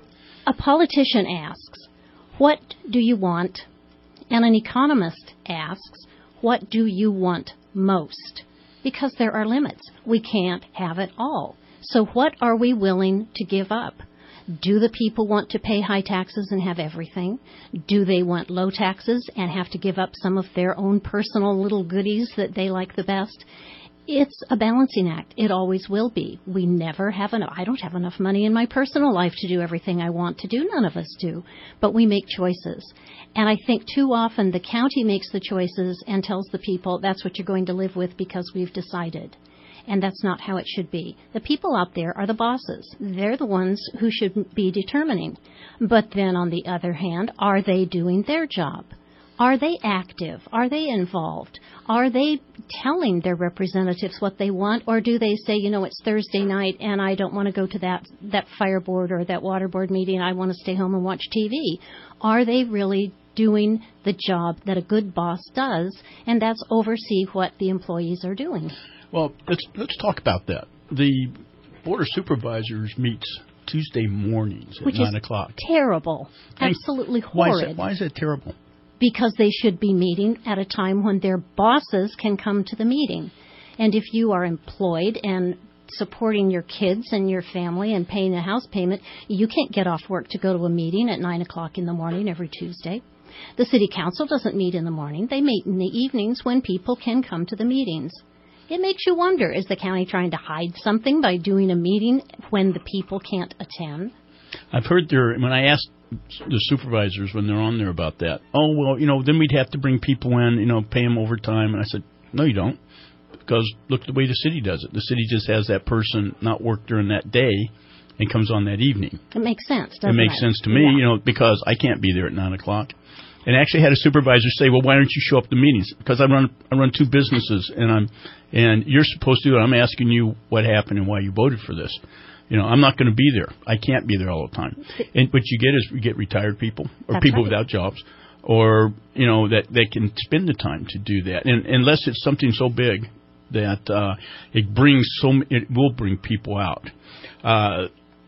A politician asks, what do you want? And an economist asks, what do you want most? Because there are limits. We can't have it all. So what are we willing to give up? Do the people want to pay high taxes and have everything? Do they want low taxes and have to give up some of their own personal little goodies that they like the best? It's a balancing act. It always will be. We never have enough. I don't have enough money in my personal life to do everything I want to do. None of us do. But we make choices. And I think too often the county makes the choices and tells the people that's what you're going to live with because we've decided. And that's not how it should be. The people out there are the bosses. They're the ones who should be determining. But then on the other hand, are they doing their job? Are they active? Are they involved? Are they telling their representatives what they want? Or do they say, you know, it's Thursday night and I don't want to go to that, that fire board or that water board meeting. I want to stay home and watch T V. Are they really doing the job that a good boss does? And that's oversee what the employees are doing. Well, let's let's talk about that. The Board of Supervisors meets Tuesday mornings at Which nine is o'clock. Terrible. Absolutely Why horrid. is, that, why is that terrible? Because they should be meeting at a time when their bosses can come to the meeting. And if you are employed and supporting your kids and your family and paying a house payment, you can't get off work to go to a meeting at nine o'clock in the morning every Tuesday. The city council doesn't meet in the morning. They meet in the evenings when people can come to the meetings. It makes you wonder, is the county trying to hide something by doing a meeting when the people can't attend? I've heard there, when I asked the supervisors when they're on there about that, oh, well, you know, then we'd have to bring people in, you know, pay them overtime. And I said, no, you don't, because look the way the city does it. The city just has that person not work during that day and comes on that evening. It makes sense, doesn't it? It makes it? sense to me, yeah. you know, because I can't be there at nine o'clock. And I actually had a supervisor say, well, why don't you show up to meetings? Because I run I run two businesses, and I'm and you're supposed to do it. I'm asking you what happened and why you voted for this. You know, I'm not going to be there. I can't be there all the time. And what you get is you get retired people or That's people right. without jobs, or, you know, that they can spend the time to do that. And unless it's something so big that uh, it brings so it will bring people out. Uh,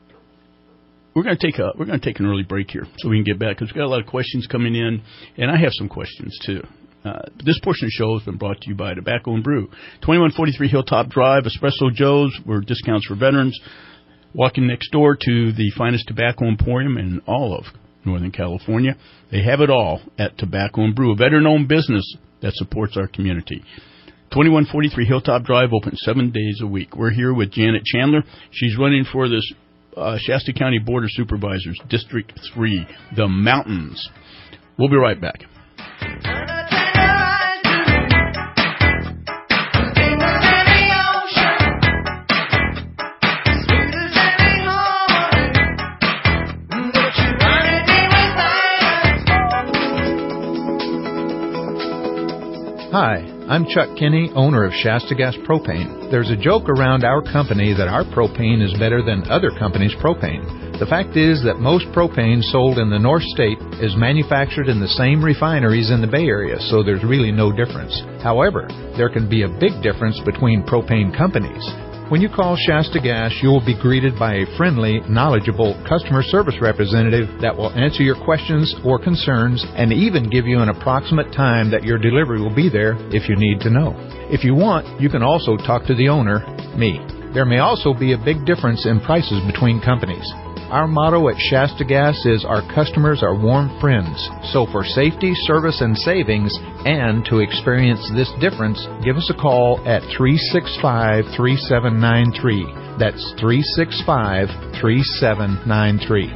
We're going to take a we're going to take an early break here so we can get back, because we've got a lot of questions coming in, and I have some questions too. Uh, this portion of the show has been brought to you by Tobacco and Brew, twenty-one forty-three Hilltop Drive, Espresso Joe's, where discounts for veterans. Walking next door to the finest tobacco emporium in all of Northern California. They have it all at Tobacco and Brew, a veteran-owned business that supports our community. twenty-one forty-three Hilltop Drive, open seven days a week. We're here with Janet Chandler. She's running for this Uh, Shasta County Board of Supervisors, District three, the Mountains. We'll be right back. Hi, I'm Chuck Kinney, owner of Shasta Gas Propane. There's a joke around our company that our propane is better than other companies' propane. The fact is that most propane sold in the North State is manufactured in the same refineries in the Bay Area, so there's really no difference. However, there can be a big difference between propane companies. When you call Shasta Gas, you will be greeted by a friendly, knowledgeable customer service representative that will answer your questions or concerns and even give you an approximate time that your delivery will be there if you need to know. If you want, you can also talk to the owner, me. There may also be a big difference in prices between companies. Our motto at Shasta Gas is our customers are warm friends. So for safety, service, and savings, and to experience this difference, give us a call at three six five, three seven nine three. That's three six five, three seven nine three.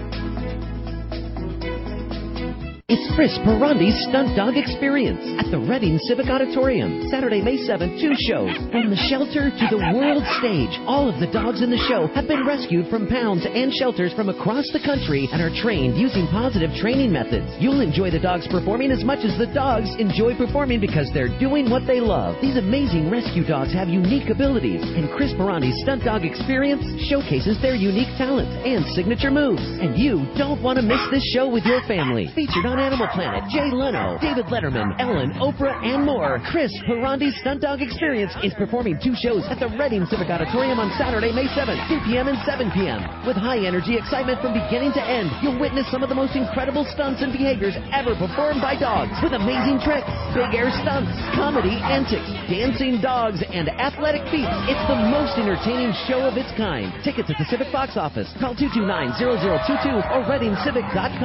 It's Chris Perandi's Stunt Dog Experience at the Reading Civic Auditorium. Saturday, May seventh, two shows. From the shelter to the world stage, all of the dogs in the show have been rescued from pounds and shelters from across the country and are trained using positive training methods. You'll enjoy the dogs performing as much as the dogs enjoy performing because they're doing what they love. These amazing rescue dogs have unique abilities, and Chris Perandi's Stunt Dog Experience showcases their unique talent and signature moves. And you don't want to miss this show with your family. Featured on Animal Planet, Jay Leno, David Letterman, Ellen, Oprah, and more. Chris Perandi's Stunt Dog Experience is performing two shows at the Reading Civic Auditorium on Saturday, May seventh, two p.m. and seven p.m. With high-energy excitement from beginning to end, you'll witness some of the most incredible stunts and behaviors ever performed by dogs, with amazing tricks, big air stunts, comedy antics, dancing dogs, and athletic feats. It's the most entertaining show of its kind. Tickets at the Civic box office. Call two two nine, zero zero two two or reading civic dot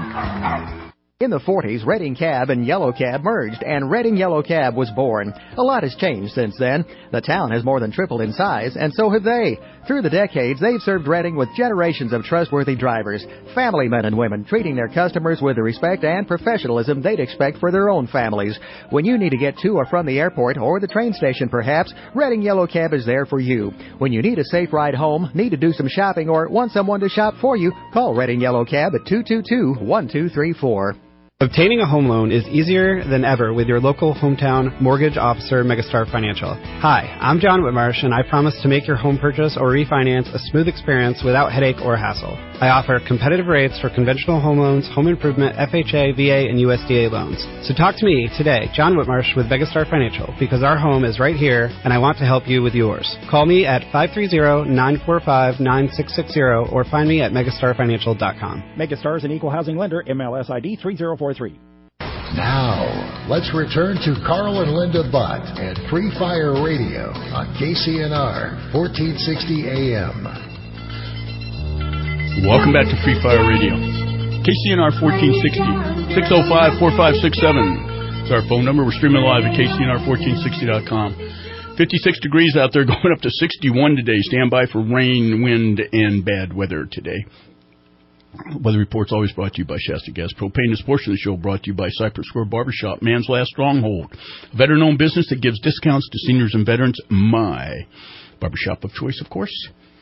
com. In the forties, Reading Cab and Yellow Cab merged, and Reading Yellow Cab was born. A lot has changed since then. The town has more than tripled in size, and so have they. Through the decades, they've served Reading with generations of trustworthy drivers, family men and women, treating their customers with the respect and professionalism they'd expect for their own families. When you need to get to or from the airport or the train station, perhaps, Reading Yellow Cab is there for you. When you need a safe ride home, need to do some shopping, or want someone to shop for you, call Reading Yellow Cab at two two two, one two three four. Obtaining a home loan is easier than ever with your local hometown mortgage officer, Megastar Financial. Hi, I'm John Whitmarsh, and I promise to make your home purchase or refinance a smooth experience without headache or hassle. I offer competitive rates for conventional home loans, home improvement, F H A, V A, and U S D A loans. So talk to me today, John Whitmarsh with Megastar Financial, because our home is right here, and I want to help you with yours. Call me at five three zero, nine four five, nine six six zero or find me at megastar financial dot com. Megastar is an equal housing lender, M L S I D three zero four three. Now, let's return to Carl and Linda Butt at Free Fire Radio on K C N R, fourteen sixty A M. Welcome back to Free Fire Radio. K C N R fourteen sixty, six oh five, four five six seven. It's our phone number. We're streaming live at K C N R fourteen sixty dot com. fifty-six degrees out there, going up to sixty-one today. Stand by for rain, wind, and bad weather today. Weather Report's always brought to you by Shasta Gas Propane. This portion of the show brought to you by Cypress Square Barbershop, man's last stronghold. A veteran-owned business that gives discounts to seniors and veterans. My barbershop of choice, of course.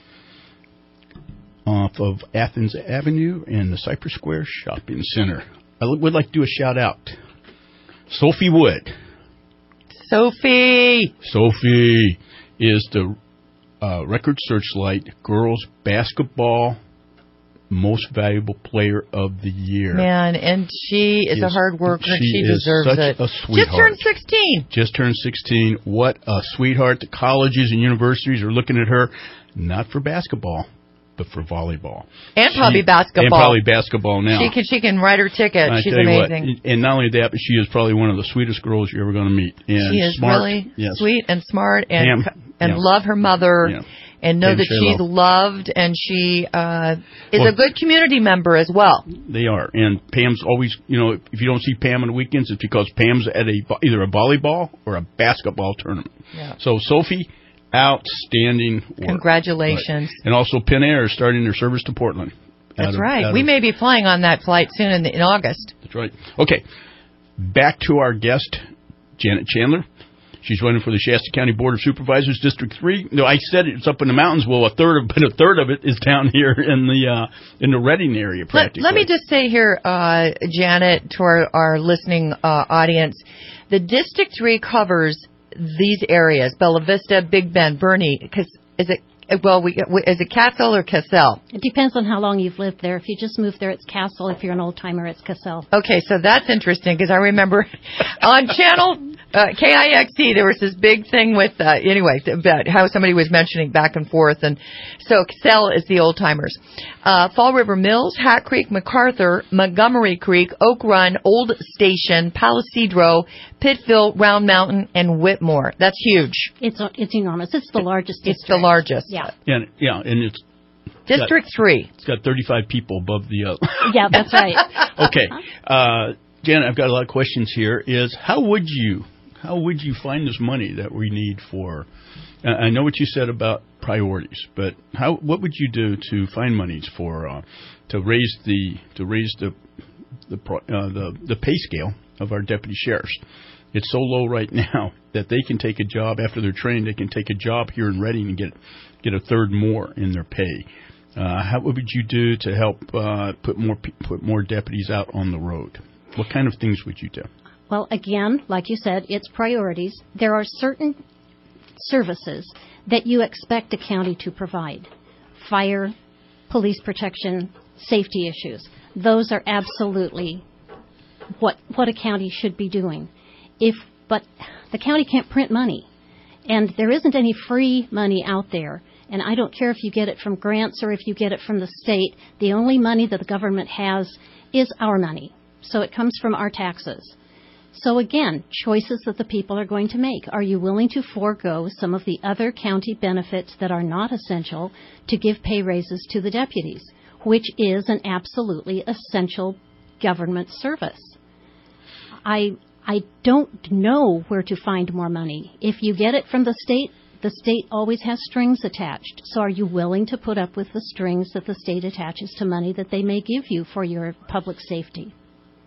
Off of Athens Avenue in the Cypress Square Shopping Center. I would like to do a shout-out. Sophie Wood. Sophie! Sophie is the uh, Record Searchlight Girls Basketball Most Valuable Player of the Year. Man, and she is, is a hard worker. She, she is deserves such it. a sweetheart. Just turned sixteen. Just turned sixteen. What a sweetheart. The colleges and universities are looking at her, not for basketball, but for volleyball. And she, probably basketball. And probably basketball now. She can she can write her ticket. I She's tell you amazing. What, and not only that, but she is probably one of the sweetest girls you're ever going to meet. And she is smart. really Yes. sweet and smart and Pam, and yeah. love her mother. Yeah. And know and that she's love. loved, and she uh, is well, a good community member as well. They are. And Pam's always, you know, if you don't see Pam on the weekends, it's because Pam's at a either a volleyball or a basketball tournament. Yeah. So, Sophie, outstanding work. Congratulations. Right. And also, Penn Air is starting their service to Portland. That's of, right. We of, may be flying on that flight soon in, the, in August. That's right. Okay. Back to our guest, Janet Chandler. She's running for the Shasta County Board of Supervisors, District Three. No, I said it's up in the mountains. Well, a third of, but a third of it is down here in the uh, in the Reading area, practically. Let, let me just say here, uh, Janet, to our, our listening uh, audience, the District Three covers these areas: Bella Vista, Big Bend, Bernie. Because is it well? We, is it Castle or Cassell? It depends on how long you've lived there. If you just moved there, it's Castle. If you're an old timer, it's Cassell. Okay, so that's interesting because I remember on Channel Uh, K I X E, there was this big thing with, uh, anyway, about how somebody was mentioning back and forth. And so C E L is the old timers. Uh, Fall River Mills, Hat Creek, MacArthur, Montgomery Creek, Oak Run, Old Station, Palisadro, Pittville, Round Mountain, and Whitmore. That's huge. It's it's enormous. It's the largest district. It's the largest. Yeah. Yeah, yeah, and it's District got, three. It's got thirty-five people above the other. Yeah, that's right. Okay, uh, Janet, I've got a lot of questions here. Is how would you how would you find this money that we need for? Uh, I know what you said about priorities, but how what would you do to find monies for uh, to raise the to raise the the, uh, the the pay scale of our deputy sheriffs? It's so low right now that they can take a job after they're trained. They can take a job here in Reading and get get a third more in their pay. Uh, how what would you do to help uh, put more put more deputies out on the road? What kind of things would you do? Well, again, like you said, it's priorities. There are certain services that you expect a county to provide: fire, police protection, safety issues. Those are absolutely what what a county should be doing. If but the county can't print money, and there isn't any free money out there. And I don't care if you get it from grants or if you get it from the state. The only money that the government has is our money. So it comes from our taxes. So again, choices that the people are going to make. Are you willing to forego some of the other county benefits that are not essential to give pay raises to the deputies, which is an absolutely essential government service? I I don't know where to find more money. If you get it from the state, the state always has strings attached. So are you willing to put up with the strings that the state attaches to money that they may give you for your public safety?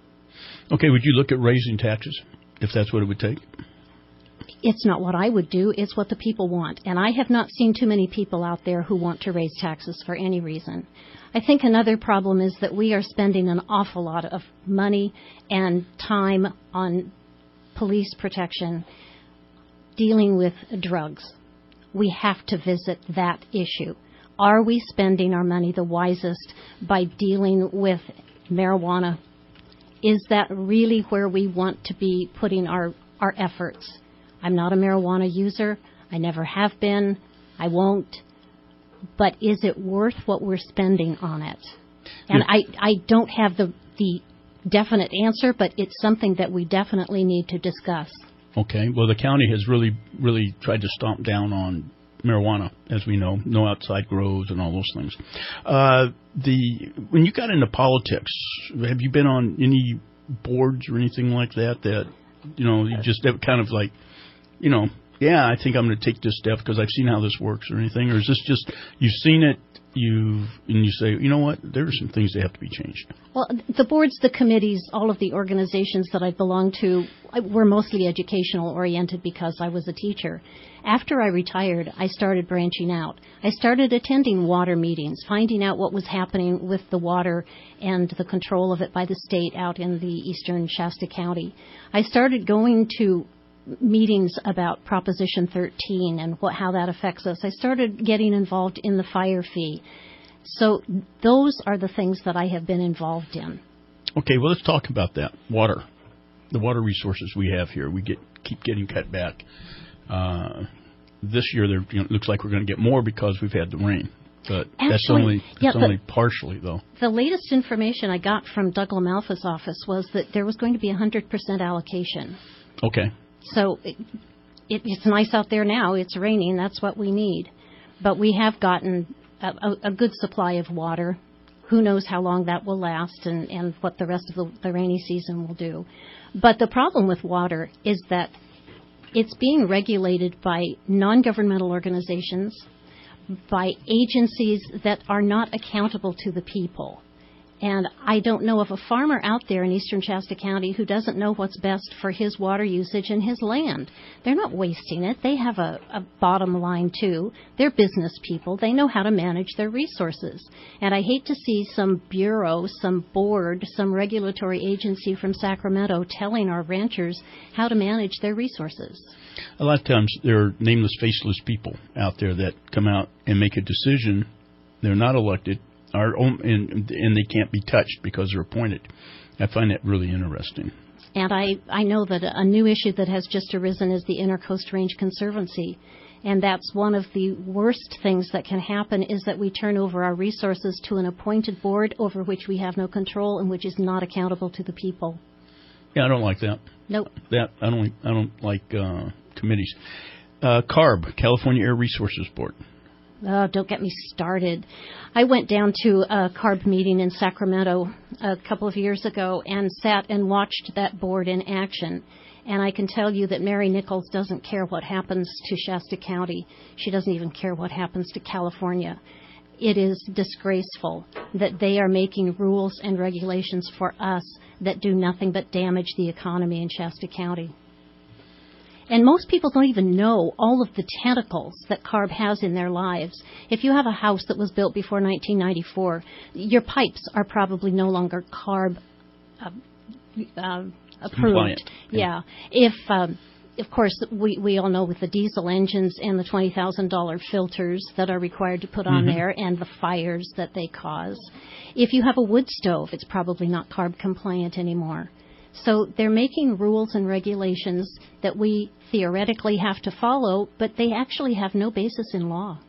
Okay, would you look at raising taxes if that's what it would take? It's not what I would do. It's what the people want. And I have not seen too many people out there who want to raise taxes for any reason. I think another problem is that we are spending an awful lot of money and time on police protection dealing with drugs. We have to visit that issue. Are we spending our money the wisest by dealing with marijuana? Is that really where we want to be putting our, our efforts? I'm not a marijuana user. I never have been. I won't. But is it worth what we're spending on it? And I, I don't have the, the definite answer, but it's something that we definitely need to discuss. Okay. Well, the county has really, really tried to stomp down on marijuana, as we know, no outside grows and all those things. Uh, the when you got into politics, have you been on any boards or anything like that? That you know, you just kind of like, you know, yeah, I think I'm going to take this step because I've seen how this works or anything, or is this just you've seen it? You and you say, you know what, there are some things that have to be changed. Well, the boards, the committees, all of the organizations that I belong to were mostly educational oriented because I was a teacher. After I retired, I started branching out. I started attending water meetings, finding out what was happening with the water and the control of it by the state out in the eastern Shasta County. I started going to meetings about Proposition thirteen and what, how that affects us. I started getting involved in the fire fee. So those are the things that I have been involved in. Okay, well, let's talk about that. Water. The water resources we have here, we get keep getting cut back. Uh, this year, there you know, looks like we're going to get more because we've had the rain. But Actually, that's only, yeah, that's only partially, though. The latest information I got from Doug LaMalfa's office was that there was going to be a one hundred percent allocation. Okay. So it, it, it's nice out there now. It's raining. That's what we need. But we have gotten a, a, a good supply of water. Who knows how long that will last and, and what the rest of the, the rainy season will do. But the problem with water is that it's being regulated by non-governmental organizations, by agencies that are not accountable to the people. And I don't know of a farmer out there in eastern Shasta County who doesn't know what's best for his water usage and his land. They're not wasting it. They have a, a bottom line, too. They're business people. They know how to manage their resources. And I hate to see some bureau, some board, some regulatory agency from Sacramento telling our ranchers how to manage their resources. A lot of times there are nameless, faceless people out there that come out and make a decision. They're not elected. Our own, and, and they can't be touched because they're appointed. I find that really interesting. And I, I know that a new issue that has just arisen is the Intercoast Range Conservancy. And that's one of the worst things that can happen, is that we turn over our resources to an appointed board over which we have no control and which is not accountable to the people. Yeah, I don't like that. Nope. That I don't. I don't like uh, committees. Uh, CARB, California Air Resources Board. Oh, don't get me started. I went down to a CARB meeting in Sacramento a couple of years ago and sat and watched that board in action. And I can tell you that Mary Nichols doesn't care what happens to Shasta County. She doesn't even care what happens to California. It is disgraceful that they are making rules and regulations for us that do nothing but damage the economy in Shasta County. And most people don't even know all of the tentacles that CARB has in their lives. If you have a house that was built before nineteen ninety-four, your pipes are probably no longer CARB uh, uh, approved. Compliant. Yeah. If, um, of course, we, we all know with the diesel engines and the twenty thousand dollars filters that are required to put on Mm-hmm. there and the fires that they cause. If you have a wood stove, it's probably not CARB compliant anymore. So they're making rules and regulations that we theoretically have to follow, but they actually have no basis in law.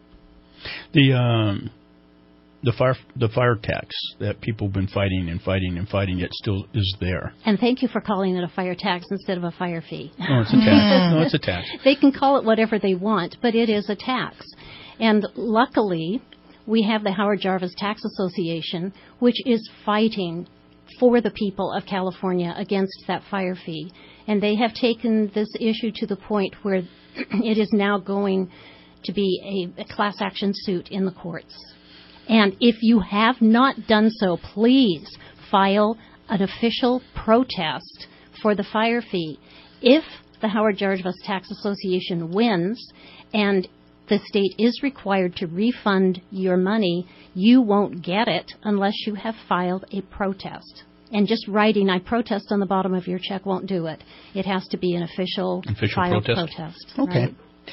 The um, the fire the fire tax that people have been fighting and fighting and fighting, yet still is there. And thank you for calling it a fire tax instead of a fire fee. No, it's a tax. No, it's a tax. They can call it whatever they want, but it is a tax. And luckily, we have the Howard Jarvis Tax Association, which is fighting for the people of California against that fire fee. And they have taken this issue to the point where it is now going to be a, a class action suit in the courts. And if you have not done so, please file an official protest for the fire fee. If the Howard Jarvis Tax Association wins and the state is required to refund your money, you won't get it unless you have filed a protest. And just writing, I protest on the bottom of your check won't do it. It has to be an official, Official filed protest. protest. Okay.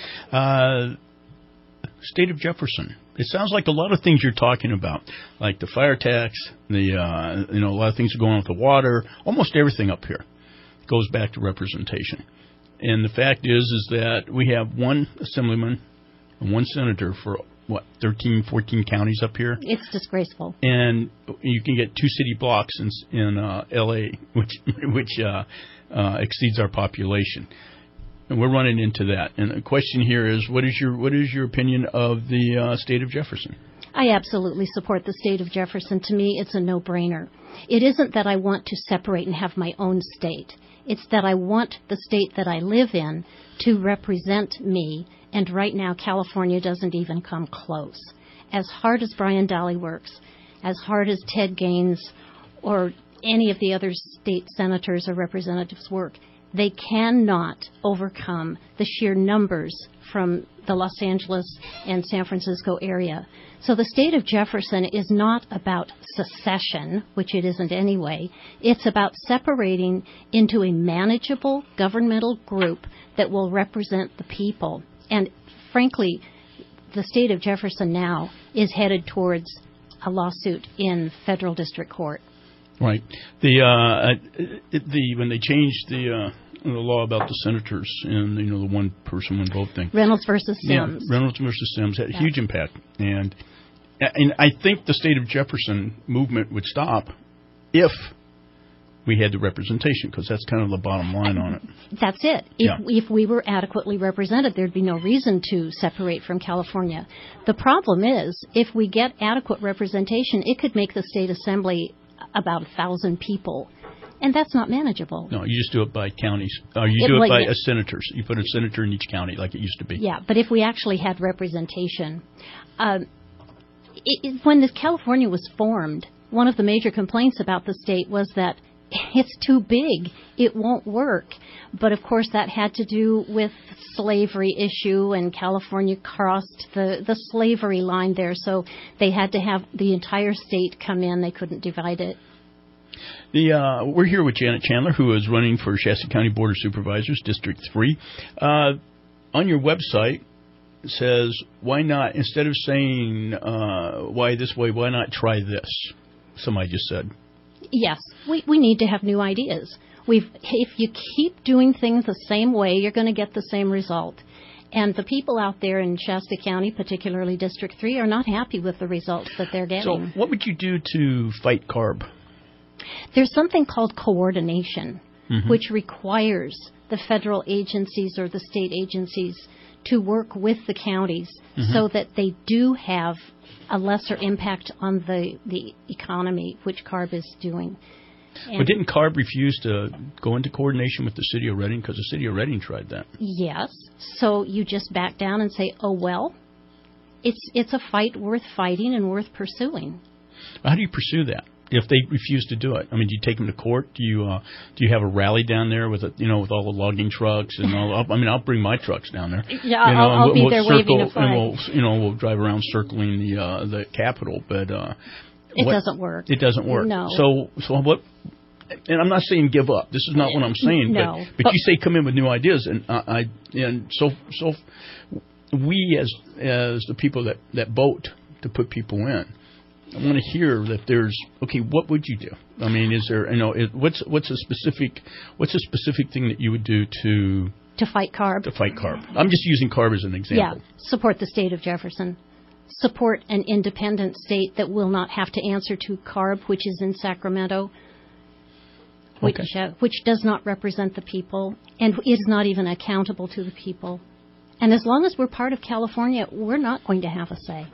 Right? Uh, State of Jefferson. It sounds like a lot of things you're talking about, like the fire tax, the uh, you know, a lot of things are going on with the water. Almost everything up here goes back to representation. And the fact is, is that we have one assemblyman and one senator for what, thirteen, fourteen counties up here. It's disgraceful. And you can get two city blocks in in uh, L A, which which uh, uh, exceeds our population. And we're running into that. And the question here is, what is your what is your opinion of the uh, state of Jefferson? I absolutely support the state of Jefferson. To me, it's a no-brainer. It isn't that I want to separate and have my own state. It's that I want the state that I live in to represent me. And right now, California doesn't even come close. As hard as Brian Daly works, as hard as Ted Gaines or any of the other state senators or representatives work, they cannot overcome the sheer numbers from the Los Angeles and San Francisco area. So the state of Jefferson is not about secession, which it isn't anyway. It's about separating into a manageable governmental group that will represent the people. And frankly, the state of Jefferson now is headed towards a lawsuit in federal district court. Right. The uh, the when they changed the uh, the law about the senators and you know the one person one vote thing, Reynolds versus Sims. Yeah, Reynolds versus Sims had a yeah. huge impact, and and I think the state of Jefferson movement would stop if we had the representation, because that's kind of the bottom line on it. That's it. If, Yeah. if we were adequately represented, there'd be no reason to separate from California. The problem is, if we get adequate representation, it could make the state assembly about a thousand people, and that's not manageable. No, you just do it by counties. Or you It- do it well, by yeah. uh, senators. You put a senator in each county like it used to be. Yeah, but if we actually had representation, um, it, it, when the California was formed, one of the major complaints about the state was that it's too big, it won't work. But of course that had to do with slavery issue, and California crossed the, the slavery line there, so they had to have the entire state come in. They couldn't divide it. The uh, we're here with Janet Chandler, who is running for Shasta County Board of Supervisors, District three. Uh, on your website, it says, why not, instead of saying uh, why this way, why not try this? Somebody just said. Yes, we, we need to have new ideas. We've, if you keep doing things the same way, you're going to get the same result. And the people out there in Shasta County, particularly District three, are not happy with the results that they're getting. So what would you do to fight CARB? There's something called coordination, mm-hmm. which requires the federal agencies or the state agencies to work with the counties mm-hmm. so that they do have a lesser impact on the, the economy, which CARB is doing. And but didn't CARB refuse to go into coordination with the city of Reading? Because the city of Reading tried that. Yes. So you just back down and say, oh, well, it's it's a fight worth fighting and worth pursuing. How do you pursue that if they refuse to do it? I mean, do you take them to court? Do you uh, do you have a rally down there with a, you know with all the logging trucks and all? I mean, I'll bring my trucks down there. Yeah, you know, I'll, I'll we'll, be we'll there circle, waving a flag. And we'll, you know, we'll drive around circling the uh, the Capitol, but uh, it what, doesn't work. It doesn't work. No. So so what? And I'm not saying give up. This is not what I'm saying. No, but, but, but you say come in with new ideas, and uh, I and so so we as as the people that, that vote to put people in, I want to hear that there's okay. What would you do? I mean, is there you know is, what's what's a specific what's a specific thing that you would do to to fight CARB? To fight CARB. I'm just using CARB as an example. Yeah, support the state of Jefferson. Support an independent state that will not have to answer to CARB, which is in Sacramento. Which, okay. uh, which does not represent the people and is not even accountable to the people. And as long as we're part of California, we're not going to have a say.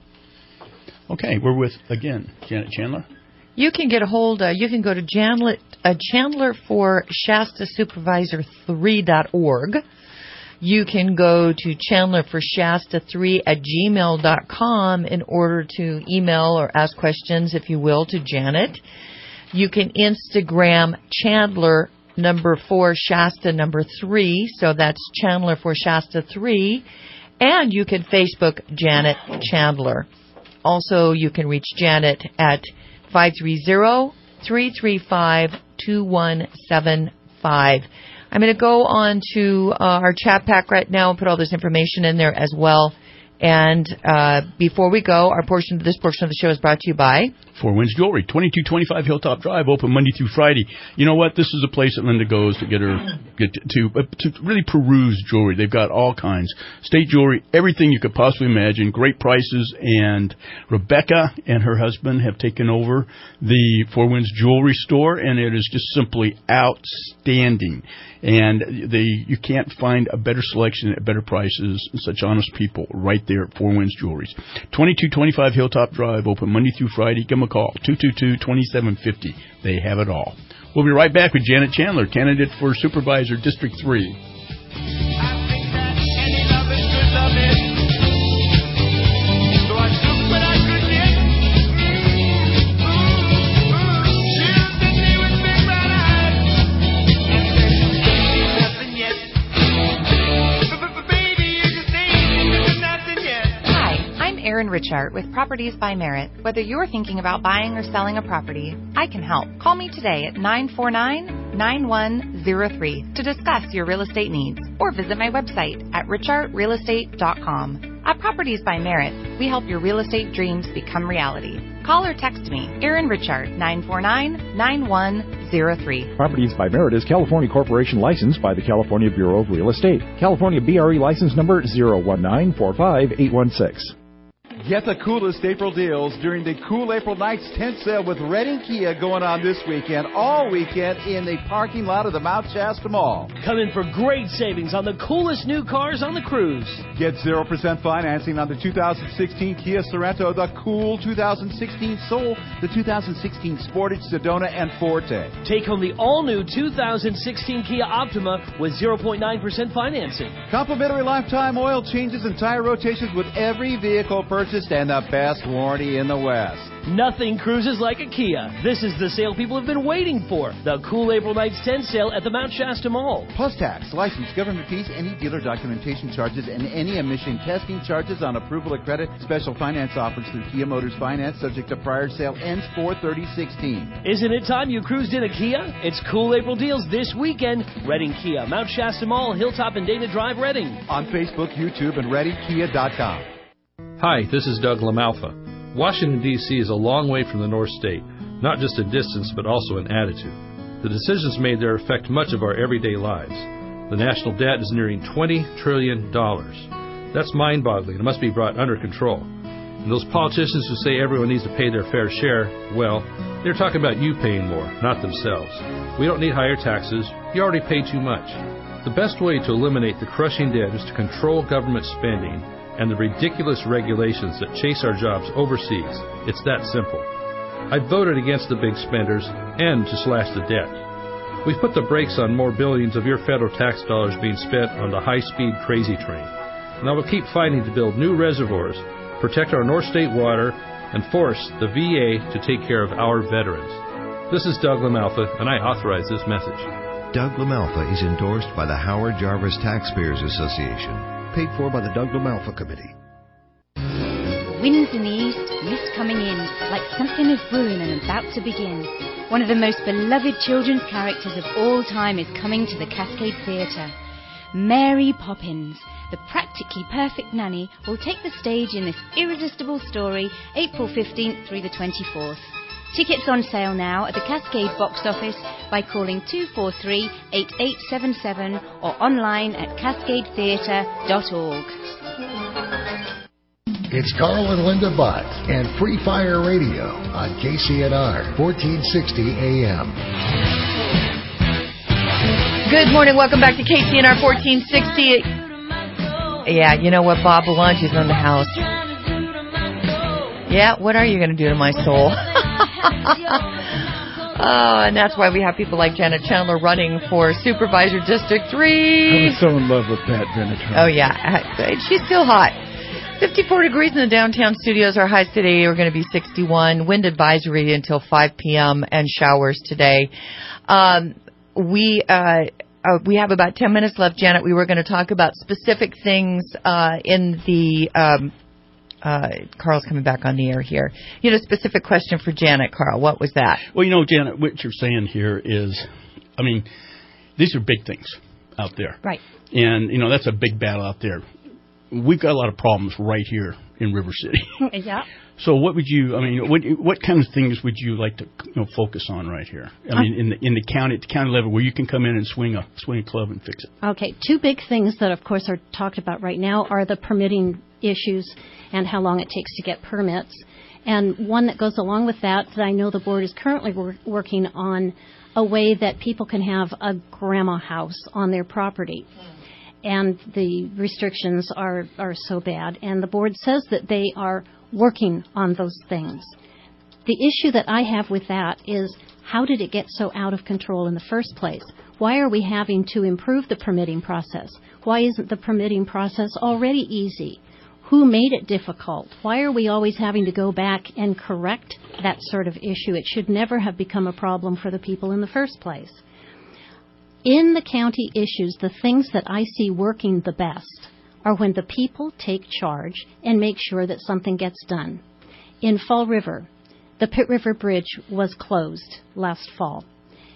Okay, we're with, again, Janet Chandler. You can get a hold, uh, you can go to Janlet, uh, Chandler for Shasta Supervisor three dot org. You can go to Chandler for Shasta three at gmail dot com in order to email or ask questions, if you will, to Janet. You can Instagram Chandler number four Shasta number three, so that's Chandler for Shasta three, and you can Facebook Janet Chandler. Also, you can reach Janet at five three zero, three three five, two one seven five. I'm going to go on to uh, our chat pack right now and put all this information in there as well. And uh, before we go, our portion, this portion of the show is brought to you by Four Winds Jewelry, twenty-two twenty-five Hilltop Drive, open Monday through Friday. You know what? This is a place that Linda goes to get her get to, to, to really peruse jewelry. They've got all kinds, state jewelry, everything you could possibly imagine, great prices. And Rebecca and her husband have taken over the Four Winds Jewelry store, and it is just simply outstanding. And they you can't find a better selection at better prices, such honest people right there at Four Winds Jewelries. twenty-two twenty-five Hilltop Drive, open Monday through Friday. Give them a call, two two two, two seven five zero. They have it all. We'll be right back with Janet Chandler, candidate for Supervisor District three. Erin Richard with Properties by Merit. Whether you're thinking about buying or selling a property, I can help. Call me today at nine four nine, nine one zero three to discuss your real estate needs, or visit my website at richart real estate dot com. At Properties by Merit, we help your real estate dreams become reality. Call or text me, Erin Richard, nine four nine, nine one zero three. Properties by Merit is California Corporation licensed by the California Bureau of Real Estate. California B R E license number zero one nine four five eight one six. Get the coolest April deals during the Cool April Nights tent sale with Reading Kia going on this weekend, all weekend in the parking lot of the Mount Shasta Mall. Come in for great savings on the coolest new cars on the cruise. Get zero percent financing on the two thousand sixteen Kia Sorento, the cool two thousand sixteen Soul, the two thousand sixteen Sportage, Sedona, and Forte. Take home the all-new two thousand sixteen Kia Optima with zero point nine percent financing. Complimentary lifetime oil changes and tire rotations with every vehicle purchase. And the best warranty in the West. Nothing cruises like a Kia. This is the sale people have been waiting for. The Cool April Nights tent sale at the Mount Shasta Mall. Plus tax, license, government fees, any dealer documentation charges, and any emission testing charges on approval of credit. Special finance offers through Kia Motors Finance, subject to prior sale, ends four thirty sixteen. Isn't it time you cruised in a Kia? It's Cool April deals this weekend. Reading Kia, Mount Shasta Mall, Hilltop and Dana Drive, Reading. On Facebook, YouTube, and reading kia dot com. Hi, this is Doug LaMalfa. Washington, D C is a long way from the North State, not just in distance, but also in attitude. The decisions made there affect much of our everyday lives. The national debt is nearing twenty trillion dollars. That's mind-boggling and must be brought under control. And those politicians who say everyone needs to pay their fair share, well, they're talking about you paying more, not themselves. We don't need higher taxes. You already pay too much. The best way to eliminate the crushing debt is to control government spending and the ridiculous regulations that chase our jobs overseas. It's that simple. I voted against the big spenders and to slash the debt. We've put the brakes on more billions of your federal tax dollars being spent on the high-speed crazy train. And I will keep fighting to build new reservoirs, protect our North State water, and force the V A to take care of our veterans. This is Doug LaMalfa, and I authorize this message. Doug LaMalfa is endorsed by the Howard Jarvis Taxpayers Association, paid for by the Doug LaMalfa Committee. Winds in the east, mist coming in, like something is brewing and about to begin. One of the most beloved children's characters of all time is coming to the Cascade Theatre. Mary Poppins, the practically perfect nanny, will take the stage in this irresistible story April fifteenth through the twenty-fourth. Tickets on sale now at the Cascade box office by calling two four three, eight eight seven seven or online at cascade theatre dot org. It's Carl and Linda Butt and Free Fire Radio on K C N R fourteen sixty A M. Good morning. Welcome back to K C N R fourteen sixty. Yeah, you know what? Bob Belange's in the house. Yeah, what are you going to do to my soul? Oh, and that's why we have people like Janet Chandler running for Supervisor District three. I was so in love with Pat Vinatra. Oh, yeah. She's still hot. fifty-four degrees in the downtown studios. Our highs today are going to be sixty-one. Wind advisory until five p.m. and showers today. Um, we... Uh, Uh, we have about ten minutes left, Janet. We were going to talk about specific things uh, in the... Um, uh, Carl's coming back on the air here. You know, specific question for Janet, Carl. What was that? Well, you know, Janet, what you're saying here is, I mean, these are big things out there. Right. And, you know, that's a big battle out there. We've got a lot of problems right here in River City. Yeah. So what would you, I mean, what what kind of things would you like to, you know, focus on right here? I mean, in the in the county, at the county level, where you can come in and swing a swing a club and fix it. Okay, two big things that, of course, are talked about right now are the permitting issues and how long it takes to get permits. And one that goes along with that, that I know the board is currently wor- working on a way that people can have a grandma house on their property. And the restrictions are, are so bad. And the board says that they are working on those things. The issue that I have with that is, how did it get so out of control in the first place? Why are we having to improve the permitting process? Why isn't the permitting process already easy? Who made it difficult? Why are we always having to go back and correct that sort of issue? It should never have become a problem for the people in the first place. In the county issues, the things that I see working the best are when the people take charge and make sure that something gets done. In Fall River, the Pitt River Bridge was closed last fall.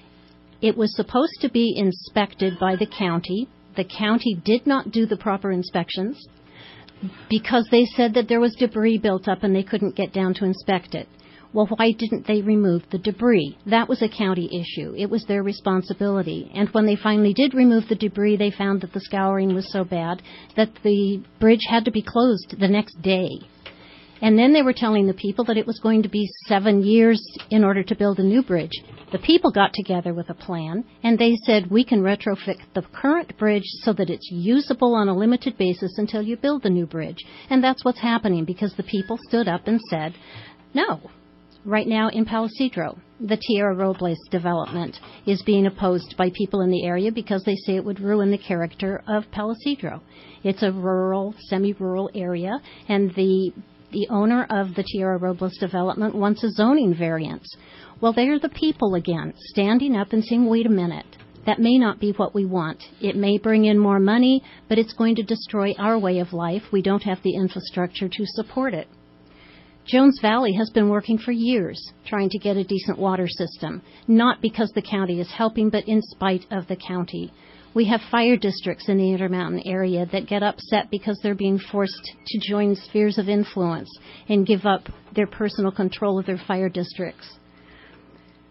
It was supposed to be inspected by the county. The county did not do the proper inspections because they said that there was debris built up and they couldn't get down to inspect it. Well, why didn't they remove the debris? That was a county issue. It was their responsibility. And when they finally did remove the debris, they found that the scouring was so bad that the bridge had to be closed the next day. And then they were telling the people that it was going to be seven years in order to build a new bridge. The people got together with a plan, and they said, we can retrofit the current bridge so that it's usable on a limited basis until you build the new bridge. And that's what's happening, because the people stood up and said, no. Right now in Palo Cedro, the Tierra Robles development is being opposed by people in the area because they say it would ruin the character of Palo Cedro. It's a rural, semi-rural area, and the the owner of the Tierra Robles development wants a zoning variance. Well, they're the people again, standing up and saying, wait a minute, that may not be what we want. It may bring in more money, but it's going to destroy our way of life. We don't have the infrastructure to support it. Jones Valley has been working for years trying to get a decent water system, not because the county is helping, but in spite of the county. We have fire districts in the Intermountain area that get upset because they're being forced to join spheres of influence and give up their personal control of their fire districts.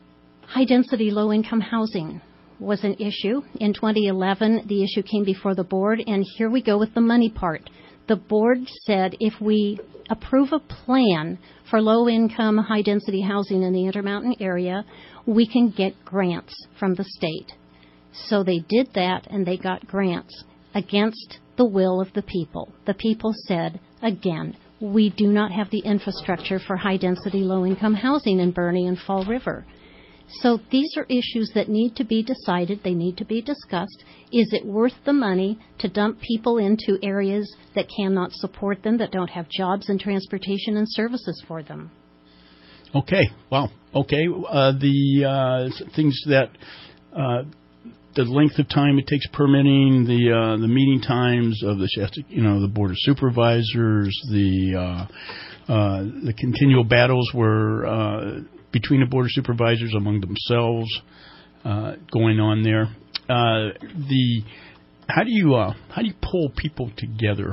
High-density, low-income housing was an issue. In twenty eleven, the issue came before the board, and here we go with the money part. The board said if we approve a plan for low-income, high-density housing in the Intermountain area, we can get grants from the state. So they did that, and they got grants against the will of the people. The people said, again, we do not have the infrastructure for high-density, low-income housing in Boerne and Fall River. So these are issues that need to be decided. They need to be discussed. Is it worth the money to dump people into areas that cannot support them, that don't have jobs and transportation and services for them? Okay. Wow. Okay. Uh, the uh, things that uh, the length of time it takes permitting, the uh, the meeting times of the Shasta, you know, the Board of Supervisors, the uh, uh, the continual battles were uh, between the Board of Supervisors among themselves uh, going on there. Uh, the how do you uh, how do you pull people together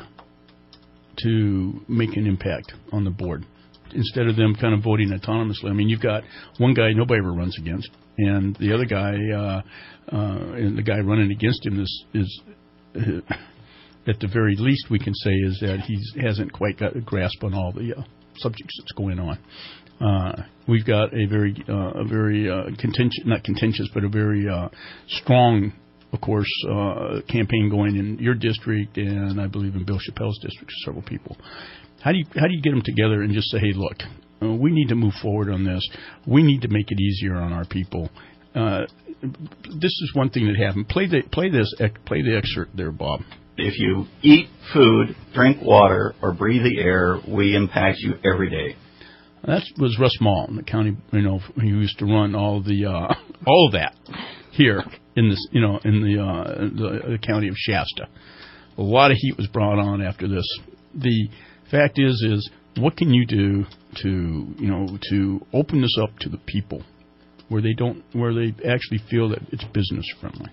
to make an impact on the board instead of them kind of voting autonomously? I mean, you've got one guy nobody ever runs against, and the other guy, uh, uh, and the guy running against him is, is uh, at the very least we can say is that he hasn't quite got a grasp on all the uh, subjects that's going on. Uh, we've got a very, uh, a very uh, contentious, not contentious, but a very uh, strong, of course, uh, campaign going in your district, and I believe in Bill Chappelle's district, several people. How do you how do you get them together and just say, hey, look, uh, we need to move forward on this. We need to make it easier on our people. Uh, this is one thing that happened. Play the play this play the excerpt there, Bob. If you eat food, drink water, or breathe the air, we impact you every day. That was Russ Maul, the county, you know, who used to run all the uh, all of that here in this, you know, in the, uh, the the county of Shasta. A lot of heat was brought on after this. The fact is, is what can you do to, you know, to open this up to the people where they don't, where they actually feel that it's business friendly?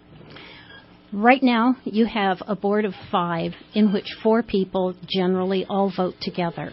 Right now, you have a board of five in which four people generally all vote together.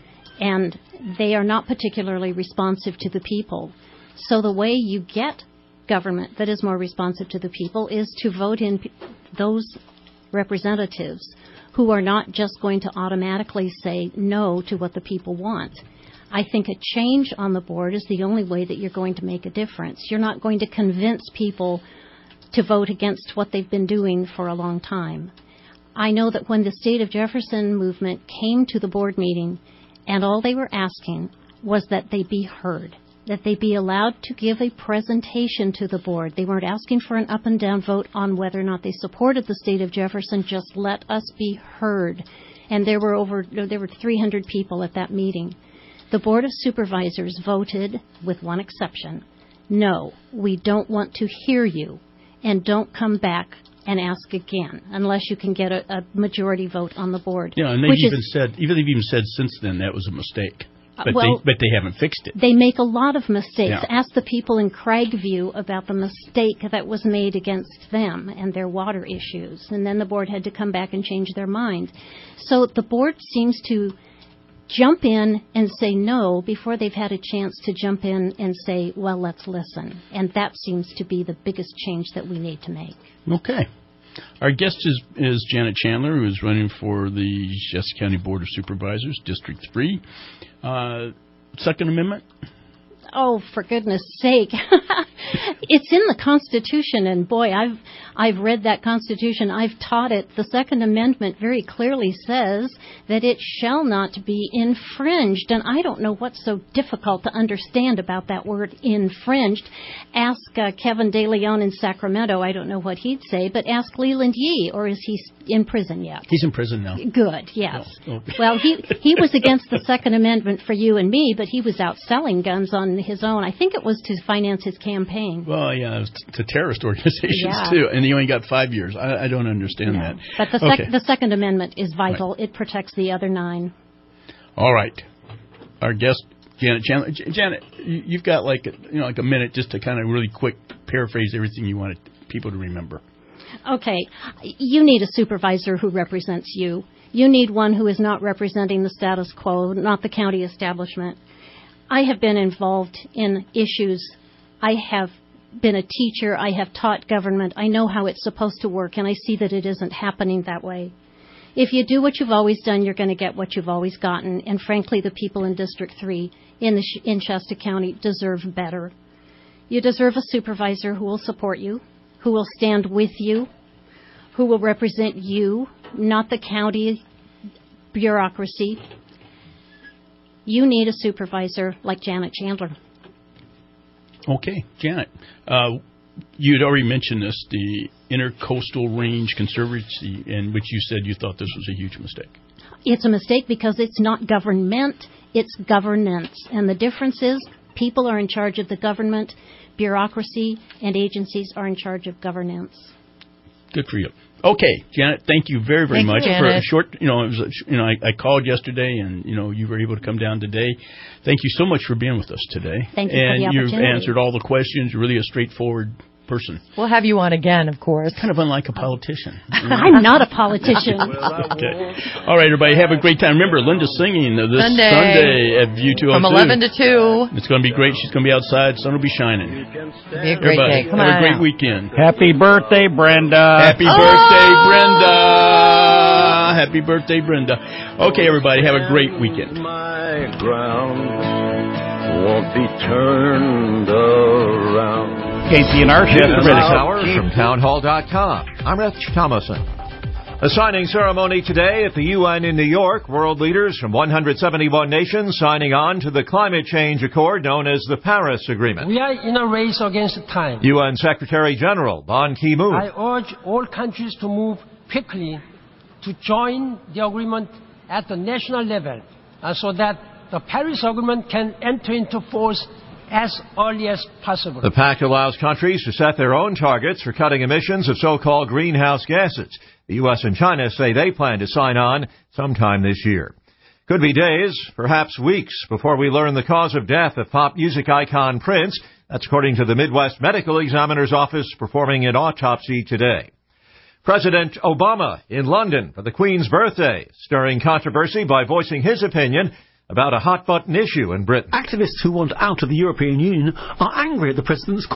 And they are not particularly responsive to the people. So the way you get government that is more responsive to the people is to vote in p- those representatives who are not just going to automatically say no to what the people want. I think a change on the board is the only way that you're going to make a difference. You're not going to convince people to vote against what they've been doing for a long time. I know that when the State of Jefferson movement came to the board meeting, and all they were asking was that they be heard, that they be allowed to give a presentation to the board. They weren't asking for an up and down vote on whether or not they supported the State of Jefferson. Just let us be heard. And there were over there were three hundred people at that meeting. The Board of Supervisors voted, with one exception, no, we don't want to hear you, and don't come back and ask again, unless you can get a, a majority vote on the board. Yeah, and they've even is, said, even they've even said since then that was a mistake. But well, they but they haven't fixed it. They make a lot of mistakes. Yeah. Ask the people in Craigview about the mistake that was made against them and their water issues, and then the board had to come back and change their mind. So the board seems to jump in and say no before they've had a chance to jump in and say, well, let's listen. And that seems to be the biggest change that we need to make. Okay. Our guest is, is Janet Chandler, who is running for the Shasta County Board of Supervisors, District three. Uh, Second Amendment? Oh, for goodness sake. It's in the Constitution, and boy, I've I've read that Constitution. I've taught it. The Second Amendment very clearly says that it shall not be infringed, and I don't know what's so difficult to understand about that word infringed. Ask uh, Kevin De Leon in Sacramento. I don't know what he'd say, but ask Leland Yee, or is he in prison yet? He's in prison now. Good, yes. Oh, okay. Well, he he was against the Second Amendment for you and me, but he was out selling guns on his own. I think it was to finance his campaign. Well, yeah, it was to terrorist organizations, yeah. too. And he only got five years. I, I don't understand no. that. But the, sec- okay. the Second Amendment is vital. Right. It protects the other nine. All right. Our guest, Janet Chandler. J- Janet, you, you've got like a, you know like a minute just to kind of really quick paraphrase everything you wanted people to remember. Okay. You need a supervisor who represents you. You need one who is not representing the status quo, not the county establishment. I have been involved in issues I have been a teacher. I have taught government. I know how it's supposed to work, and I see that it isn't happening that way. If you do what you've always done, you're going to get what you've always gotten. And frankly, the people in District three in, the, in Shasta County deserve better. You deserve a supervisor who will support you, who will stand with you, who will represent you, not the county bureaucracy. You need a supervisor like Janet Chandler. Okay, Janet. Uh, you had already mentioned this, the Intercoastal Range Conservancy, in which you said you thought this was a huge mistake. It's a mistake because it's not government, it's governance. And the difference is people are in charge of the government, bureaucracy and agencies are in charge of governance. Good for you. Okay, Janet, thank you very, very thank much you, for Janet. a short. You know, it was a, you know, I, I called yesterday, and you know, you were able to come down today. Thank you so much for being with us today. Thank you and for the opportunity. you've answered all the questions. You're really a straightforward person. We'll have you on again, of course. Kind of unlike a politician. I'm not a politician. Okay. All right, everybody, have a great time. Remember, Linda's singing this Sunday, Sunday at View two oh two. From eleven to two. It's going to be great. She's going to be outside. Sun will be shining. It'll be a great everybody, day. Come have on a great out. weekend. Happy birthday, Brenda. Happy Oh! birthday, Brenda. Happy birthday, Brenda. Okay, everybody, have a great weekend. My ground won't be turned around. K C N R Chef News British hours from townhall dot com. I'm Rich Thomason. A signing ceremony today at the U N in New York. World leaders from one hundred seventy-one nations signing on to the climate change accord known as the Paris Agreement. We are in a race against time. U N Secretary General Ban Ki-moon. I urge all countries to move quickly to join the agreement at the national level uh, so that the Paris Agreement can enter into force as early as possible. The pact allows countries to set their own targets for cutting emissions of so-called greenhouse gases. The U S and China say they plan to sign on sometime this year. Could be days, perhaps weeks, before we learn the cause of death of pop music icon Prince. That's according to the Midwest Medical Examiner's Office performing an autopsy today. President Obama in London for the Queen's birthday, stirring controversy by voicing his opinion about a hot-button issue in Britain. Activists who want out of the European Union are angry at the president's